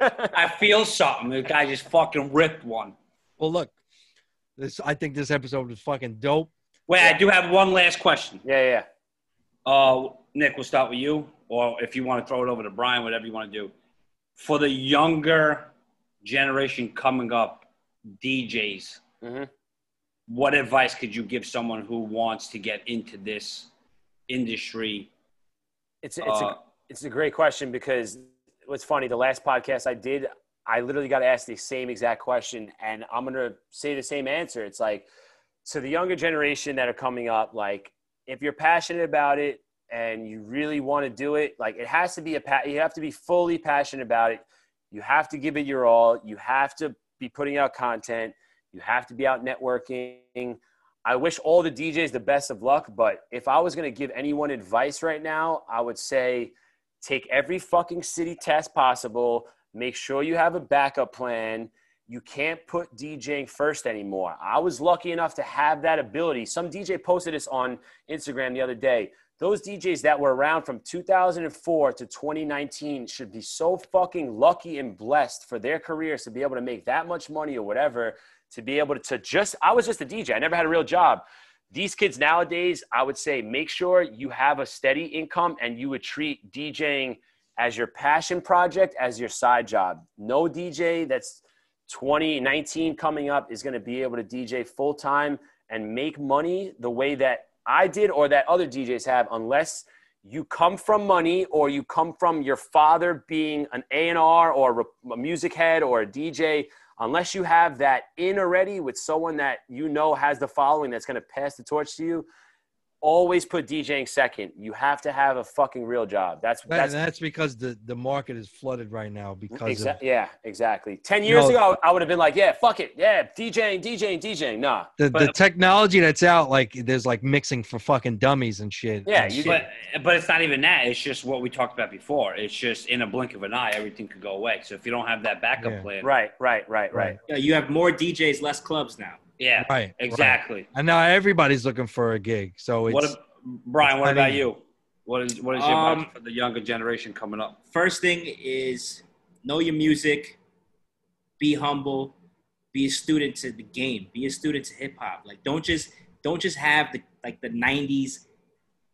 I feel something. The guy just fucking ripped one. Well, look, this I think this episode was fucking dope. Wait, I do have one last question. Yeah, yeah. Uh, Nick, we'll start with you, or if you want to throw it over to Brian, whatever you want to do. For the younger generation coming up, D Js, Mhm. what advice could you give someone who wants to get into this industry? It's it's Uh, a it's a great question because what's funny. The last podcast I did, I literally got asked the same exact question, and I'm gonna say the same answer. It's like, to the younger generation that are coming up, like if you're passionate about it and you really want to do it, like it has to be a pa- you have to be fully passionate about it. You have to give it your all. You have to be putting out content. You have to be out networking. I wish all the D Js the best of luck, but if I was going to give anyone advice right now, I would say take every fucking city test possible. Make sure you have a backup plan. You can't put DJing first anymore. I was lucky enough to have that ability. Some D J posted this on Instagram the other day. Those D Js that were around from two thousand four to twenty nineteen should be so fucking lucky and blessed for their careers to be able to make that much money or whatever, to be able to, to just, I was just a D J. I never had a real job. These kids nowadays, I would say, make sure you have a steady income and you would treat DJing as your passion project, as your side job. No D J that's twenty nineteen coming up is going to be able to D J full time and make money the way that I did or that other D Js have, unless you come from money or you come from your father being an A and R or a music head or a D J. Unless you have that in already with someone that you know has the following that's going to pass the torch to you, always put DJing second. You have to have a fucking real job. That's That- that's that's because the, the market is flooded right now because Exa- of yeah, exactly. Ten years No. ago, I would have been like, yeah, fuck it. Yeah, DJing, DJing, DJing. Nah. the, the But- technology that's out. Like there's like mixing for fucking dummies and shit. Yeah, And you shit. But but it's not even that. It's just what we talked about before. It's just in a blink of an eye, everything could go away. So if you don't have that backup Yeah. plan, Right, right, right, right. Yeah, you have more D Js, less clubs now. yeah, Right, exactly. right. And now everybody's looking for a gig. So it's What, ab- Brian? What I about mean- you? What is what is your Um, advice for the younger generation coming up? First thing is know your music, be humble, be a student to the game, be a student to hip hop. Like don't just don't just have the like the nineties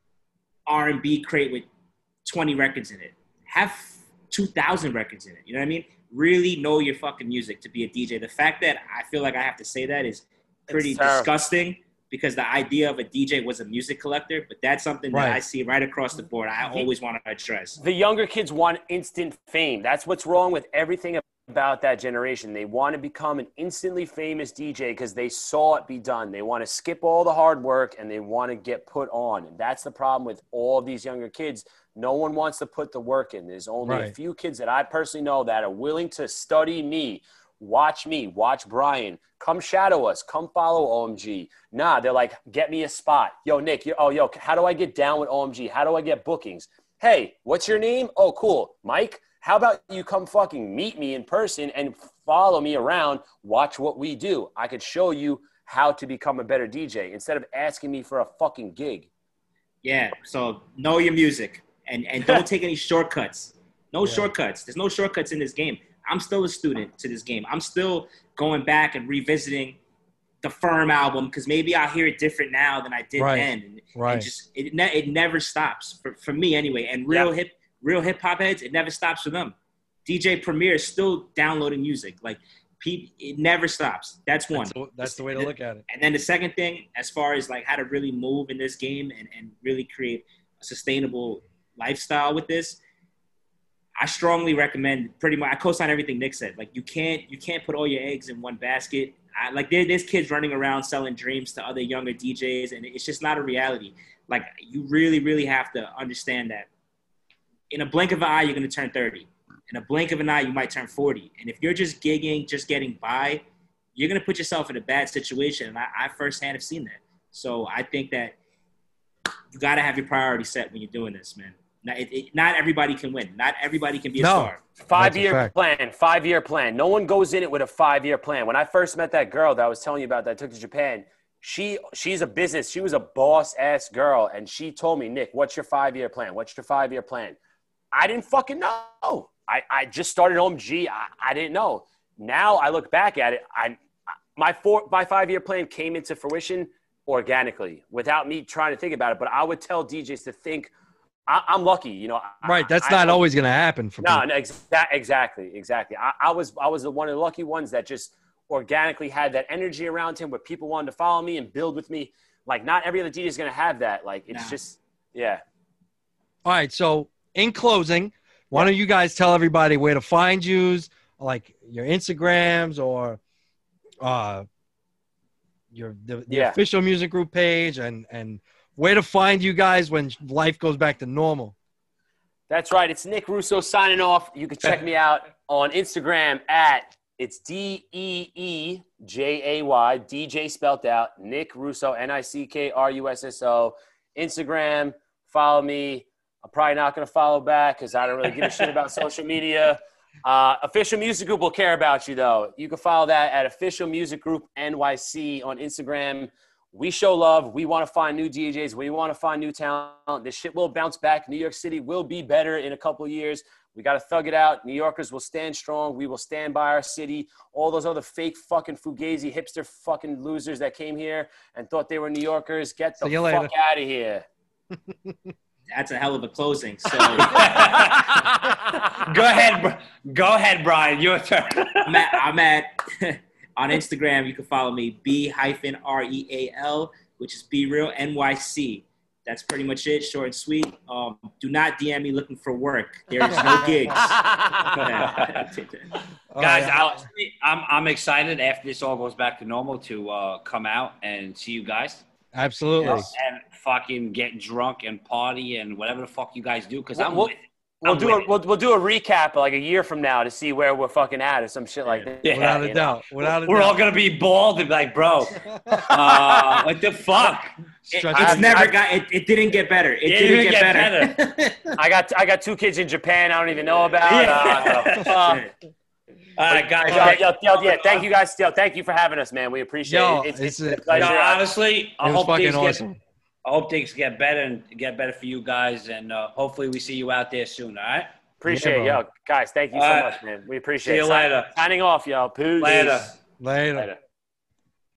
R and B crate with twenty records in it. Have two thousand records in it. You know what I mean? Really know your fucking music to be a D J. The fact that I feel like I have to say that is pretty disgusting, because the idea of a D J was a music collector, but that's something Right. that I see right across the board. I always want to address. The younger kids want instant fame. That's what's wrong with everything about that generation. They want to become an instantly famous D J because they saw it be done. They want to skip all the hard work and they want to get put on. And that's the problem with all these younger kids. No one wants to put the work in. There's only Right. a few kids that I personally know that are willing to study me, watch me, watch Brian, come shadow us, come follow O M G. Nah, they're like, get me a spot. Yo, Nick, you oh, yo, how do I get down with O M G? How do I get bookings? Hey, what's your name? Oh, cool. Mike, how about you come fucking meet me in person and follow me around, watch what we do. I could show you how to become a better D J instead of asking me for a fucking gig. Yeah, so know your music and, and don't take any shortcuts. No Yeah. shortcuts. There's no shortcuts in this game. I'm still a student to this game. I'm still going back and revisiting the Firm album because maybe I hear it different now than I did Right. then. And, Right. and just it ne- it never stops for, for me anyway. And real Yeah. hip real hip hop heads, it never stops for them. D J Premier is still downloading music. Like pe- it never stops. That's one. That's the, that's the way to look at it. And then the second thing, as far as like how to really move in this game and, and really create a sustainable lifestyle with this, I strongly recommend pretty much, I co-sign everything Nick said. Like you can't, you can't put all your eggs in one basket. I, like there, there's kids running around selling dreams to other younger D Js and it's just not a reality. Like you really, really have to understand that in a blink of an eye, you're going to turn thirty. In a blink of an eye, you might turn forty. And if you're just gigging, just getting by, you're going to put yourself in a bad situation. And I, I firsthand have seen that. So I think that you got to have your priorities set when you're doing this, man. Not, it, it, not everybody can win. Not everybody can be a No. star. Five-year fact. plan, five-year plan. No one goes in it with a five-year plan. When I first met that girl that I was telling you about that I took to Japan, she she's a business. She was a boss-ass girl, and she told me, Nick, what's your five-year plan? What's your five-year plan? I didn't fucking know. I, I just started O M G. I, I didn't know. Now I look back at it. I my four my five-year plan came into fruition organically without me trying to think about it. But I would tell D Js to think, I, I'm lucky, you know. Right. That's I, not I, always going to happen for No, people. no exa- exactly, exactly. I, I was I was the one of the lucky ones that just organically had that energy around him where people wanted to follow me and build with me. Like not every other D J is going to have that. Like it's Nah. just, yeah. All right. So in closing, why don't you guys tell everybody where to find you, like your Instagrams or uh, your the, the Yeah. official music group page and and where to find you guys when life goes back to normal. That's right. It's Nick Russo signing off. You can check me out on Instagram at it's D E E J A Y, D J spelt out, Nick Russo, N I C K R U S S O. Instagram, follow me. I'm probably not going to follow back because I don't really give a shit about social media. Uh, Official Music Group will care about you, though. You can follow that at Official Music Group N Y C on Instagram. We show love. We want to find new D Js. We want to find new talent. This shit will bounce back. New York City will be better in a couple of years. We got to thug it out. New Yorkers will stand strong. We will stand by our city. All those other fake fucking fugazi hipster fucking losers that came here and thought they were New Yorkers, get the See you fuck later. out of here. That's a hell of a closing. So Go ahead, Br- go ahead, Brian. Your turn. I'm at, I'm at on Instagram. You can follow me B hyphen R E A L, which is Be Real N Y C. That's pretty much it. Short and sweet. Um, do not D M me looking for work. There is no gigs. All Guys, right. I, I'm I'm excited after this all goes back to normal to uh, come out and see you guys Absolutely. and fucking get drunk and party and whatever the fuck you guys do because I'm We'll- with it. We'll I'm do with a it. we'll, we'll do a recap like a year from now to see where we're fucking at or some shit like that. Yeah. Without you a know? doubt. Without a We're doubt. all gonna be bald and be like, bro, uh, what the fuck? It, Stretch it's out. never I- got. It, it didn't get better. It, It didn't didn't get, get better. I got I got two kids in Japan I don't even know about. Yeah. Uh, uh, All right, guys. yo, yo, yo, yeah, thank you guys. Yo, thank you for having us, man. We appreciate Yo, it. It's, it's it's, a- a pleasure. No, honestly, I It was hope things fucking get. awesome. I hope things get better and get better for you guys, and uh, hopefully we see you out there soon. All right. appreciate Yeah, it, yo, guys. Thank you so All right. much, man. We appreciate See you it. later. Signing off, yo. Peace. Later. Later. Later.